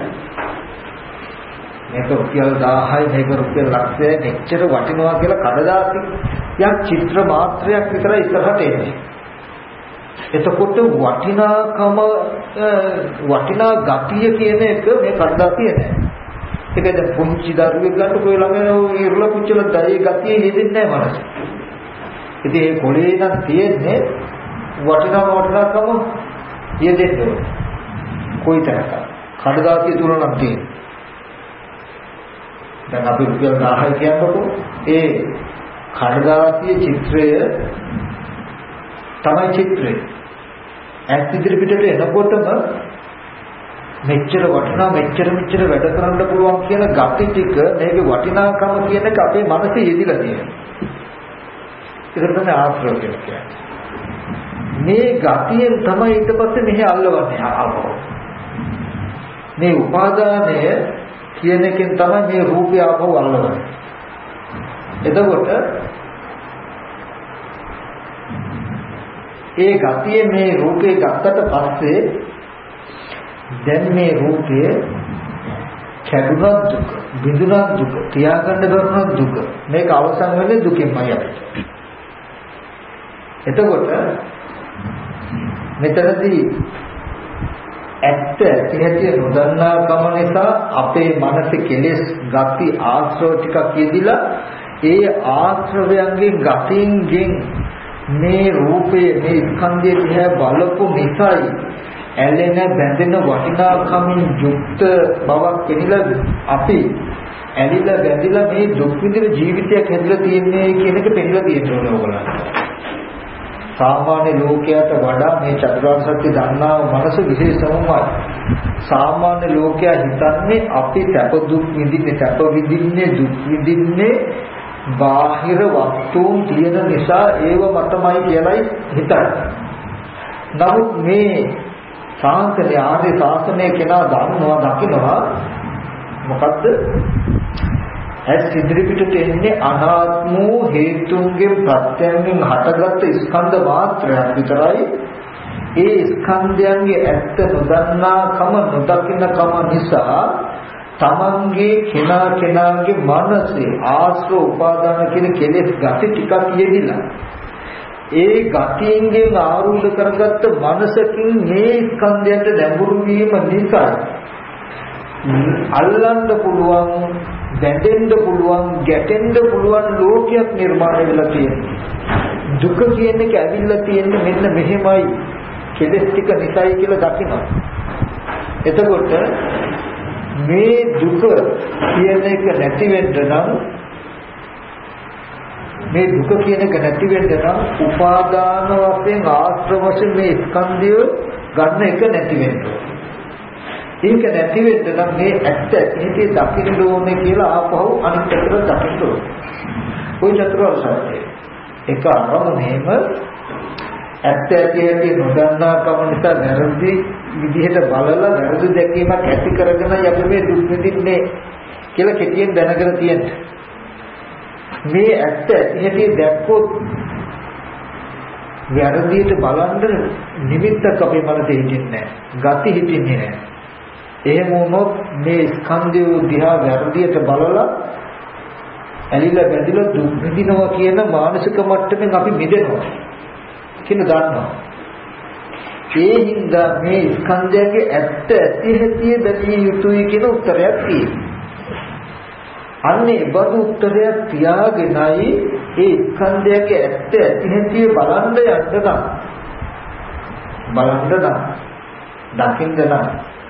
Speaker 1: මේක රුපියල් දහයයි මේක රුපියල් ලක්ෂයයි මෙච්චර වටිනවා කියලා කඩදාසි යක් චිත්‍ර මාත්‍රයක් විතරයි ඉස්සරහට එන්නේ. එතකොට වටිනාකම වටිනා ගතිය කියන එක මේ කඩදාසිය නෑ. ඒක දැන් පුංචි දරුවෙක් ගන්න කොයි ළඟ ඉරුල පුච්චල දයේ ගතිය හෙදෙන්නේ නෑ මනස. ඉතින් ඒ කොලේ නම් තියෙන්නේ වටිනා වටිනාකම යෙදෙන්න කොයි තරක. කඩදාසිය තුල නම් තියෙන්නේ. දැන් අපි රුපියල් දහයයි කියනකොට ඒ කඩදාසිය චිත්‍රය තමයි චිත්‍රය. ඇස් ඉදිරි පිටට එනකොටම මෙච්චර වටිනා මෙච්චර මෙච්චර වැඩ කරන්න පුළුවන් කියන gati ටික මේකේ වටිනාකම කියන එක අපේ මනසේ යෙදිලා තියෙනවා. ඒක තමයි ආශ්‍රය කියලා කියන්නේ. මේ gatiයෙන් තමයි ඊට පස්සේ මෙහි අල්ලවන්නේ ආවෝ. මේ උපාදානය කියන එකෙන් තමයි මේ රූපය ආවෝ අල්ලවන්නේ. එතකොට ඒ gatiye මේ රූපේ ගත්තට පස්සේ දැන් මේ රූපය කැඩුනත් දුක, බිඳුනත් දුක, තියාගන්න බැරුණත් දුක. මේක අවසන් වෙන්නේ දුකෙන්මයි අපිට. එතකොට මෙතනදී ඇත්ත ඇති නොදන්නා කම නිසා අපේ මනසේ කෙලෙස් ගති ආශ්‍රව ටිකක් යෙදිලා ඒ ආශ්‍රවයන්ගෙන් ගතියින්ගෙන් මේ රූපයේ මේ ස්කන්ධය දිහා බලපු නිසායි ඇලෙන බැඳෙන වටිනාකමින් යුක්ත බවක් කෙනිලා අපි ඇලිලා බැඳිලා මේ දුක් විඳින ජීවිතයක් හැදලා තියෙන්නේ කියන එක පෙන්නලා තියෙනවා ඕගොල්ලන්ට. සාමාන්‍ය ලෝකයට වඩා මේ චතුරාර්ය සත්‍ය දන්නා මනස විශේෂමයි. සාමාන්‍ය ලෝකයා හිතන්නේ අපි සැප දුක් විඳින්නේ සැප විඳින්නේ දුක් විඳින්නේ බාහිර වස්තුන් තියෙන නිසා ඒව මතමයි කියලායි හිතන්නේ. නමුත් මේ සාන්තය ආදී ශාසනය කෙනා දන්නවා දකිනවා මොකද්ද? ඇස් ඉදිරි පිටට එන්නේ අනාත්ම වූ හේතුන්ගෙන් ප්‍රත්‍යයෙන් හටගත් ස්කන්ධ මාත්‍රයක් විතරයි. ඒ ස්කන්ධයන්ගේ ඇත්ත නොදන්නාකම නොදකින්නකම නිසා තමන්ගේ කෙනා කෙනාගේ මනසේ ආශ්‍රව උපාදාන කියන කෙලෙස් gati ටිකක් යෙදිලා ඒ ගතියෙන් ආරූඪ කරගත්ත මනසකින් මේ ස්කන්ධයන්ට නැඹුරු වීම නිසා අල්ලන්න පුළුවන්, බැඳෙන්න පුළුවන්, ගැටෙන්න පුළුවන් ලෝකයක් නිර්මාණය වෙලා තියෙනවා. දුක කියන එක ඇවිල්ලා තියෙන්නේ මෙන්න මෙහෙමයි කෙලෙස් ටික නිසායි කියලා දකිනවා. එතකොට මේ දුක කියන එක නැති වෙන්න නම් මේ දුක කියන එක නැති වෙන්න නම් උපාදාන වශයෙන් ආශ්‍රව වශයෙන් මේ ස්කන්ධය ගන්න එක නැති වෙන්න ඕනේ. ඒක නැති වෙන්න නම් මේ ඇත්ත ඇහිදී දකින්න ඕනේ කියලා ආපහු අනිත් පැත්තට දකින්න ඕනේ. ওই චතුරාර්ය සත්‍යය. ඒක අරමුණේම ඇත්ත ඇහිදී නොදන්නාකම නිසා වැරදි විදිහට බලලා වැරදි දැකීමක් ඇති කරගෙන අපි මේ දුක් විඳින්නේ කියලා කෙටියෙන් දැනගෙන තියෙනවා. මේ ඇත්ත ඇහිදී දැක්කොත් වැරදියට බලන්න නිමිත්තක් අපේ මනසේ හිටින්නේ නැහැ. ගති හිටින්නේ නැහැ. එහෙම වුණොත් මේ ස්කන්ධය දිහා වැරදියට බලලා ඇලිලා බැඳිලා දුක් විඳිනවා කියන මානසික මට්ටමින් අපි මිදෙනවා කියන දන්නවා. ඒ හින්දා මේ ස්කන්ධයගේ ඇත්ත ඇති හැටි දැකිය යුතුයි කියන උත්තරයක් තියෙනවා. අන්නේ බදු උත්තරයක් තියාගෙනයි ඒ ස්කන්ධයගේ ඇත්ත ඇති හැටි බලන්න යන්න නම් බලන්න නම් දකින්න නම්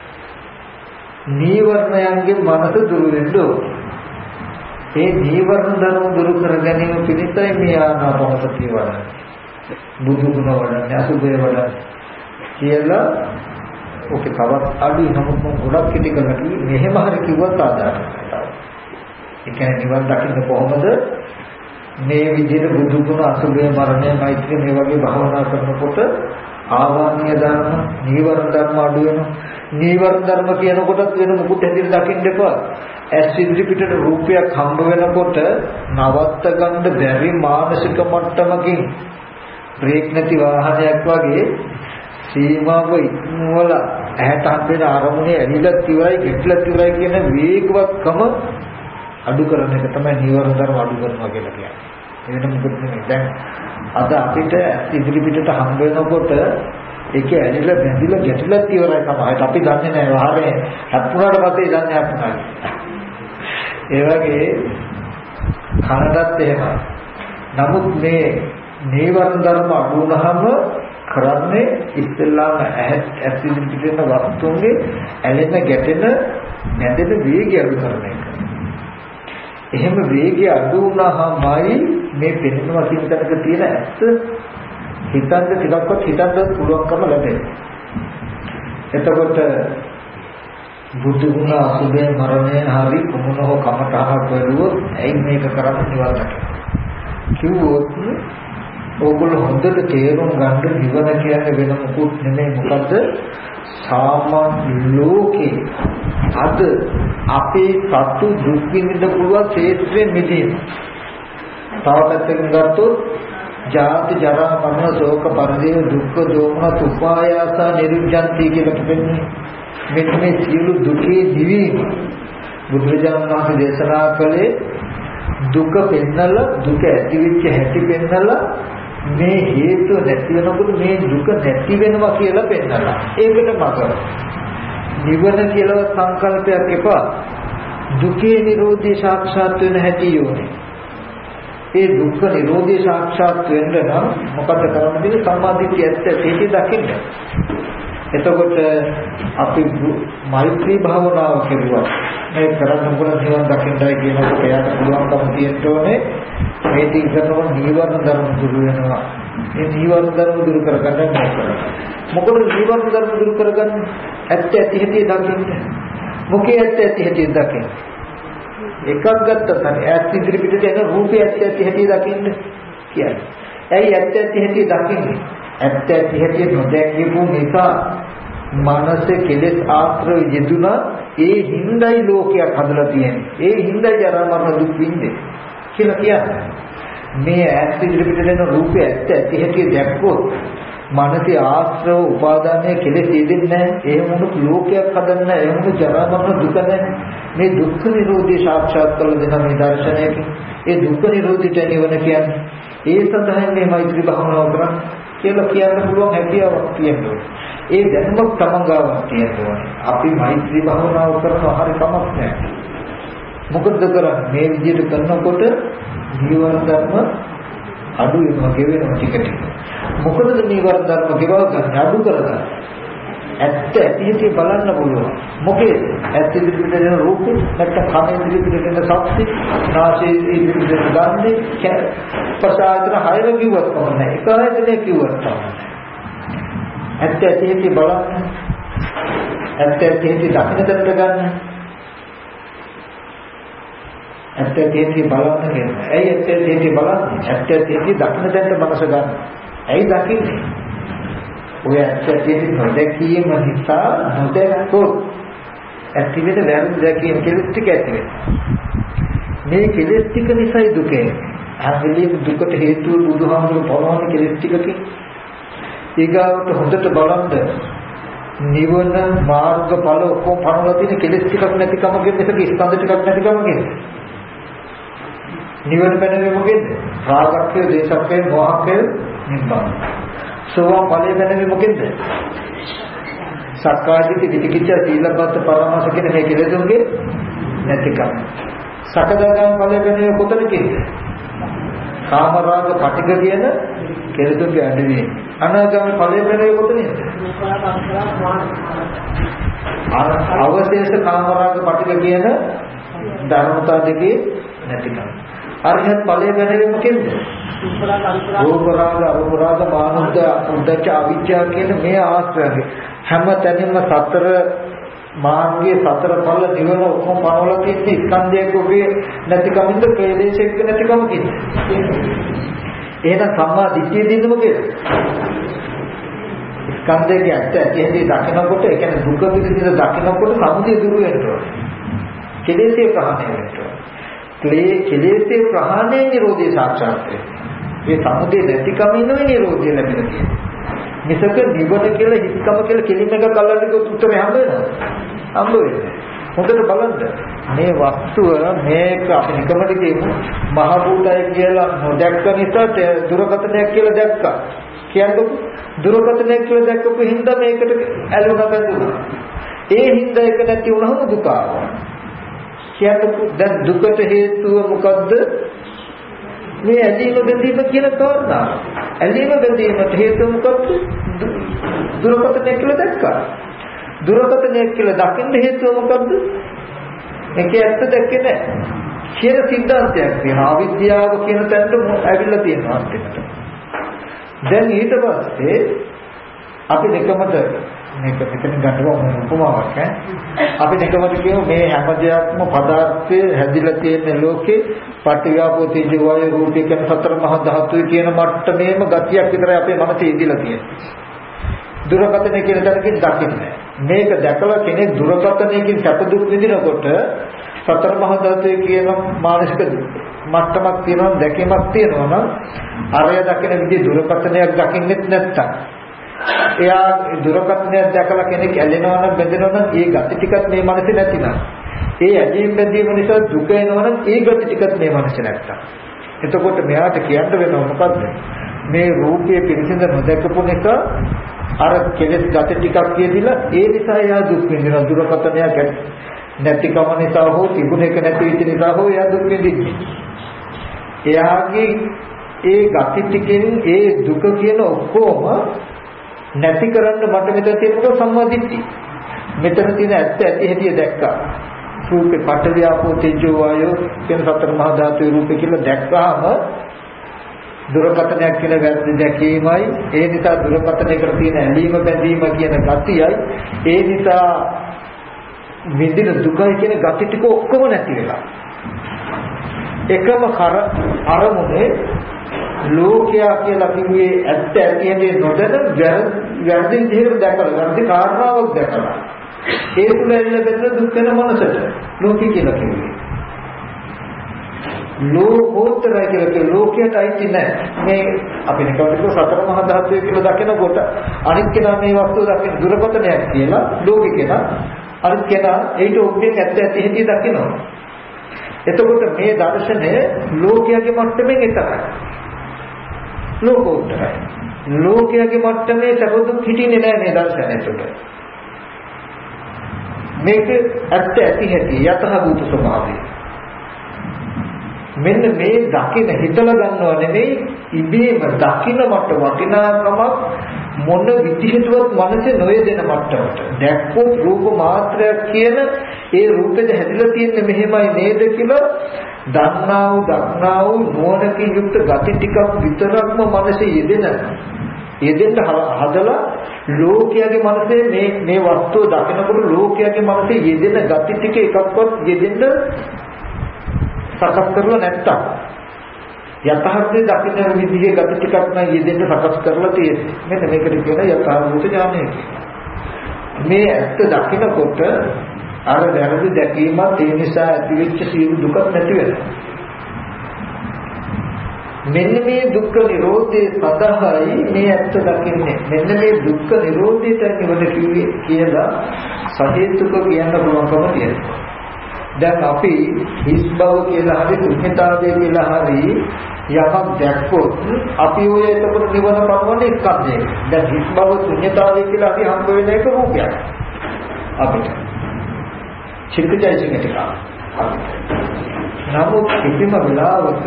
Speaker 1: නීවරණයන්ගේ මනස දුරු වෙන්න ඕනේ. ඒ නීවරණ ධර්ම දුරු කර ගැනීම පිණිසයි මේ ආනාපානසතිය වඩන්නේ. බුදු ගුණ වඩන්නේ, අසුභය වඩන්නේ කියලා ඔකේ තවත් අඩුයි. නමුත් මම ගොඩක් ඉති කරලා කිව්වේ මෙහෙම හරි කිව්වත් ආදාරයි. ඒ කියන්නේ නිවන් දකින්න කොහොමද? මේ විදිහට බුදු ගුණ, අසුභය, මරණය, මෛත්‍රිය මේ වගේ භාවනා කරනකොට ආවානීය ධර්ම, නීවරණ ධර්ම අඩු වෙනවා. නීවරණ ධර්ම කියනකොටත් වෙන මුකුත් හැදින් දකින්න එපා. ඇස් ඉදිරි පිටට රූපයක් හම්බ වෙනකොට නවත්ත ගන්න බැරි මානසික මට්ටමකින් බ්‍රේක් නැති වාහනයක් වගේ සීමාව ඉක්මවල ඇහැට හම්බෙන අරමුණේ ඇලිලත් ඉවරයි, ගෙట్లත් ඉවරයි කියන වේගවත්කම අඩු කරන එක තමයි නීවරණ ධර්ම අඩු කරනවා කියලා කියන්නේ. වෙන මොකද නෙමෙයි. දැන් අද අපිට ඇස් ඉදිරි පිටට හම්බ වෙනකොට ඒක ඇලිලා බැඳිලා ගැටිලා ඉවරයි තමයි. අපි දන්නේ නැහැ වාහනේ හැප්පුණාට පස්සේ දන්නේ හැප්පුණා. ඒ වගේ කනටත් එහෙමයි. නමුත් මේ නීවරණ ධර්ම අඩු වුණාම කරන්නේ ඉස්සෙල්ලාම ඇස් ඉදිරියට එන වස්තුන්ගේ ඇලෙන ගැටෙන නැදෙන වේගය අඩු කරන එක. එහෙම වේගය අඩු වුණාමයි මේ පෙනෙනවා කියන තැනක තියෙන ඇත්ත හිතන්න ටිකක්වත් හිතන්න පුළුවන්කම ලැබෙන්නේ. එතකොට බුදු ගුණ අසුබේ මරණය හරි කොමුණ හෝ කමඨහක් බැලුවොත් ඇයි මේක කරන්නේ නිවන් දකින්න කිව්වොත් ඕගොල්ලෝ හොඳට තේරුම් ගන්න නිවන කියන්නේ වෙන මොකුත් නෙමෙයි. මොකද සාමාන්‍ය ලෝකේ අද අපේ සතු දුක් විඳින්න පුළුවන් ශේත්‍රයෙන් මිදීම. තව පැත්තකින් ගත්තොත් ජාති ජරා මරණ ශෝක පරිදේව දුක්ඛ දෝමන උපායාස නිරුද්ධන්ති කියලා කියන්නේ මෙන්න මේ සියලු දුකේ නිවීම. බුදුරජාණන් වහන්සේ දේශනා කළේ දුක පෙන්නලා දුක ඇති වෙච්ච හැටි පෙන්නලා මේ හේතුව නැති වෙනකොට මේ දුක නැති වෙනවා කියලා පෙන්නලා ඒකට මග නිවන කියලා සංකල්පයක් එපා. දුකේ නිරෝධය සාක්ෂාත් වෙන හැටි යෝනේ. ඒ දුක්ඛ නිරෝධය සාක්ෂාත් වෙන්න නම් මොකද කරන්න තියෙන්නේ? සම්මාදිට්ඨිය ඇත්ත තේටි දකින්න. එතකොට අපි මෛත්‍රී භාවනාව කෙරුවා. මේ කරන්න ඕන නිවන් දකින්නයි කියනකොට එයාට පුළුවන්කම තියෙන්න ඕනේ මේ ටික කරනකොට නීවරණ ධර්ම දුරු වෙනවා. මේ නීවරණ ධර්ම දුරු කරගන්න ඕනේ. මොකද නීවරණ ධර්ම දුරු කරගන්න ඇත්ත ඇති හැටි දකින්න. මොකේ ඇත්ත ඇති හැටි දකින්න. එකක් ගත්තත් ඇත්ත ඉදිරි පිටට එන රූපේ ඇත්ත ඇති හැටි දකින්න කියන්නේ. ඇයි ඇත්ත ඇති හැටි දකින්නේ? ඇත්ත ඇති හැටි නොදැකීපු නිසා මනස කෙලෙස් ආශ්‍රව යෙදුනා. ඒ හිඳයි ලෝකයක් හදලා තියෙන්නේ. ඒ හිඳයි ජරා මරණ දුක් විඳින්නේ කියලා කියන්නේ. මේ ඇත්ත ඉදිරි පිටට එන රූපේ ඇත්ත ඇති හැටි දැක්කොත් මනසේ ආශ්‍රව උපාදානය කෙලෙස් යෙදෙන්නේ නැහැ. එහෙම වුණොත් ලෝකයක් හදන්න නැහැ. එහෙම වුණොත් ජරා මරණ දුක නැහැ. මේ දුක්ඛ නිරෝධය සාක්ෂාත් කරලා දෙන මේ දර්ශනයකින් ඒ දුක්ඛ නිරෝධයට නිවන කියන්නේ ඒ සඳහා මේ මෛත්‍රී භාවනාව කරන්නේ කියලා කියන්න පුළුවන් හැකියාවක් තියෙනවා. ඒ දැනුමක් තමංගාවක් තියෙනවා. අපි මෛත්‍රී භාවනාව කරනවා හරි කමක් නැහැ. මොකද කරන්නේ? මේ විදිහට කරනකොට නිවර්ණ ධර්ම අඩු වෙනවා ගෙවෙනවා ටික ටික. මොකද නිවර්ණ ධර්ම ගෙවව ගන්න අඩු කරගන්න. ඇත්ත ඇති බලන්න පුළුවන්. මොකේද? ඇත්ත ඉදිරියට එන රූපේ, නැත්නම් කන ඉදිරියට එන ශබ්දේ, නාසයේ ඉදිරියට එන ගන්ධේ, ප්‍රසආයතන හයර කිව්වත් කොහොමද? එක ආයතනයක් කිව්වත් තමයි. ඇත්ත ඇති බලන්න. ඇත්ත ඇති දකින්න දෙන්න ගන්න. ඇත්ත ඇති බලන්න කියනවා. ඇයි ඇත්ත ඇති බලන්නේ? ඇත්ත ඇති දකින්න දෙන්න මනස ගන්න. ඇයි දකින්නේ? ඔය ඇත්තටම නොදැකීම නිසා නොදැක්කොත් ඇති වෙන වැරදි දැකීම කෙලෙස් ටික ඇති වෙනවා. මේ කෙලෙස් ටික නිසායි දුක එන්නේ. අරගෙලිය දුකට හේතුව බුදුහාමුදුරුවෝ පොළොන්නේ කෙලෙස් ටිකකින්. ඊගාවට හොඳට බලන්න නිවන මාර්ගඵල ඔක්කොම පනවලා තියෙන කෙලෙස් ටිකක් නැතිකම කියන්නේ ස්කන්ධ ටිකක් නැතිකම කියන්නේ. නිවන බැලුවේ මොකේද? රාගක්ඛය, දේශක්ඛය, මොහක්ඛය, නිබ්බාන. සෝවාන් ඵලය බැලුවේ මොකෙන්ද? සක්කායදිට්ඨි, විචිකිච්ඡා, සීලබ්බත, පරමාස කියන මේ කෙලෙසුන්ගේ නැතිකම. සකදාගාම ඵලය බැලුවේ කොතනකින්ද? කාමරාග පටිඝ කියන කෙලෙසුන්ගේ අඩුවේ. අනාගාම ඵලය බැලුවේ කොතනින්ද? අවශේෂ කාමරාග පටිඝ කියන ධර්මතා දෙකේ නැතිකම. අරිහත් ඵලය බැලුවේ මොකෙන්ද? රූප රාග, අරූප රාග, මානන්ද, උද්දච්ච, අවිජ්ජා කියන මේ ආශ්‍රය හැම තැනින්ම සතර මාර්ගයේ සතර ඵල නිවන ඔක්කොම පනවලා තියෙන ස්කන්ධයක ඔබේ නැතිකමින්ද ප්‍රේදේශයක නැතිකම කියන්නේ. එහෙනම් සම්මා දිට්ඨිය දෙන්නේ මොකේද? ස්කන්ධයේ ඇත්ත ඇති ඇති දකිනකොට ඒ කියන්නේ දුක පිළිසින දකිනකොට සමුදය දුරු වෙනවා. කෙලෙසේ ප්‍රහාණය වෙනවා. ක්ලේ කෙලෙසේ ප්‍රහාණය නිරෝධය සාක්ෂාත් වෙනවා. මේ සමුදේ නැතිකම ඉන්නේ නිරෝධය ලැබෙන කියන්නේ. මිසක නිවන කියලා හිස්කම කියලා කෙලින් එක කල්ලාට උත්තරේ හම්බ වෙනවා. හම්බ වෙන්නේ. හොඳට බලන්න. මේ වස්තුව මේක අපි නිකමද කියමු මහ භූතය කියලා නොදැක්ක නිසා දුරකථනයක් කියලා දැක්කා. කියන්නේ දුරකථනයක් කියලා දැක්කපු හින්දා මේකට ඇලුනා බඳුනා. ඒ හින්දා එක නැති වුණාම දුක ආවා. කියන්නේ දැන් දුකට හේතුව මොකද්ද? මේ ඇදීම බැඳීම කියන කාරණා. ඇලීම බැඳීමට හේතුව මොකක්ද? දුරකථනය කියලා දැක්කා. දුරකථනය කියලා දකින්න හේතුව මොකක්ද? ඒකේ ඇත්ත දැක්කේ නැහැ. කියන සිද්ධාන්තයක් තියෙනවා. අවිද්‍යාව කියන තැනට ඇවිල්ලා තියෙනවා අන්තිමට. දැන් ඊට පස්සේ අපි දෙකමද මේක මෙතන ගන්නවා උපමාවක් ඈ. අපි දෙකමද කියමු මේ හැම දෙයක්ම පදාර්ථයේ හැදිලා තියෙන ලෝකේ පටිඝාපෝ තේජෝ වායෝ රූපේ කියන සතර මහා ධාතුයි කියන මට්ටමේම ගතියක් විතරයි අපේ මනසේ ඉඳිලා තියෙන්නේ. දුරකථනය කියන තැනකින් දකින්නේ. මේක දැකලා කෙනෙක් දුරකථනයකින් සැප දුක් විඳිනකොට සතර මහා ධාතුවේ කියන මානසික මට්ටමක් තියෙනවා දැකීමක් තියෙනවා නම් අරය දකින විදිහ දුරකථනයක් දකින්නෙත් නැත්තම් එයා දුරකථනයක් දැකලා කෙනෙක් ඇලෙනවා නම් බැඳෙනවා නම් ඒ gati ටිකත් මේ මනසේ නැතිනම් ඒ ඇලීම් බැඳීම නිසා දුක එනවා නම් ඒ gati ටිකත් මේ මනසේ නැත්තම් එතකොට මෙයාට කියන්න වෙනව මොකද්ද මේ රූපයේ පිරිසිඳ නොදකපු නිසා අර කෙලෙස් gati ටිකක් කියදිලා ඒ නිසා එයා දුක් විඳිනවා දුරකථනයක් නැතිකම නිසා හෝ තිබුණේක නැති වෙච්ච නිසා හෝ එයා දුක් විඳින්නේ. එයාගේ ඒ gati ටිකෙන් ඒ දුක කියන ඔක්කොම නැති කරන්න මට මෙතන තියෙන සම්මාදිට්ඨිය. මෙතන තියෙන ඇත්ත ඇති හැටි දැක්කා. රූපේ පඨවි ආපෝ තේජෝ වායෝ කියන සතර මහා ධාතුවේ රූපේ කියලා දැක්කාම දුරකථනයක් කියලා වැරදි දැකීමයි ඒ නිසා දුරකථනයකට තියෙන ඇලීම බැඳීම කියන gatiයයි ඒ නිසා විඳින දුකයි කියන gati ටික ඔක්කොම නැති වෙලා එකම කර අරමුණේ ලෝකයා කියලා කිව්වේ ඇත්ත ඇති හැටි නොදැන වැරදි විදිහට දැකලා වැරදි කාරණාවක් දැකලා ඒ තුල ඇවිල්ලා බෙදලා දුක් වෙන මනසට ලෝකී කියලා කිව්වේ ලෝකෝත්තරය කියලා කිව්වේ ලෝකයට අයිති නැහැ මේ අපි නිකම්ම සතර මහා ධාතුවේ කියලා දකිනකොට අනිත් කෙනා මේ වස්තුව දකින දුරකථනයක් කියලා ලෝකේ කෙනා අනිත් කෙනා ඒට ඔබේ ඇත්ත ඇති හැටි දකිනවා එතකොට මේ දර්ශනය ලෝකයේ මට්ටමින් විතරයි ලෝකෝත්තරයි ලෝකයේ මට්ටමේ සබඳුක් හිටින්නේ නැහැ මේ දර්ශනය තුළ මේක ඇත්ත ඇති හැටි යථාභූත ස්වභාවය මෙන්න මේ දකින හිතලා ගන්නව නෙමෙයි ඉබේම දකින මට වටිනාකමක් මොන විදිහටවත් මනසේ නොයෙදෙන මට්ටමට දැක්කොත් රූප මාත්‍රයක් කියන ඒ රූපෙද හැදිලා තියෙන්නේ මෙහෙමයි නේද කියලා දන්නා වූ දක්නා වූ නුවණකින් යුක්ත gati ටිකක් විතරක්ම මනසේ යෙදෙන යෙදෙන්න හදලා ලෝකයේ මනසේ මේ මේ වස්තුව දකිනකොට ලෝකයේ මනසේ යෙදෙන gati ටික එකක්වත් යෙදෙන්න සකස් කරලා නැත්තම් යථාර්ථයේ දකින්න විදිහේ gati ටිකක් නම් යෙදෙන්න සකස් කරලා තියෙන්නේ. මෙන්න මේකට කියන යථාභූත ඥානය කියලා. මේ ඇත්ත දකිනකොට අර වැරදි දැකීමත් ඒ නිසා ඇතිවෙච්ච සියලු දුක නැති වෙනවා. මෙන්න මේ දුක්ඛ නිරෝධයේ සඳහායි මේ ඇත්ත දකින්නේ. මෙන්න මේ දුක්ඛ නිරෝධයට නිවන කිව්වේ කියලා සහේතුක කියන්න පුළුවන්කම තියෙනවා. දැන් අපි හිස් බව කියලා හරි ශුන්‍යතාවය කියලා හරි යමක් දැක්කොත් අපි ඔය එතකොට නිවන පනවන්නේ ස්කන්ධය. දැන් හිස් බව ශුන්‍යතාවය කියලා අපි හම්බ වෙන එක රූපයක්. අපිට චිත්තජයසික ටික. නමුත් කිසිම වෙලාවක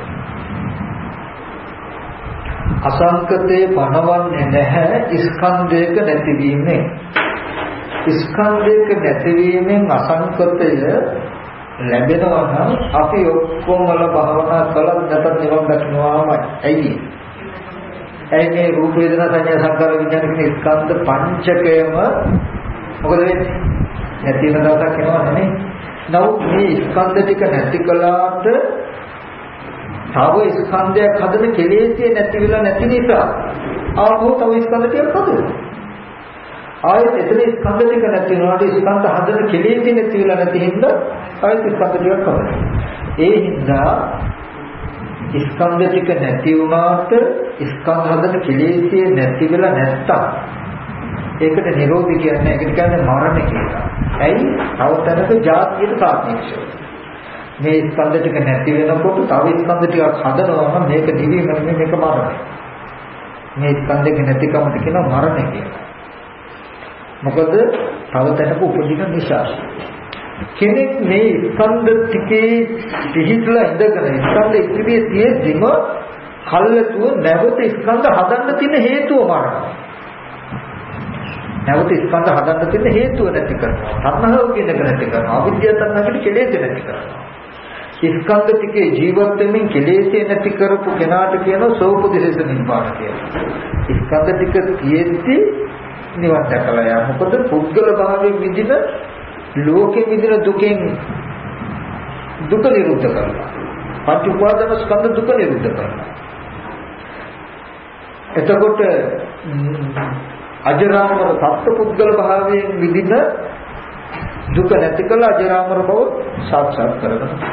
Speaker 1: අසංකතේ පනවන්නේ නැහැ ස්කන්ධයක නැතිවීමෙන්. ස්කන්ධයක නැතිවීමෙන් අසංකතය ලැබෙනවා නම් අපි ඔක්කොම වල භාවනා කළත් නැත්නම් නිවන් දකින්නවාමයි. ඇයි? ඇයි මේ රූප වේදනා සංඥා සංකාර විඥාන කියන ස්කන්ධ පංචකයම මොකද වෙන්නේ? නැති වෙන දවසක් එනවා නේ. නමුත් මේ ස්කන්ධ ටික නැති කළාට තව ස්කන්ධයක් හදන කෙලෙසිය නැති වෙලා නැති නිසා ආපහු තව ස්කන්ධ ටිකක් හදනවා. ආයෙත් එතන ස්කන්ධ ටික නැති වෙනාට ස්කන්ධ හදන කෙලෙසිය නැති වෙලා නැති හින්දා ආයෙත් ස්කන්ධ ටිකක් හදනවා. ඒ හින්දා ස්කන්ධ ටික නැති වුණාට ස්කන්ධ හදන කෙලෙසිය නැති වෙලා නැත්තම් ඒකට නිරෝධය කියන්නේ ඒකට කියන්නේ මරණය කියලා. ඇයි? තව තැනක ජාතියට සාපේක්ෂව. මේ ස්කන්ධ ටික නැති වෙනකොට තව ස්කන්ධ ටිකක් හදනවා නම් මේක නිවීම නෙමෙයි මේක මරණය. මේ ස්කන්ධයක නැතිකමට කියනවා මරණය කියලා. මොකද තව තැනක උපදින නිසා. කෙනෙක් මේ ස්කන්ධ ටිකේ පිහිටලා ඉඳගෙන ස්කන්ධ ඉතිරියේ තියෙද්දිම කල්ලාතුව නැවත ස්කන්ධ හදන්න තියෙන හේතුව මරනවා. නැවත ස්කන්ධ හදන්න තියෙන හේතුව නැති කරනවා. තණ්හාව කියන එක නැති කරනවා. අවිද්‍යාව තණ්හාවට කෙලෙස් නැති කරනවා. ස්කන්ධ ටිකේ ජීවත් වෙමින් කෙලෙස් නැති කරපු කෙනාට කියනවා සෝපදිශේෂ නිබ්බාන කියලා. ස්කන්ධ ටික තියෙද්දි නිවන් දැකලා යා. මොකද පුද්ගල භාවයෙන් විඳින ලෝකෙ විඳින දුකෙන් දුක නිරුද්ධ කරනවා. පංච උපාදාන ස්කන්ධ දුක නිරුද්ධ කරනවා. එතකොට අජරාමර සත්ත්ව පුද්ගල භාවයෙන් විඳින දුක නැති කළ අජරාමර බව සාක්ෂාත් කරගන්න.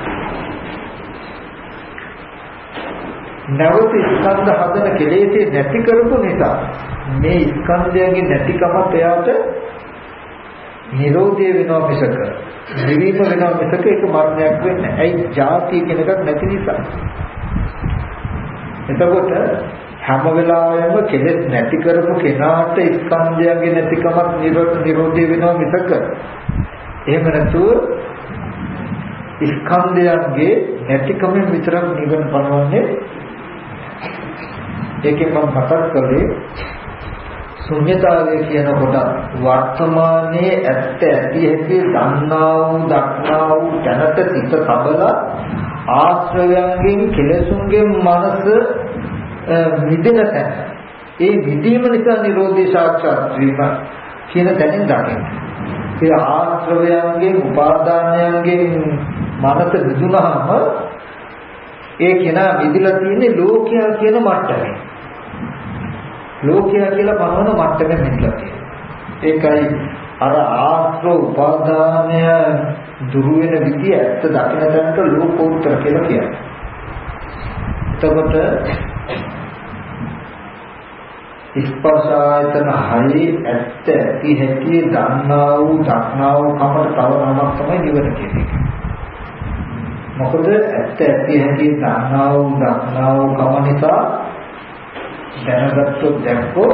Speaker 1: නැවත ස්කන්ධ හදන කෙලෙසේ නැති කරපු නිසා මේ ස්කන්ධයන්ගේ නැතිකමත් එයාට නිරෝධය වෙනවා මිසක නිවීම වෙනවා මිසක ඒක මරණයක් වෙන්නේ නැහැ. ඇයි? ජාතිය කියන එකක් නැති නිසා. එතකොට හැම වෙලාවෙම කෙලෙස් නැති කරපු කෙනාට ස්කන්ධයන්ගේ නැතිකමත් නිරෝධය වෙනවා මිසක එහෙම නැතුව ස්කන්ධයන්ගේ නැතිකමෙන් විතරක් නිවන පනවන්නේ. ඒකෙන් මම මතක් කළේ ශුන්‍යතාවය කියන කොට වර්තමානයේ ඇත්ත ඇති හැටි දන්නා වූ දක්නා වූ දැනට සිත තබලා ආශ්‍රවයන්ගෙන් කෙලෙසුන්ගෙන් මනස මිදෙන තැන. ඒ මිදීම නිසා නිරෝධය සාක්ෂාත් වීම කියන තැනින් දකින්න. ඒ ආශ්‍රවයන්ගෙන් උපාදානයන්ගෙන් මනස මිදුනහම ඒ කෙනා මිදලා තියෙන්නේ ලෝකයා කියන මට්ටමේ. ලෝකයා කියලා පනවන මට්ටමේ මිදලා තියෙනවා. ඒකයි අර ආශ්‍රව උපාදානය දුරු වෙන විදිය ඇත්ත දකින තැනට ලෝකෝත්තර කියලා කියන්නේ. එතකොට ස්පර්ශ ආයතන හයි ඇත්ත ඇති හැටි දන්නා වූ දක්නා වූ කමට තව නමක් තමයි නිවන කියන්නේ. මොකද ඇත්ත ඇති හැටි දන්නා වූ දක්නා වූ කම නිසා දැනගත්තොත් දැක්කෝ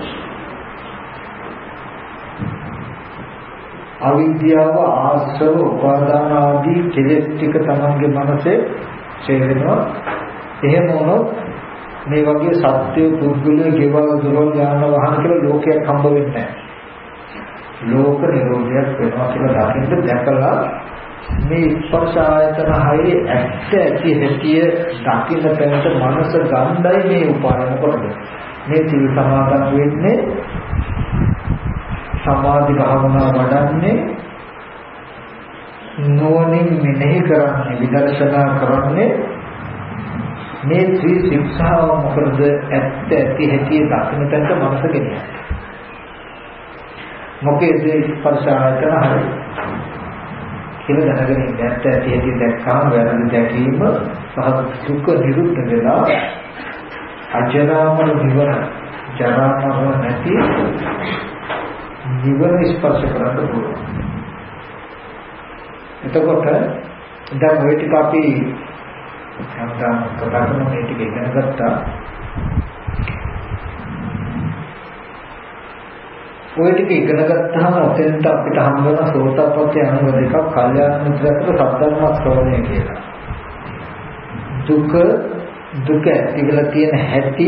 Speaker 1: අවිද්‍යාව ආශ්‍රව උපාදාන ආදී කෙලෙස් ටික තමන්ගේ මනසේ ඡේද වෙනවා. එහෙම වුණොත් මේ වගේ සත්‍ය පුද්ගලයේ ගෙවල් දොරල් යාන වාහන කියලා ලෝකයක් හම්බ වෙන්නේ නැහැ. ලෝක නිරෝධයක් වෙනවා කියලා දකින්න දැකලා මේ ස්පර්ශ ආයතන හයේ ඇත්ත ඇති හැටි දකින්න තැනට මනස ගණ්ඩයි මේ උපායන කොටද. මේ සිල් සමාදන් වෙන්නේ සමාධි භාවනා වඩන්නේ නෝනින් මෙනෙහි කරන්නේ විදර්ශනා කරන්නේ මේ ත්‍රි ශික්ෂාව මොකද ඇත්ත ඇති හැටි දකින්න තැනට මනස ගෙනියන්නේ. මොකද ස්පර්ශ ආයතන හරි කියලා දැනගෙන ඉන්න ඇත්ත ඇති ඇති දැක්කාම වැරදි දැකීම සහ දුක නිරුද්ධ වෙලා අජරාමර නිවන ජරා මරණ නැති නිවන ස්පර්ශ කරන්න පුළුවන්. එතකොට දැන් ඔය ටික අපි සම්පූර්ණ කතා කරන මේ ටික ඉගෙන ගත්තා. ඔය ටික ඉගෙන ගත්තාම ඔතෙන්ට අපිට හම් වෙන සෝතපට්ටි අංග දෙකක් කල්යාණ මිත්‍රත්ව සද්ධර්ම ශ්‍රවණය කියලා. දුක දුක ඇතිවලා තියෙන හැටි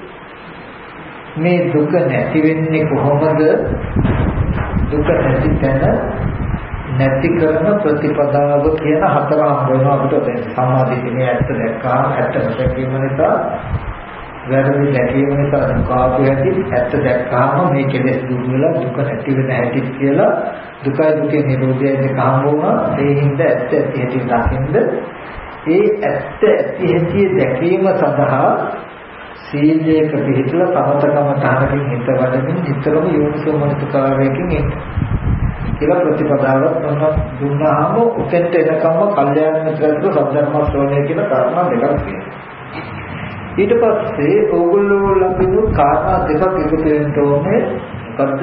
Speaker 1: මේ දුක නැති වෙන්නේ කොහොමද? දුක නැති තැන නැති කරන ප්‍රතිපදාව කියන හතර හම් වෙනවා අපිට. දැන් සමාධියේ ඇත්ත දැක්කාම ඇත්ත දැකීම නිසා වැරදි දැකීම නිසා දුකාපු ඇති ඇත්ත දැක්කාම මේ කෙලෙස් දුරු වෙලා දුක නැති වෙන හැටි කියලා දුකයි දුකේ නිරෝධය දෙක හම් වුණා. ඒ හින්දා ඇත්ත ඇති හැටි දකින්ද ඒ ඇත්ත ඇති හැටි දැකීම සඳහා සීලයක පිළිපදලා සමතකම තහනකින් හිත වඩමින් නිතරම යෝනිසෝ මනසිකාරයකින් ඉන්න කියලා ප්‍රතිපදාවක් මොනවද දුන්නාම උතෙන්ට එනකම්ම කල්යාණ මිත්‍රත්ව සද්ධර්ම ශ්‍රවණය කියලා කාරණා දෙකක් තියෙනවා. ඊට පස්සේ ඕගොල්ලෝ ළඟින් කාරණා දෙකක් එකතු වෙන්න ඕනේ. මොකද්ද?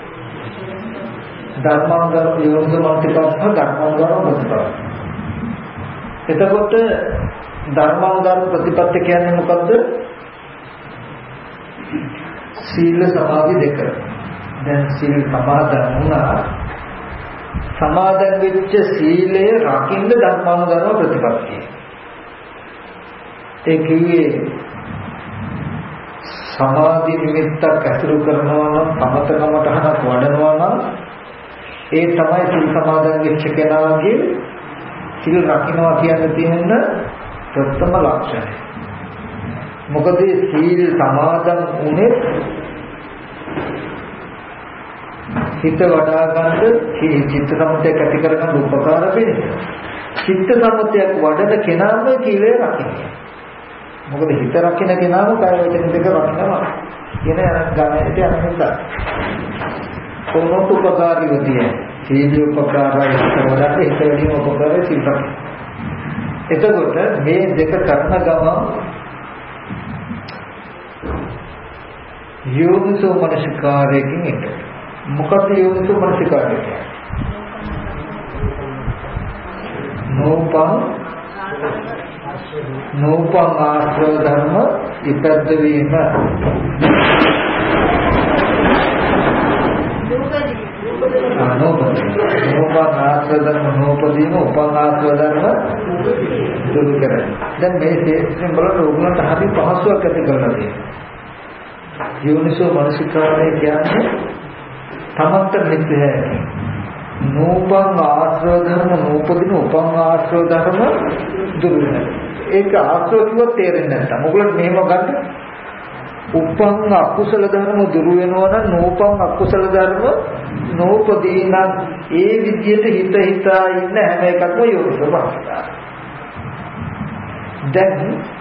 Speaker 1: ධර්මාංගර යෝනිසෝ මනසිකාරය ධර්මාංගර ප්‍රතිපදාව. එතකොට ධර්මාංගර ප්‍රතිපත්ති කියන්නේ මොකද්ද? සීල සමාධි දෙක. දැන් සීල සමාදන් වුණා. සමාදන් වෙච්ච සීලය රකින්න ධර්මානුධර්ම ප්‍රතිපත්තිය. ඒ කිව්වේ සමාධි නිමිත්තක් ඇසුරු කරනවා නම් සමතකමටහනක් වඩනවා නම් ඒ තමයි සිල් සමාදන් වෙච්ච කෙනාගේ සිල් රකින්නවා කියන තියෙන ප්‍රථම ලක්ෂණය. මොකද සීල් සමාදන් උනේ හිත වඩා ගන්න චිත්ත සමුදයක් ඇති කරගන්න උපකාර වෙන්නේ. චිත්ත සමුදයක් වඩන කෙනාම සීලය රකින්නේ. මොකද හිත රකින්න කෙනාම කාය වචන දෙක රකින්නවා. කියන ගණයට යන නිසා. කොහොමද උපකාරීව තියෙන්නේ? සීල උපකාරයි වඩා හිත වැඩිම උපකාරයි සීල රකින්න. එතකොට මේ දෙක කරන ගමන් යෝනිසෝ මනසිකාරයෙන් එක. මොකද යෝනිසෝ මනසිකාරය කියන්නේ? නෝපං නෝපං ආශ්‍රව ධර්ම ඉපද්ද වීම. නෝපං නෝපං ආශ්‍රව ධර්ම නෝපදීම උපං ආශ්‍රව ධර්ම දුරු කරයි. දැන් මේ තේරුම් බලන ඕගොල්ලන්ට හරි පහසුවක් ඇති කරලා තියෙනවා. යෝනිසෝ මනසිකාරය කියන්නේ තමන්ට මෙතේ නෝපං ආශ්‍රව ධර්ම නෝපදින උපං ආශ්‍රව ධර්ම දුරු වෙනවා. ඒක ආශ්‍රව කිව්වොත් තේරෙන්නේ නැත්තම් ඔයගොල්ලෝ මෙහෙම ගන්න. උපං අකුසල ධර්ම දුරු වෙනවා නම් නෝපං අකුසල ධර්ම නෝපදීන ඒ විදිහට හිත හිතා ඉන්න හැම එකක්ම යෝනිසෝ මනසිකාරය. දැන්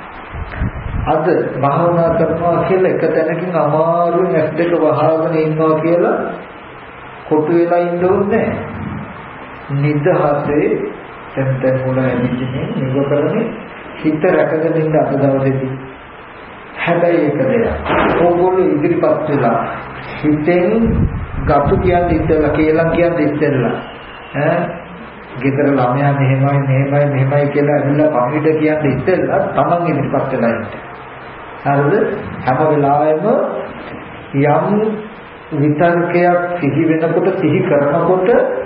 Speaker 1: අද භාවනා කරනවා කියලා එක තැනකින් අමාරුවෙන් ඇස් දෙක වහගෙන ඉන්නවා කියලා කොටු වෙලා ඉන්න ඕනේ නිදහසේ දැන් දැන් මොන එන්නේ නිව කරන්නේ හිත රැකගෙන ඉන්න අද දවසේදී. හැබැයි එක දෙයක් ඕගොල්ලෝ ඉදිරිපත් වෙලා හිතෙන් ගතු කියන්නේ ඉස්සෙල්ලා කියලා කියන්නේ ඉස්සෙල්ලා ඈ ගෙදර ළමයා මෙහෙමයි මෙහෙමයි මෙහෙමයි කියලා ඇවිල්ලා පණිවිඩ කියන්නේ ඉස්සෙල්ලා තමන් ඉදිරිපත් වෙලා ඉන්න. හරිද? හැම වෙලාවෙම යම් විතර්කයක් සිහි වෙනකොට සිහි කරනකොට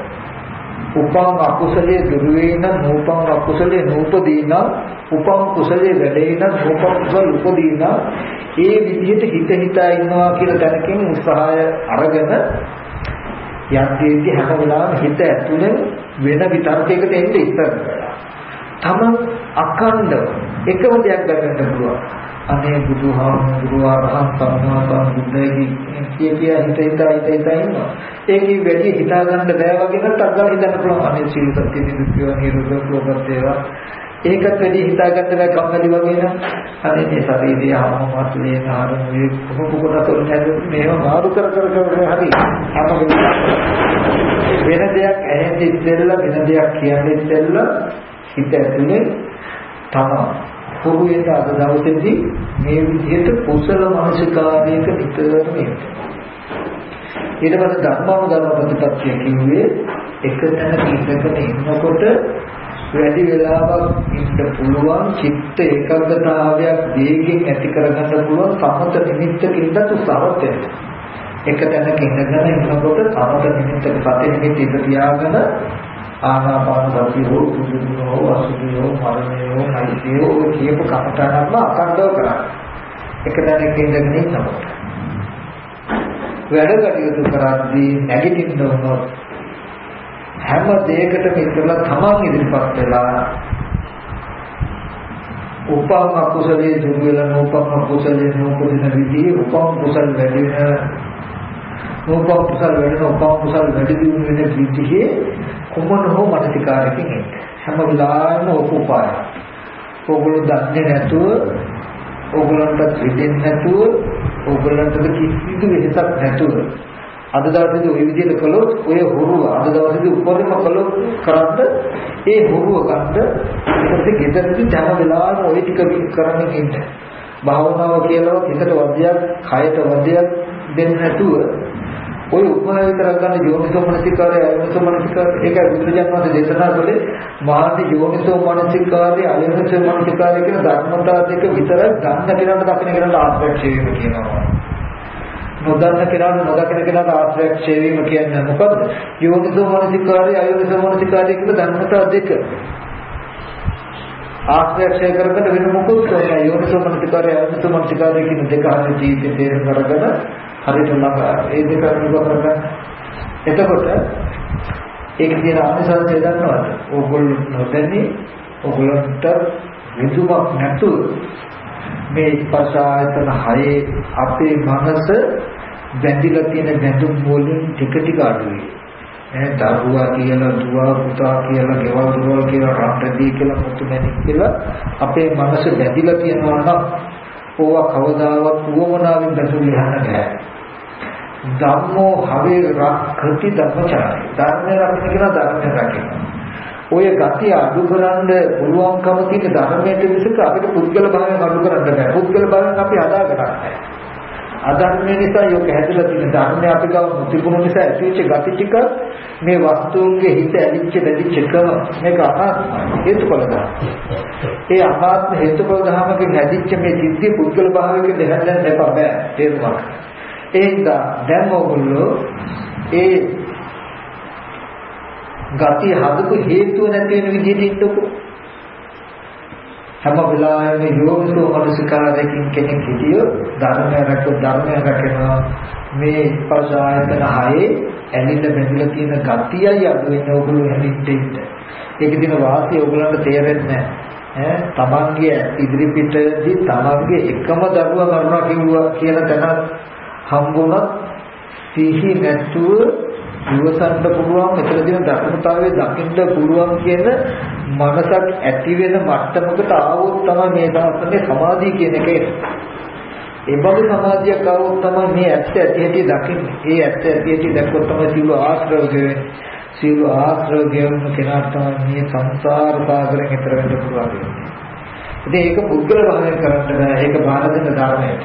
Speaker 1: උපං අකුසලයේ දුරු වෙන නූපං අකුසලයේ නූපදීන උපං කුසලයේ වැඩෙන නූපං කුසල උපදීන ඒ විදිහට හිත හිතා ඉන්නවා කියලා දැනකින් උත්සාහය අරගෙන යද්දීදී හැම වෙලාවෙම හිත ඇතුලෙන් වෙන විතර්කයකට එන්නේ ඉස්සර තමන් අඛණ්ඩව එකම දෙයක් ගන්න පුළුවන්. අනේ බුදුහාමුදුරුවෝ රහත් සම්මා සම්බුද්ධයි කිය කිය හිත හිතා හිත හිතා ඉන්නවා. ඒකේ වැඩි හිතා ගන්න බෑ වගේ නම් අග්ගා හිතන්න පුළුවන්. අනේ සීල සත්‍ය නිරුක්තිය නිරෝධ ලෝකත්තේවා. ඒකත් වැඩි හිතා ගන්න බෑ කම්මැලි වගේ නම් අනේ මේ ශරීරය ආමමස්ලේ ආරමුවේ කොහොම කොටතොල් නැද මේව මාරු කර කර කර හරි. අප වෙන දෙයක් ඇහෙන්නේ ඉස්සෙල්ලා වෙන දෙයක් කියන්නේ ඉස්සෙල්ලා හිත ඇතුලේ තමයි පොකුවෙන්ද අද දවසේදී මේ විදිහට කුසල මානසිකාරයක විතරම ඉන්න. ඊට පස්සේ ධර්මානුධර්ම ප්‍රතිපත්තිය කිව්වේ එක තැනක ඉඳගෙන ඉන්නකොට වැඩි වෙලාවක් ඉන්න පුළුවන් චිත්ත ඒකාග්‍රතාවයක් වේගෙන් ඇති කරගන්න පුළුවන් සමත නිමිත්තකින්ද උත්සාහවත් වෙන්න. එක තැනක ඉඳගෙන ඉන්නකොට සමත නිමිත්තක සති නිමිත්ත ඉඳ තියාගෙන ආනාපාන සතිය හෝ සුදුනෝ අසුදුනෝ මරණයෝ නයිතියෝ කියපු කමටහනක්ම අකණ්ඩව කරා. එක තැනක ඉඳගෙන ඉන්නකොට වැඩ කටයුතු කරද්දී නැගිටින්න උනොත් හැම දෙයකටම ඉස්සෙල්ලා තමන් ඉදිරිපත් වෙලා උපං අකුසලයේ දුරු වෙලා නෝපං අකුසලයේ නෝපදින විදිහේ උපං කුසල වැඩි වෙන නෝපං කුසල වැඩි වෙන උපං කුසල වැඩි දියුණු වෙන විදිහේ කොමන හෝ මනසිකාරකින් එන්න. හැම වෙලාවෙම උපපාය. ඕගොල්ලෝ දන්නේ නැතුව ඕගොල්ලන්ට දෙන්නේ නැතුව ඕගොල්ලන්ට කිසිදු වෙහසක් නැතුව අද දවසේදී ওই විදිහට කළොත් ඔය හොරුව අද දවසේදී උපරිම කළොත් කරද්ද ඒ හොරුව ගන්න ඊට ගෙදරදී තම වෙලාවම ওই ටික කරන්නේ ඉන්න. භාවනාව කියලා හිතට වදියක්, කයට වදියක් දෙන්නේ නැතුව ඔය උපමාව විතර ගන්න යෝනිසෝ මනසිකාරය, අයෝනිසෝ මනසිකාරය ඒකයි බුදුරජාණන් වහන්සේ දේශනා කළේ මහාදී යෝනිසෝ මනසිකාරය, අයෝනිසෝ මනසිකාරය කියන ධර්මතා දෙක විතරක් ගන්න කෙනාට දකින්න කෙනාට ආශ්‍රය වීම කියනවා. නොදන්න කෙනාට නොදකින කෙනාට ආශ්‍රය වීම කියන්නේ මොකද්ද? යෝනිසෝ මනසිකාරය, අයෝනිසෝ මනසිකාරය කියන ධර්මතා දෙක. ආශ්‍රය කරගෙන වෙන මොකුත් නැහැ. යෝනිසෝ මනසිකාරය අයෝනිසෝ මනසිකාරය කියන දෙක හරිය ජීවිතේ තේරුම් කරගෙන හරියට ළඟ ඒ දෙක අනුගත කරගන්න. එතකොට ඒක කියන අනිසංසය දන්නවද? ඕගොල්ලෝ නොදැනි ඕගොල්ලන්ට විදුමක් නැතුව මේ ස්පර්ශ ආයතන හයේ අපේ මනස බැඳිලා තියෙන බැඳුම් වලින් ටික ටික අඩුවේ. ඈ දරුවා කියලා දුවා පුතා කියලා ගෙවල් දොරවල් කියලා රටදී කියලා මුතුමැණික් කියලා අපේ මනස බැඳිලා තියෙනවා නම් ඕවා කවදාවත් උවමනාවෙන් බැඳුම් ලියන්න බෑ. ධම්මෝ හවේ රක්ඛති ධම්මචාරය. ධර්මය රකින්න කියන ධර්මය රකින්න. ඔය ගතිය අඩු කරන්න පුළුවන්කම තියෙන ධර්මයට විසක අපිට පුද්ගල භාවයෙන් අඩු කරන්න බෑ. පුද්ගල භාවයෙන් අපි හදාගන්න නැහැ. අධර්මය නිසා යෝග හැදලා තියෙන ධර්මය අපි ගාව මුතිගුණ නිසා ඇතිවෙච්ච ගති ටික මේ වස්තුන්ගේ හිත ඇලිච්ච දෙලිච්ච එකම මේක අනාත්මයි හේතුඵල ධර්ම. ඒ අනාත්ම හේතුඵල ධර්මකින් හැදිච්ච මේ සිද්ධි පුද්ගල භාවයකින් දෙහැල්ලෙන් එපා බෑ තේරුමක්. ඒ හින්දා දැන් ඕගොල්ලෝ ඒ ගති හදපු හේතුව නැති වෙන විදිහට ඉන්නකො. හැම වෙලාවෙම යෝනිසෝ මනසිකාරයෙන් කෙනෙක් හිටියෝ ධර්මය රැක ධර්මය රැකෙනවා. මේ ස්පර්ශ ආයතන හයේ ඇලින්න බැඳිලා තියෙන ගතියයි අඩු වෙන ඕගොල්ලෝ හැදින්න. ඒක දින වාසිය ඕගොල්ලන්ට තේරෙන්නේ නැහැ. ඈ තමන්ගේ ඉදිරි පිටදී තමන්ගේ එකම දරුවා මරුණා කිව්වා කියන තැන හම්බුණත් සිහි නැතුව ඉවසන්න පුළුවන් මෙතනදී ධර්මතාවයේ දකින්න පුළුවන් කියන මනසක් ඇති වෙන මට්ටමකට ආවොත් තමයි මේ දාසනේ සමාධිය කියන එක එන්නේ. ඒ බඳු සමාධියක් ආවොත් තමයි මේ ඇත්ත ඇති ඇති දකින්නේ. ඒ ඇත්ත ඇති ඇති දැක්කොත් තමයි සියලු ආශ්‍රව ගෙවෙන්නේ. සියලු ආශ්‍රව ගෙවුණු කෙනාට තමයි මේ සංසාර සාගරයෙන් ඈතර වෙන්න පුළුවන් වෙන්නේ. ඉතින් ඒක පුද්ගල භාවයෙන් කරන්න බෑ. ඒක බාහිර දෙන ධර්මයට.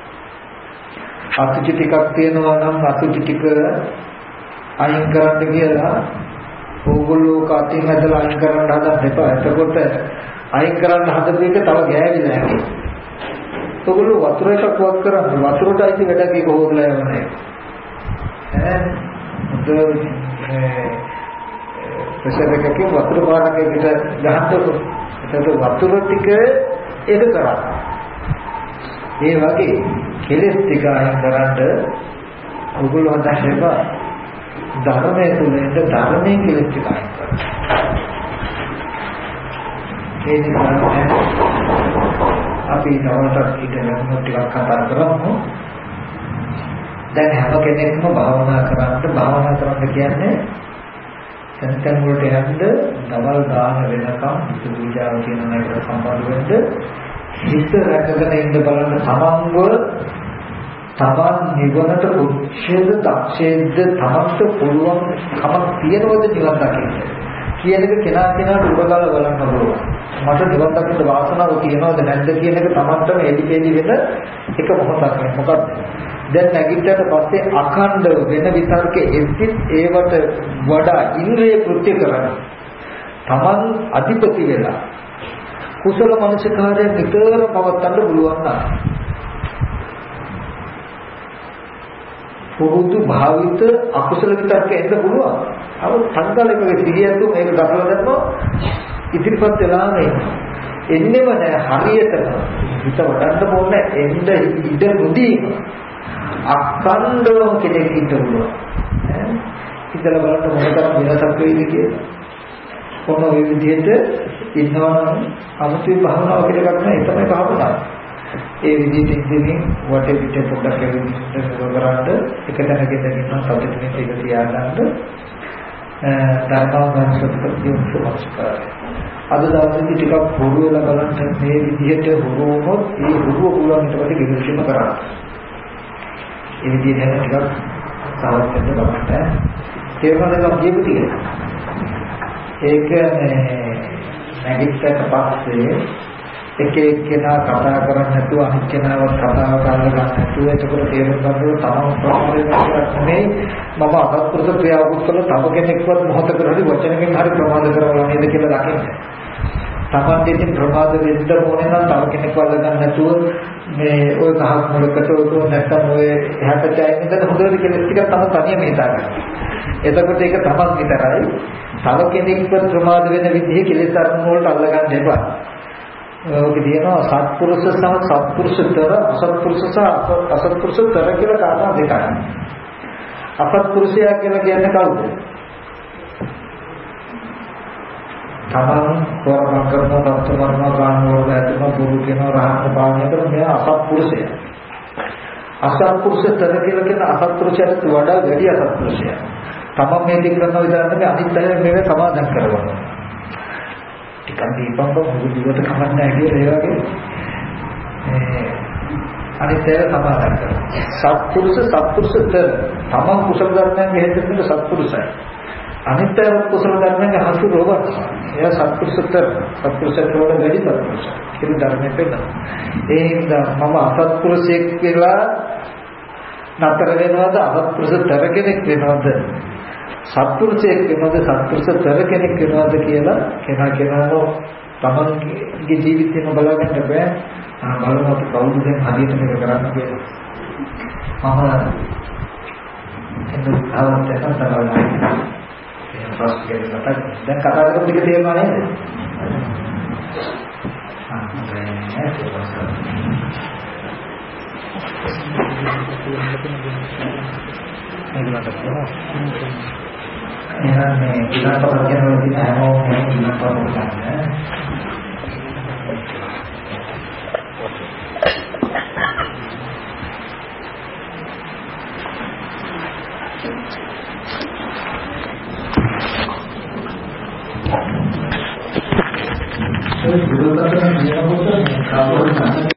Speaker 1: අසුචි ටිකක් තියෙනවා නම් අසුචි ටික අයින් කරන්න කියලා ඕගොල්ලෝ කටින් ඇදලා අයින් කරන්න හදන්න එපා. එතකොට අයින් කරන්න හදපු එක තව ගෑවිලා යනවා. ඕගොල්ලෝ වතුර එකක් වත් කරන්න වතුරට අයිති වැඩක් ඒක හොරලා යවන්නේ. ඈ මුද මේ ප්‍රෙෂර් එකකින් වතුර පාරකයකට ගහන්නකො. එතකොට වතුර ටික ඒක කරා. මේ වගේ කෙලෙස් ටික අයින් කරන්න ඕගොල්ලෝ හදන්න එපා. ධර්මයේ තුලින් ධර්මයේ කෙලෙස් ටික අයින් කරන්න. ඒ නිසා අපි තවටත් ඉගෙන ටිකක් කතා කරමු. දැන් හැම කෙනෙක්ම භාවනා කරන්න භාවනා කරන්න කියන්නේ තැන් වලට යන්න දවල් දාන වෙනකම් විසු පූජාව කියන එකට සම්බන්ධ වෙන්න හිත රැකගෙන ඉන්න බලන්න තමන්ව තමන් නිවනට උච්ඡේද දක්ෂේද තමන්ට පුළුවන් කමක් තියනවද නිවන් දකින්න කියන එක කෙනා කෙනාට උරගල බලන්න ඕන. මට නිවන් දකින්න වාසනාව තියනවද නැද්ද කියන එක තමන්ටම එලිපෙලි වෙන එක මොහොතක් නේ. මොකද දැන් නැගිට්ටට පස්සේ අඛණ්ඩව වෙන විතරක එද්දිත් ඒවට වඩා ඉන්ද්‍රිය කෘත්‍ය කරන තමන් අධිපති වෙලා කුසල මනසිකාරයෙන් විතර පවත්වන්න පුළුවන් නම් පුරුදු භාවිත අකුසල විතරක එන්න පුළුවන්. අව සංකල්පයේ සිහියතු මේක දක්වලා දැම්මොත් ඉදිරිපත් වෙලා නේ. එන්නෙම නෑ හරියටම හිත වඩන්න ඕනේ එන්න ඉඩ නොදී අඛණ්ඩව කෙනෙක් ඉන්න පුළුවන්. ඈ ඉතල බලන්න මොනතරම් වෙනසක් වෙයිද කියලා. කොහොම මේ විදිහට ඉන්නවනම් අමුතුවෙන් භාවනාව කියලා එකක් නෑ. ඒ තමයි භාවනාව. ඒ විදිහට ඉඳිමින් වටේ පිටේ පොඩ්ඩක් ඇවිදින්න කරාට එක තැනක ඉඳගෙන සතුටින් ඒක තියාගන්න ධර්මාංග සත්‍යපතිය උපසකාරය. අද දවසේදී ටිකක් හුරු වෙලා බලන්න මේ විදිහට හුරු වුණොත් ඒ හුරුව පුළුවන් ඊට පස්සේ ගෙවිච්චම කරා. ඒ විදිහට ටිකක් සාර්ථක වෙන්න බලන්න. තේරුණාද කියපු ටික? ඒක නැගිට්ටට පස්සේ එක එක්කෙනා කතා කරන්නේ නැතුව අනිත් කෙනාවත් කතාව කරලා ගන්න නැතුව එතකොට තේරුම් ගන්න තමන් ප්‍රමාදයක් නෙමෙයි මම අසත්පුරුෂ ක්‍රියාවක් කළා තව කෙනෙක්වත් මොහොතකට හරි වචනකින් හරි ප්‍රමාද කරවලා නේද කියලා දකින්න. තමන් දෙතින් ප්‍රමාද වෙන්න ඕනේ නම් තව කෙනෙක්ව අල්ල ගන්න නැතුව මේ ওই කහක් මොලකට උතෝ නැත්තම් ඔය එහාට චයින් ඉඳන් හොඳට කෙනෙක් ටික තම තනියම හිතා ගන්න. එතකොට ඒක තමන් විතරයි තව කෙනෙක්ව ප්‍රමාද වෙන විදිහේ කෙලෙස් අරමුණු වලට අල්ල ගන්න එපා. ඔක දිනනවා සත්පුරුෂ සහ සත්පුරුෂතර අසත්පුරුෂ සහ අසත්පුරුෂතර කියලා කාරණා දෙකයි. අසත්පුරුෂයා කියලා කියන්නේ කවුද? තමන් කරන කරන තත්ත්වවලම ගන්නවල ඇතුළම පුරු කියන රහත් පාණය කරන මේ අසත්පුරුෂයා. අසත්පුරුෂතර කියලා කියන අසත්පුරුෂයාට වඩා වැඩි අසත්පුරුෂයා. තමන් මේ දෙක කරන විදිහට අනිත් අය මේව සමාදම් කරනවා. ටිකක් දීපම් මොකද දිවට කමක් නැහැ කියලා ඒ වගේ මේ අනිත් අය සමාදම් කරනවා. සත්පුරුෂ සත්පුරුෂතර තමන් කුසල ධර්මයන් හේතුවෙන් සත්පුරුෂයි. අනිත් අය කුසල ධර්මයන් හසු රෝගක්. එයා සත්පුරුෂතර සත්පුරුෂයට වඩා වැඩි සත්පුරුෂයි. ඒක ධර්මයේ පෙන්නන. ඒ හින්දා මම අසත්පුරුෂයෙක් කියලා නතර වෙනවද අසත්පුරුෂතර කෙනෙක් වෙනවද? සත්පුරුෂයෙක් වෙනවද සත්පුරුෂතර කෙනෙක් වෙනවද කියලා කෙනා කෙනාම තමන්ගේ ජීවිතේම බලාගන්න බෑ. බලවත් කවුද දැන් හරියට මේක කරන්න කියලා. මම එන්න ආවත් එකක් තමයි. ඒ ප්‍රශ්නේ කතා දැන් කතා කරපු ටික තේරුණා නේද? ආ එහෙනම් මේ ඉලක්කපත් කරනවා කියන හැමෝම මේ ඉලක්කපත් කරන්නේ. ඒ විරෝධතාවය කියනකොට කවුරුත්